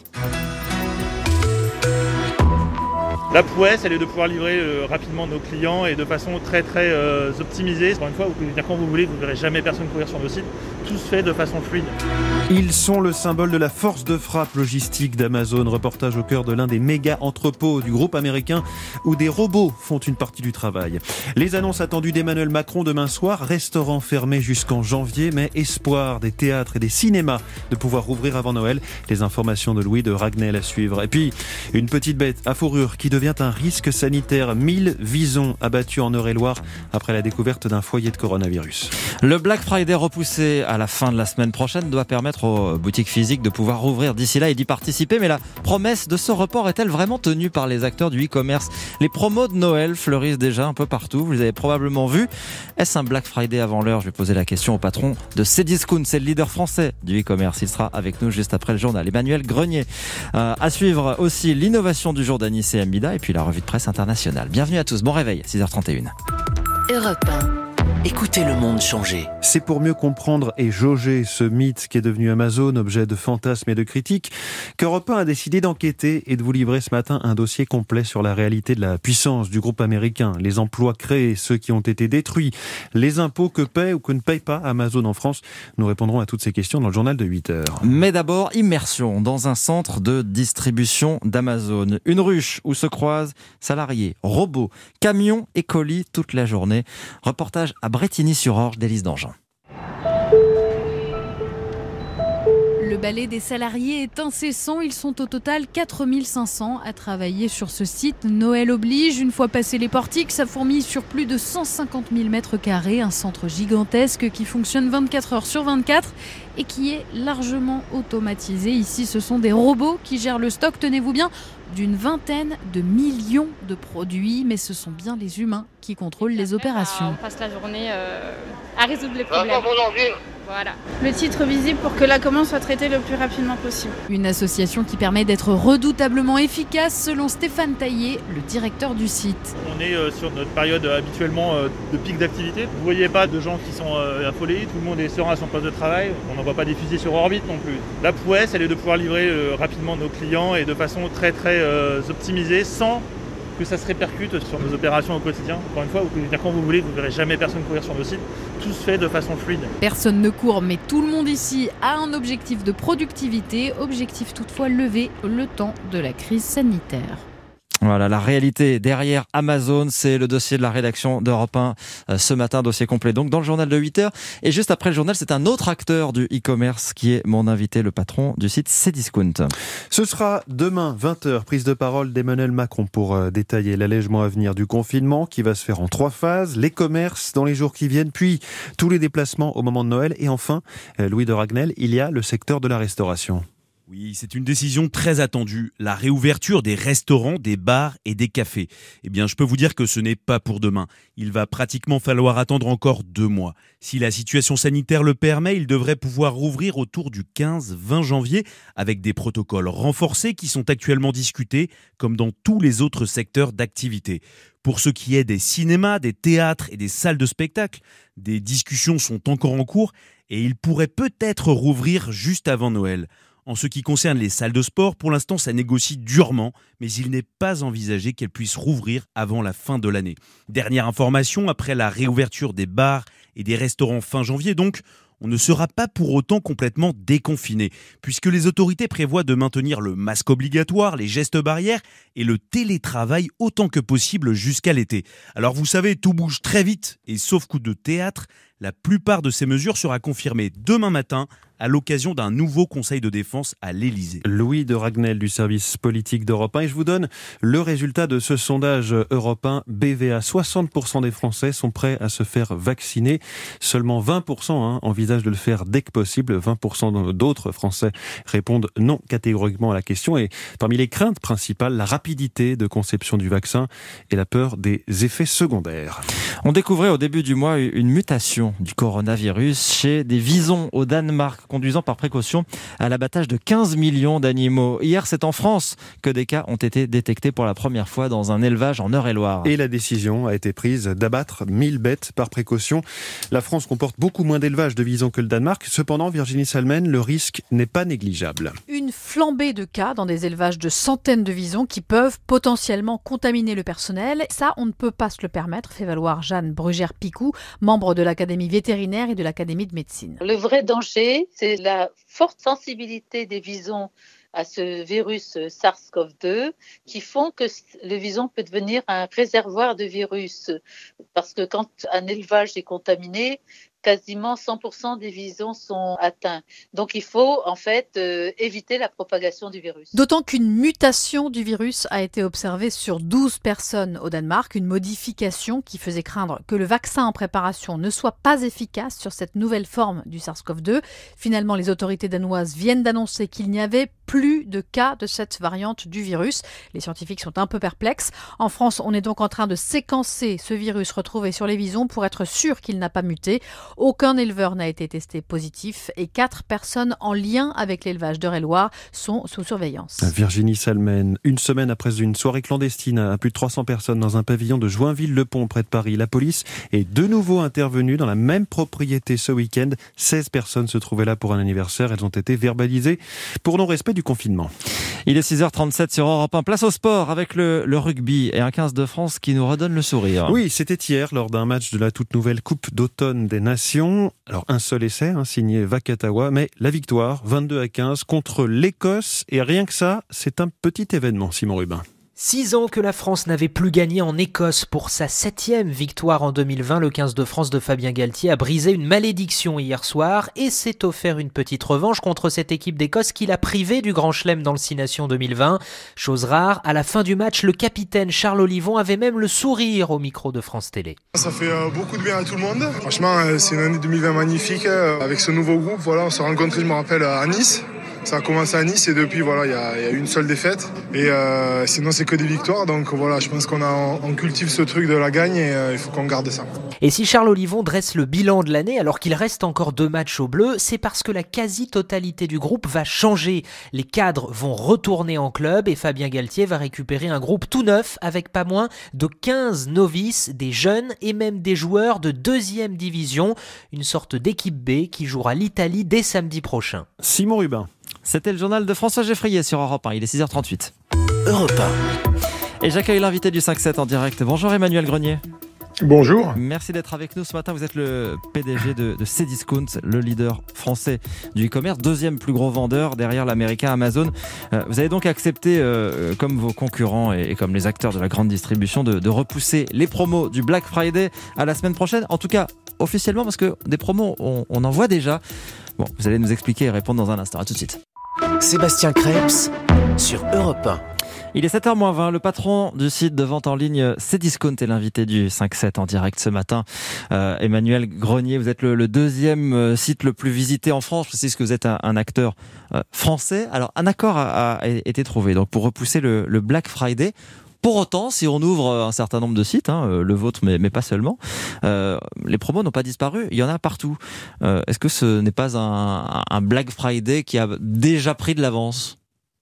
La prouesse, elle est de pouvoir livrer euh, rapidement nos clients et de façon très très euh, optimisée. Encore une fois, vous pouvez venir quand vous voulez, vous ne verrez jamais personne courir sur nos sites. Tout se fait de façon fluide. Ils sont le symbole de la force de frappe logistique d'Amazon. Reportage au cœur de l'un des méga entrepôts du groupe américain où des robots font une partie du travail. Les annonces attendues d'Emmanuel Macron demain soir, restaurants fermés jusqu'en janvier, mais espoir des théâtres et des cinémas de pouvoir rouvrir avant Noël. Les informations de Louis de Ragnel à suivre. Et puis, une petite bête à fourrure qui devient un risque sanitaire. mille visons abattus en Eure-et-Loire après la découverte d'un foyer de coronavirus. Le Black Friday repoussé à la fin de la semaine prochaine doit permettre aux boutiques physiques de pouvoir rouvrir d'ici là et d'y participer. Mais la promesse de ce report est-elle vraiment tenue par les acteurs du e-commerce ? Les promos de Noël fleurissent déjà un peu partout. Vous les avez probablement vu. Est-ce un Black Friday avant l'heure ? Je vais poser la question au patron de Cdiscount. C'est le leader français du e-commerce. Il sera avec nous juste après le journal. Emmanuel Grenier. Euh, à suivre aussi l'innovation du jour d'Anis et Mbida et puis la revue de presse internationale. Bienvenue à tous. Bon réveil, six heures trente et une. Europe un. Écoutez le monde changer. C'est pour mieux comprendre et jauger ce mythe qui est devenu Amazon, objet de fantasmes et de critiques, qu'Europe un a décidé d'enquêter et de vous livrer ce matin un dossier complet sur la réalité de la puissance du groupe américain, les emplois créés, ceux qui ont été détruits, les impôts que paie ou que ne paye pas Amazon en France. Nous répondrons à toutes ces questions dans le journal de huit heures. Mais d'abord, immersion dans un centre de distribution d'Amazon. Une ruche où se croisent salariés, robots, camions et colis toute la journée. Reportage à Brétigny-sur-Orge d'Élise Dangean. Le balai des salariés est incessant. Ils sont au total quatre mille cinq cents à travailler sur ce site. Noël oblige. Une fois passés les portiques, ça fourmille sur plus de cent cinquante mille mètres carrés. Un centre gigantesque qui fonctionne vingt-quatre heures sur vingt-quatre et qui est largement automatisé. Ici, ce sont des robots qui gèrent le stock, tenez-vous bien, d'une vingtaine de millions de produits. Mais ce sont bien les humains qui contrôlent les opérations. On passe la journée euh, à résoudre les problèmes. Voilà. Le titre visible pour que la commande soit traitée le plus rapidement possible. Une association qui permet d'être redoutablement efficace selon Stéphane Taillé, le directeur du site. On est euh, sur notre période euh, habituellement euh, de pic d'activité. Vous ne voyez pas de gens qui sont euh, affolés, tout le monde est serein à son poste de travail. On n'envoie pas des fusils sur orbite non plus. La prouesse, elle est de pouvoir livrer euh, rapidement nos clients et de façon très très euh, optimisée sans que ça se répercute sur nos opérations au quotidien. Encore une fois, vous pouvez venir quand vous voulez, vous ne verrez jamais personne courir sur nos sites. Tout se fait de façon fluide. Personne ne court, mais tout le monde ici a un objectif de productivité, objectif toutefois levé le temps de la crise sanitaire. Voilà, la réalité derrière Amazon, c'est le dossier de la rédaction d'Europe un euh, ce matin, dossier complet donc dans le journal de huit heures. Et juste après le journal, c'est un autre acteur du e-commerce qui est mon invité, le patron du site Cdiscount. Ce sera demain, vingt heures, prise de parole d'Emmanuel Macron pour euh, détailler l'allègement à venir du confinement qui va se faire en trois phases, les commerces dans les jours qui viennent, puis tous les déplacements au moment de Noël. Et enfin, euh, Louis de Ragnel, il y a le secteur de la restauration. Oui, c'est une décision très attendue, la réouverture des restaurants, des bars et des cafés. Eh bien, je peux vous dire que ce n'est pas pour demain. Il va pratiquement falloir attendre encore deux mois. Si la situation sanitaire le permet, il devrait pouvoir rouvrir autour du quinze vingt janvier avec des protocoles renforcés qui sont actuellement discutés, comme dans tous les autres secteurs d'activité. Pour ce qui est des cinémas, des théâtres et des salles de spectacle, des discussions sont encore en cours et ils pourraient peut-être rouvrir juste avant Noël. En ce qui concerne les salles de sport, pour l'instant, ça négocie durement, mais il n'est pas envisagé qu'elles puissent rouvrir avant la fin de l'année. Dernière information, après la réouverture des bars et des restaurants fin janvier, donc, on ne sera pas pour autant complètement déconfiné, puisque les autorités prévoient de maintenir le masque obligatoire, les gestes barrières et le télétravail autant que possible jusqu'à l'été. Alors vous savez, tout bouge très vite, et sauf coup de théâtre, la plupart de ces mesures sera confirmée demain matin à l'occasion d'un nouveau conseil de défense à l'Élysée. Louis de Ragnel du service politique d'Europe un. Et je vous donne le résultat de ce sondage Europe un B V A. soixante pour cent des Français sont prêts à se faire vacciner. Seulement vingt pour cent hein, envisagent de le faire dès que possible. vingt pour cent d'autres Français répondent non catégoriquement à la question. Et parmi les craintes principales, la rapidité de conception du vaccin et la peur des effets secondaires. On découvrait au début du mois une mutation du coronavirus chez des visons au Danemark, conduisant par précaution à l'abattage de quinze millions d'animaux. Hier, c'est en France que des cas ont été détectés pour la première fois dans un élevage en Eure-et-Loire. Et la décision a été prise d'abattre mille bêtes par précaution. La France comporte beaucoup moins d'élevage de visons que le Danemark. Cependant, Virginie Salmen, le risque n'est pas négligeable. Une flambée de cas dans des élevages de centaines de visons qui peuvent potentiellement contaminer le personnel. Ça, on ne peut pas se le permettre, fait valoir Jeanne Brugère-Picou, membre de l'Académie vétérinaire et de l'Académie de médecine. Le vrai danger, c'est la forte sensibilité des visons à ce virus SARS-C o V deux qui font que le vison peut devenir un réservoir de virus. Parce que quand un élevage est contaminé, quasiment cent pour cent des visons sont atteints. Donc il faut en fait euh, éviter la propagation du virus. D'autant qu'une mutation du virus a été observée sur douze personnes au Danemark, une modification qui faisait craindre que le vaccin en préparation ne soit pas efficace sur cette nouvelle forme du SARS-C o V deux. Finalement, les autorités danoises viennent d'annoncer qu'il n'y avait plus de cas de cette variante du virus. Les scientifiques sont un peu perplexes. En France, on est donc en train de séquencer ce virus retrouvé sur les visons pour être sûr qu'il n'a pas muté. Aucun éleveur n'a été testé positif et quatre personnes en lien avec l'élevage d'Eure-et-Loire sont sous surveillance. Virginie Salmen, une semaine après une soirée clandestine à plus de trois cents personnes dans un pavillon de Joinville-le-Pont près de Paris, la police est de nouveau intervenue dans la même propriété ce week-end. seize personnes se trouvaient là pour un anniversaire. Elles ont été verbalisées pour non-respect du confinement. Il est six heures trente-sept sur Europe un. Place au sport avec le, le rugby et un quinze de France qui nous redonne le sourire. Oui, c'était hier lors d'un match de la toute nouvelle Coupe d'automne des Nations. Alors un seul essai, hein, signé Vakatawa, mais la victoire, vingt-deux à quinze contre l'Écosse. Et rien que ça, c'est un petit événement, Simon Rubin. Six ans que la France n'avait plus gagné en Écosse. Pour sa septième victoire en deux mille vingt, le quinze de France de Fabien Galtier a brisé une malédiction hier soir et s'est offert une petite revanche contre cette équipe d'Écosse qui l'a privé du Grand Chelem dans le Six Nations deux mille vingt. Chose rare, à la fin du match, le capitaine Charles Olivon avait même le sourire au micro de France Télé. Ça fait euh, beaucoup de bien à tout le monde. Franchement, euh, c'est une année deux mille vingt magnifique. Euh, avec ce nouveau groupe, voilà, on s'est rencontrés, je me rappelle, à Nice. Ça a commencé à Nice et depuis, voilà, il y a, y a une seule défaite. Et euh, sinon, c'est que des victoires. Donc voilà, je pense qu'on a, on cultive ce truc de la gagne et euh, il faut qu'on garde ça. Et si Charles Olivon dresse le bilan de l'année alors qu'il reste encore deux matchs au bleu, c'est parce que la quasi-totalité du groupe va changer. Les cadres vont retourner en club et Fabien Galtier va récupérer un groupe tout neuf avec pas moins de quinze novices, des jeunes et même des joueurs de deuxième division. Une sorte d'équipe B qui jouera l'Italie dès samedi prochain. Simon Rubin. C'était le journal de François Geffrier sur Europe un. Il est six heures trente-huit. Europe un. Et j'accueille l'invité du cinq sept en direct. Bonjour Emmanuel Grenier. Bonjour. Merci d'être avec nous ce matin. Vous êtes le P D G de, de Cdiscount, le leader français du e-commerce, deuxième plus gros vendeur derrière l'américain Amazon. Euh, vous avez donc accepté, euh, comme vos concurrents et, et comme les acteurs de la grande distribution, de, de repousser les promos du Black Friday à la semaine prochaine. En tout cas, officiellement, parce que des promos, on, on en voit déjà. Bon, vous allez nous expliquer et répondre dans un instant. À tout de suite. Sébastien Krebs sur Europe un. Il est sept heures moins vingt, le patron du site de vente en ligne Cdiscount est l'invité du cinq sept en direct ce matin. Euh, Emmanuel Grenier, vous êtes le, le deuxième site le plus visité en France. Je précise que vous êtes un, un acteur euh, français. Alors un accord a, a été trouvé donc pour repousser le, le Black Friday. Pour autant, si on ouvre un certain nombre de sites, hein, le vôtre, mais, mais pas seulement, euh, les promos n'ont pas disparu. Il y en a partout. Euh, est-ce que ce n'est pas un, un Black Friday qui a déjà pris de l'avance ?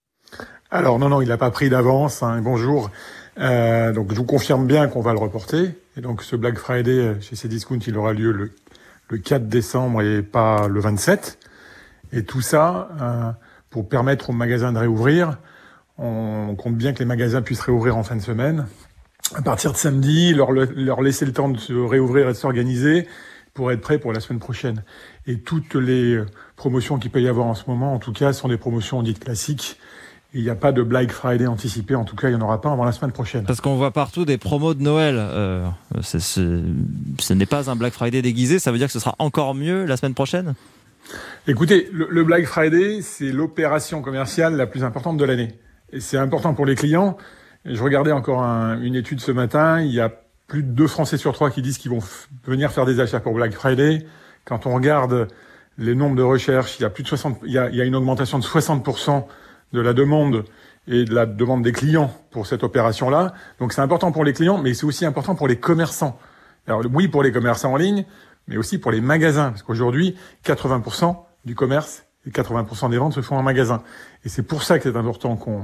Alors non, non, il n'a pas pris d'avance. Hein, bonjour. Euh, donc je vous confirme bien qu'on va le reporter. Et donc ce Black Friday chez Cdiscount, il aura lieu le, le quatre décembre et pas le vingt-sept. Et tout ça euh, pour permettre aux magasins de réouvrir. On compte bien que les magasins puissent réouvrir en fin de semaine. À partir de samedi, leur, leur laisser le temps de se réouvrir et de s'organiser pour être prêts pour la semaine prochaine. Et toutes les promotions qu'il peut y avoir en ce moment, en tout cas, sont des promotions dites classiques. Il n'y a pas de Black Friday anticipé, en tout cas, il n'y en aura pas avant la semaine prochaine. Parce qu'on voit partout des promos de Noël. Euh, c'est, c'est, ce n'est pas un Black Friday déguisé, ça veut dire que ce sera encore mieux la semaine prochaine ? Écoutez, le, le Black Friday, c'est l'opération commerciale la plus importante de l'année. Et c'est important pour les clients. Je regardais encore un, une étude ce matin. Il y a plus de deux Français sur trois qui disent qu'ils vont f- venir faire des achats pour Black Friday. Quand on regarde les nombres de recherches, il y a plus de soixante, il y a, il y a une augmentation de soixante pour cent de la demande et de la demande des clients pour cette opération-là. Donc c'est important pour les clients, mais c'est aussi important pour les commerçants. Alors oui, pour les commerçants en ligne, mais aussi pour les magasins. Parce qu'aujourd'hui, quatre-vingts pour cent du commerce et quatre-vingts pour cent des ventes se font en magasin. Et c'est pour ça que c'est important qu'on,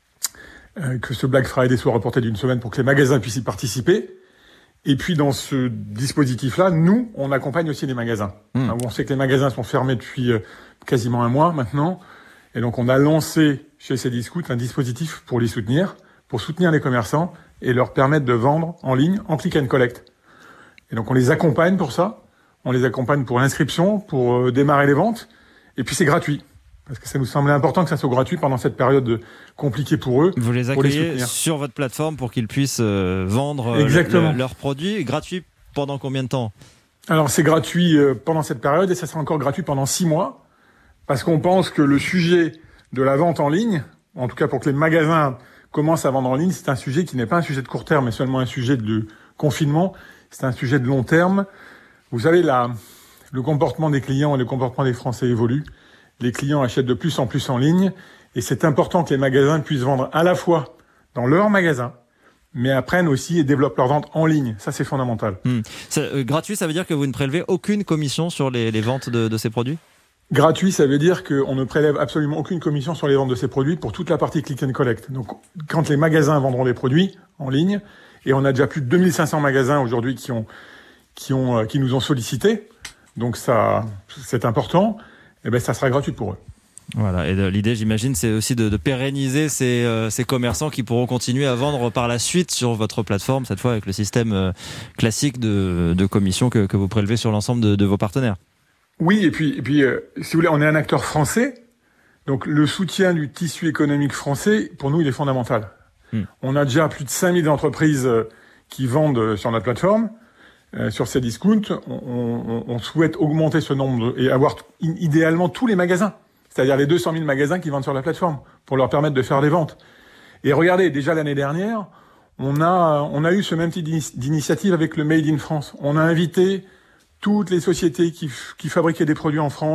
euh, que ce Black Friday soit reporté d'une semaine pour que les magasins puissent y participer. Et puis, dans ce dispositif-là, nous, on accompagne aussi les magasins. Mmh. On sait que les magasins sont fermés depuis euh, quasiment un mois maintenant. Et donc, on a lancé chez Cdiscount un dispositif pour les soutenir, pour soutenir les commerçants et leur permettre de vendre en ligne, en click and collect. Et donc, on les accompagne pour ça. On les accompagne pour l'inscription, pour euh, démarrer les ventes. Et puis c'est gratuit, parce que ça nous semblait important que ça soit gratuit pendant cette période compliquée pour eux. Vous les accueillez sur votre plateforme pour qu'ils puissent euh, vendre euh, le, le, leurs produits. Gratuit pendant combien de temps ? Alors c'est gratuit euh, pendant cette période et ça sera encore gratuit pendant six mois, parce qu'on pense que le sujet de la vente en ligne, en tout cas pour que les magasins commencent à vendre en ligne, c'est un sujet qui n'est pas un sujet de court terme, mais seulement un sujet de confinement. C'est un sujet de long terme. Vous savez, la... le comportement des clients et le comportement des Français évolue. Les clients achètent de plus en plus en ligne et c'est important que les magasins puissent vendre à la fois dans leur magasin, mais apprennent aussi et développent leur vente en ligne. Ça, c'est fondamental. Mmh. C'est, euh, gratuit, ça veut dire que vous ne prélevez aucune commission sur les, les ventes de, de ces produits ? Gratuit, ça veut dire qu'on ne prélève absolument aucune commission sur les ventes de ces produits pour toute la partie click and collect. Donc, quand les magasins vendront des produits en ligne, et on a déjà plus de deux mille cinq cents magasins aujourd'hui qui ont, qui ont, qui nous ont sollicités, donc ça, c'est important, et ben ça sera gratuit pour eux. Voilà, et l'idée, j'imagine, c'est aussi de, de pérenniser ces, euh, ces commerçants qui pourront continuer à vendre par la suite sur votre plateforme, cette fois avec le système euh, classique de, de commission que, que vous prélevez sur l'ensemble de, de vos partenaires. Oui, et puis, et puis euh, si vous voulez, on est un acteur français, donc le soutien du tissu économique français, pour nous, il est fondamental. Hmm. On a déjà plus de cinq mille entreprises qui vendent sur notre plateforme. Euh, sur Cdiscount, on, on, on souhaite augmenter ce nombre et avoir t- idéalement tous les magasins, c'est-à-dire les deux cent mille magasins qui vendent sur la plateforme, pour leur permettre de faire des ventes. Et regardez, déjà l'année dernière, on a, on a eu ce même type d'initiative avec le Made in France. On a invité toutes les sociétés qui, f- qui fabriquaient des produits en France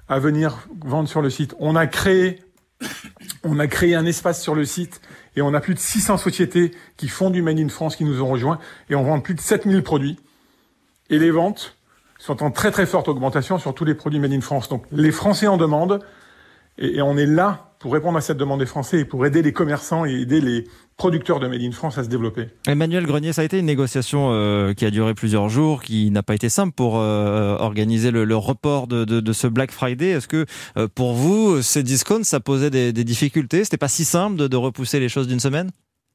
à venir vendre sur le site. On a créé, on a créé un espace sur le site et on a plus de six cents sociétés qui font du Made in France qui nous ont rejoints et on vend plus de sept mille produits. Et les ventes sont en très très forte augmentation sur tous les produits Made in France. Donc les Français en demandent et, et on est là pour répondre à cette demande des Français et pour aider les commerçants et aider les producteurs de Made in France à se développer. Emmanuel Grenier, ça a été une négociation euh, qui a duré plusieurs jours, qui n'a pas été simple pour euh, organiser le, le report de, de, de ce Black Friday. Est-ce que euh, pour vous, ces discounts, ça posait des, des difficultés? C'était pas si simple de, de repousser les choses d'une semaine?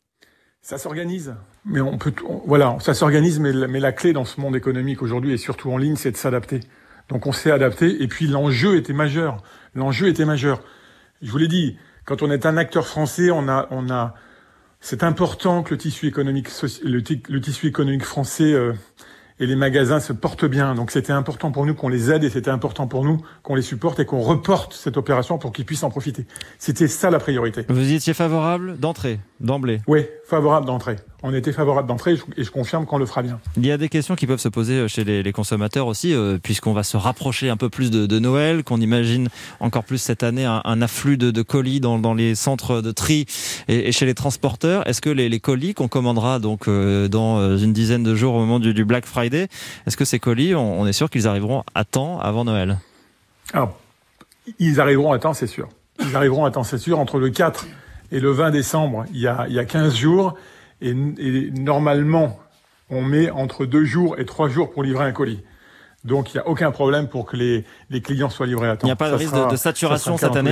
Ça s'organise, mais on peut, on, voilà, ça s'organise, mais, mais la clé dans ce monde économique aujourd'hui et surtout en ligne, c'est de s'adapter. Donc on s'est adapté et puis l'enjeu était majeur. L'enjeu était majeur. Je vous l'ai dit, quand on est un acteur français, on a, on a, c'est important que le tissu économique, le, le tissu économique français euh, et les magasins se portent bien. Donc c'était important pour nous qu'on les aide et c'était important pour nous qu'on les supporte et qu'on reporte cette opération pour qu'ils puissent en profiter. C'était ça la priorité. Vous y étiez favorable d'entrée, d'emblée? Oui, favorable d'entrée. On était favorable d'entrée et je confirme qu'on le fera bien. Il y a des questions qui peuvent se poser chez les, les consommateurs aussi, euh, puisqu'on va se rapprocher un peu plus de, de Noël, qu'on imagine encore plus cette année un, un afflux de, de colis dans, dans les centres de tri et, et chez les transporteurs. Est-ce que les, les colis qu'on commandera donc euh, dans une dizaine de jours au moment du, du Black Friday, est-ce que ces colis, on, on est sûr qu'ils arriveront à temps avant Noël? Alors, ils arriveront à temps, c'est sûr. Ils arriveront à temps, c'est sûr. Entre le quatre et le vingt décembre, il y a, il y a quinze jours. Et, et normalement, on met entre deux jours et trois jours pour livrer un colis. Donc, il n'y a aucun problème pour que les, les clients soient livrés à temps. Il n'y a pas de ça risque sera, de saturation cette année?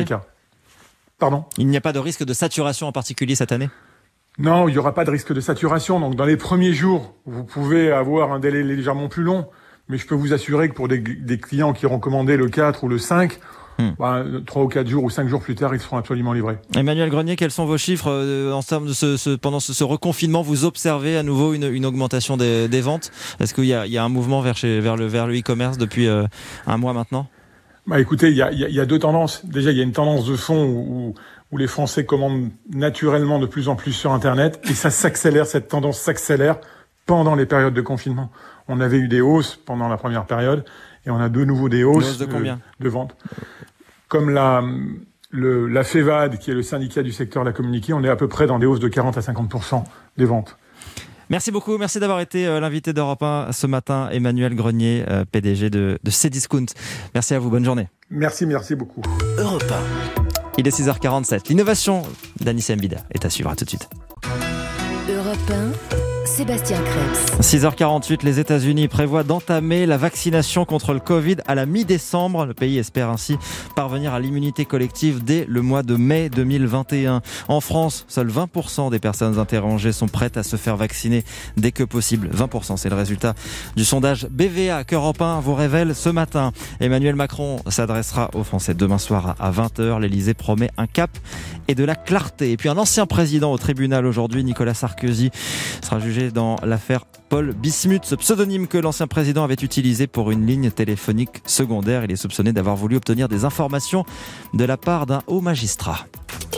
Pardon? Il n'y a pas de risque de saturation en particulier cette année? Non, il n'y aura pas de risque de saturation. Donc, dans les premiers jours, vous pouvez avoir un délai légèrement plus long. Mais je peux vous assurer que pour des, des clients qui auront commandé le quatre ou le cinq, Hmm. Bah, trois ou quatre jours ou cinq jours plus tard, ils seront absolument livrés. Emmanuel Grenier, quels sont vos chiffres euh, en termes de ce, ce, pendant ce, ce reconfinement? Vous observez à nouveau une, une augmentation des, des ventes? Est-ce qu'il y a, il y a un mouvement vers, chez, vers, le, vers le e-commerce depuis euh, un mois maintenant? Bah, écoutez, il y a, il y a deux tendances. Déjà, il y a une tendance de fond où, où les Français commandent naturellement de plus en plus sur Internet et ça s'accélère, cette tendance s'accélère pendant les périodes de confinement. On avait eu des hausses pendant la première période et on a de nouveau des hausses hausse de, combien de, de vente. Comme la, le, la FEVAD, qui est le syndicat du secteur, l'a communiqué, on est à peu près dans des hausses de quarante à cinquante pour cent des ventes. Merci beaucoup, merci d'avoir été euh, l'invité d'Europe un ce matin, Emmanuel Grenier, euh, P D G de, de Cdiscount. Merci à vous, bonne journée. Merci, merci beaucoup. Europe un. Il est six heures quarante-sept. L'innovation d'Anissa Mbida est à suivre, à tout de suite. Europe un. Sébastien Krebs. six heures quarante-huit, les États-Unis prévoient d'entamer la vaccination contre le Covid à la mi-décembre. Le pays espère ainsi parvenir à l'immunité collective dès le mois de mai deux mille vingt et un. En France, seuls vingt pour cent des personnes interrogées sont prêtes à se faire vacciner dès que possible. vingt pour cent, c'est le résultat du sondage B V A qu'Europe un vous révèle ce matin. Emmanuel Macron s'adressera aux Français demain soir à vingt heures. L'Élysée promet un cap et de la clarté. Et puis un ancien président au tribunal aujourd'hui, Nicolas Sarkozy, sera jugé dans l'affaire Paul Bismuth, ce pseudonyme que l'ancien président avait utilisé pour une ligne téléphonique secondaire. Il est soupçonné d'avoir voulu obtenir des informations de la part d'un haut magistrat.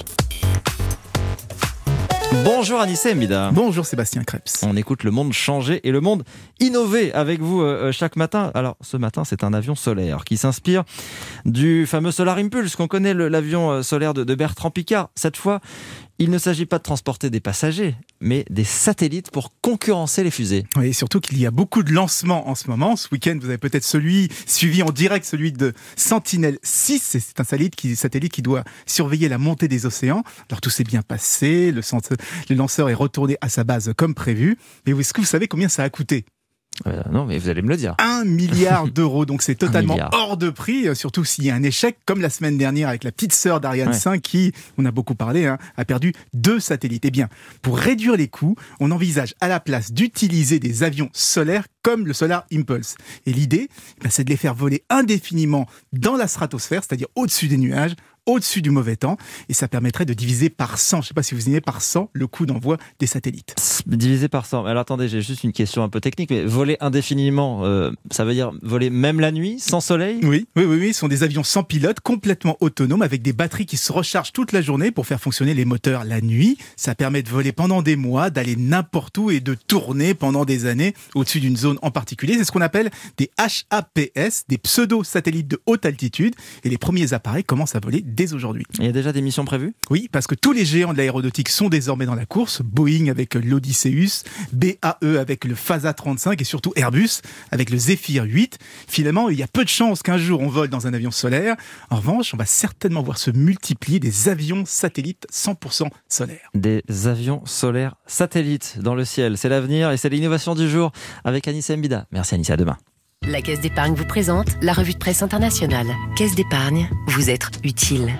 Bonjour Anissa Mbida. Bonjour Sébastien Krebs. On écoute le monde changer et le monde innover avec vous euh, chaque matin. Alors ce matin, c'est un avion solaire qui s'inspire du fameux Solar Impulse qu'on connaît, le, l'avion solaire de, de Bertrand Piccard. Cette fois, il ne s'agit pas de transporter des passagers, mais des satellites pour concurrencer les fusées. Oui, et surtout qu'il y a beaucoup de lancements en ce moment. Ce week-end, vous avez peut-être celui suivi en direct, celui de Sentinel six. C'est un satellite qui, satellite qui doit surveiller la montée des océans. Alors tout s'est bien passé, le, centre, le lanceur est retourné à sa base comme prévu. Mais est-ce que vous savez combien ça a coûté ? Euh, non, mais vous allez me le dire. Un milliard d'euros, donc c'est totalement hors de prix, surtout s'il y a un échec, comme la semaine dernière avec la petite sœur d'Ariane ouais. cinq qui, on a beaucoup parlé, hein, a perdu deux satellites. Eh bien, pour réduire les coûts, on envisage à la place d'utiliser des avions solaires comme le Solar Impulse. Et l'idée, eh bien, c'est de les faire voler indéfiniment dans la stratosphère, c'est-à-dire au-dessus des nuages, au-dessus du mauvais temps et ça permettrait de diviser par cent, je ne sais pas si vous imaginez, par cent le coût d'envoi des satellites. Divisé par cent. Alors attendez, j'ai juste une question un peu technique, mais voler indéfiniment, euh, ça veut dire voler même la nuit, sans soleil ? Oui, oui, oui, oui, ce sont des avions sans pilote, complètement autonomes, avec des batteries qui se rechargent toute la journée pour faire fonctionner les moteurs la nuit. Ça permet de voler pendant des mois, d'aller n'importe où et de tourner pendant des années au-dessus d'une zone en particulier. C'est ce qu'on appelle des H A P S, des pseudo-satellites de haute altitude. Et les premiers appareils commencent à voler dès aujourd'hui. Il y a déjà des missions prévues ? Oui, parce que tous les géants de l'aéronautique sont désormais dans la course. Boeing avec l'Odysseus, B A E avec le Fasa trente-cinq et surtout Airbus avec le Zephyr huit. Finalement, il y a peu de chances qu'un jour on vole dans un avion solaire. En revanche, on va certainement voir se multiplier des avions satellites cent pour cent solaires. Des avions solaires satellites dans le ciel. C'est l'avenir et c'est l'innovation du jour avec Anissa Mbida. Merci Anissa, à demain. La Caisse d'épargne vous présente la revue de presse internationale. Caisse d'épargne, vous être utile.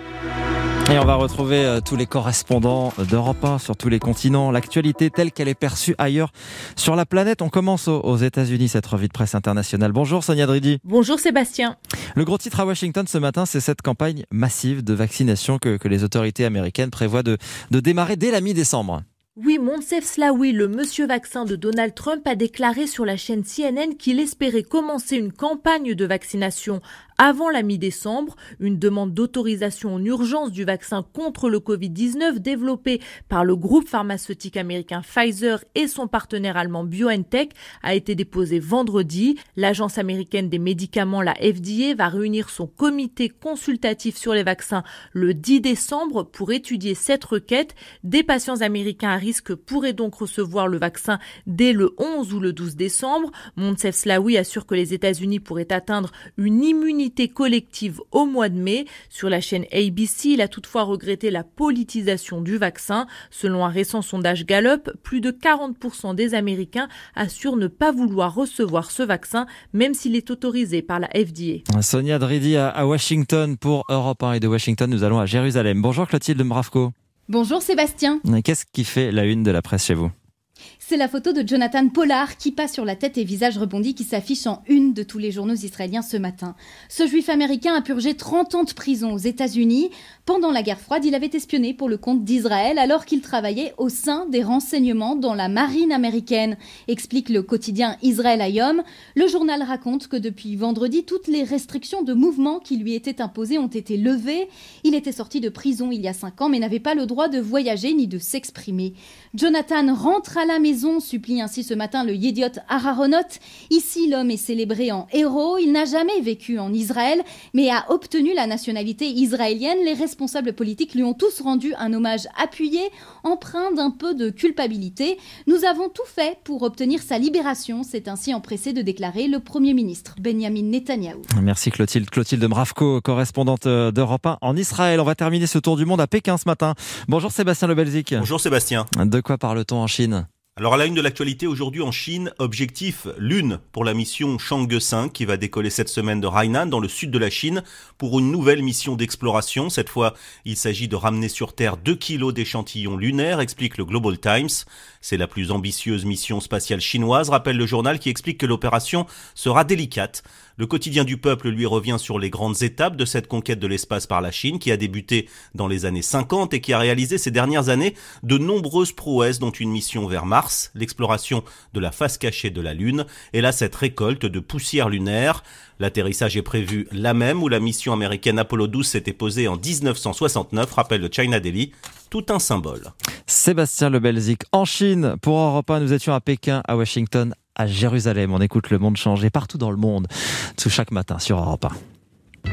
Et on va retrouver euh, tous les correspondants d'Europe un sur tous les continents. L'actualité telle qu'elle est perçue ailleurs sur la planète. On commence aux, aux États-Unis, cette revue de presse internationale. Bonjour Sonia Dridi. Bonjour Sébastien. Le gros titre à Washington ce matin, c'est cette campagne massive de vaccination que, que les autorités américaines prévoient de, de démarrer dès la mi-décembre. Oui, Moncef Slaoui, le monsieur vaccin de Donald Trump, a déclaré sur la chaîne C N N qu'il espérait commencer une campagne de vaccination avant la mi-décembre, une demande d'autorisation en urgence du vaccin contre le covid dix-neuf développé par le groupe pharmaceutique américain Pfizer et son partenaire allemand BioNTech a été déposée vendredi. L'agence américaine des médicaments, la F D A, va réunir son comité consultatif sur les vaccins le dix décembre pour étudier cette requête. Des patients américains à risque pourraient donc recevoir le vaccin dès le onze ou le douze décembre. Moncef Slaoui assure que les États-Unis pourraient atteindre une immunité collective au mois de mai. Sur la chaîne A B C, il a toutefois regretté la politisation du vaccin. Selon un récent sondage Gallup, plus de quarante pour cent des Américains assurent ne pas vouloir recevoir ce vaccin, même s'il est autorisé par la F D A. Sonia Dridi à Washington pour Europe un et de Washington, nous allons à Jérusalem. Bonjour Clotilde Mravko. Bonjour Sébastien. Qu'est-ce qui fait la une de la presse chez vous ? C'est la photo de Jonathan Pollard, qui passe sur la tête et visage rebondi, qui s'affiche en une de tous les journaux israéliens ce matin. Ce juif américain a purgé trente ans de prison aux États-Unis. Pendant la guerre froide, il avait espionné pour le compte d'Israël alors qu'il travaillait au sein des renseignements dans la marine américaine, explique le quotidien Israël Hayom. Le journal raconte que depuis vendredi, toutes les restrictions de mouvement qui lui étaient imposées ont été levées. Il était sorti de prison il y a cinq ans mais n'avait pas le droit de voyager ni de s'exprimer. Jonathan rentre à la maison, supplie ainsi ce matin le Yediot Aharonot. Ici, l'homme est célébré en héros. Il n'a jamais vécu en Israël, mais a obtenu la nationalité israélienne. Les responsables politiques lui ont tous rendu un hommage appuyé, empreint d'un peu de culpabilité. Nous avons tout fait pour obtenir sa libération. C'est ainsi empressé de déclarer le Premier ministre Benjamin Netanyahou. Merci Clotilde. Clotilde Mravko, correspondante d'Europe un en Israël. On va terminer ce tour du monde à Pékin ce matin. Bonjour Sébastien Lebelzik. Bonjour Sébastien. De quoi parle-t-on en Chine ? Alors à la une de l'actualité aujourd'hui en Chine, objectif Lune pour la mission Chang'e cinq qui va décoller cette semaine de Hainan dans le sud de la Chine pour une nouvelle mission d'exploration. Cette fois, il s'agit de ramener sur Terre deux kilos d'échantillons lunaires, explique le Global Times. C'est la plus ambitieuse mission spatiale chinoise, rappelle le journal qui explique que l'opération sera délicate. Le quotidien du peuple lui revient sur les grandes étapes de cette conquête de l'espace par la Chine qui a débuté dans les années cinquante et qui a réalisé ces dernières années de nombreuses prouesses dont une mission vers Mars, l'exploration de la face cachée de la Lune et là cette récolte de poussière lunaire. L'atterrissage est prévu là même où la mission américaine Apollo douze s'était posée en dix-neuf cent soixante-neuf, rappelle le China Daily, tout un symbole. Sébastien Lebelzik en Chine pour Europe un, nous étions à Pékin, à Washington, à Jérusalem. On écoute le monde changer partout dans le monde, tout chaque matin sur Europe un.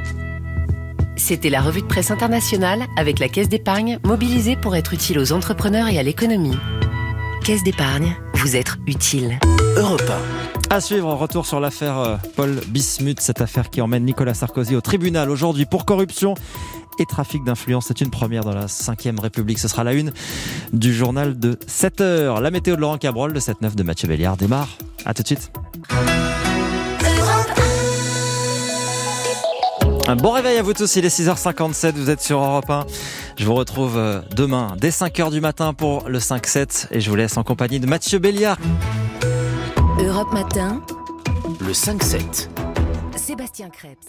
C'était la revue de presse internationale avec la Caisse d'épargne mobilisée pour être utile aux entrepreneurs et à l'économie. Caisse d'épargne, vous être utile. Europe un. À suivre, retour sur l'affaire Paul Bismuth, cette affaire qui emmène Nicolas Sarkozy au tribunal aujourd'hui pour corruption et trafic d'influence. C'est une première dans la cinquième République. Ce sera la une du journal de sept heures. La météo de Laurent Cabrol, le sept neuf de Mathieu Béliard démarre. A tout de suite. Un bon réveil à vous tous, il est six heures cinquante-sept, vous êtes sur Europe un. Je vous retrouve demain dès cinq heures du matin pour le cinq sept et je vous laisse en compagnie de Mathieu Béliard. Europe Matin, le cinq sept. Sébastien Crêpes.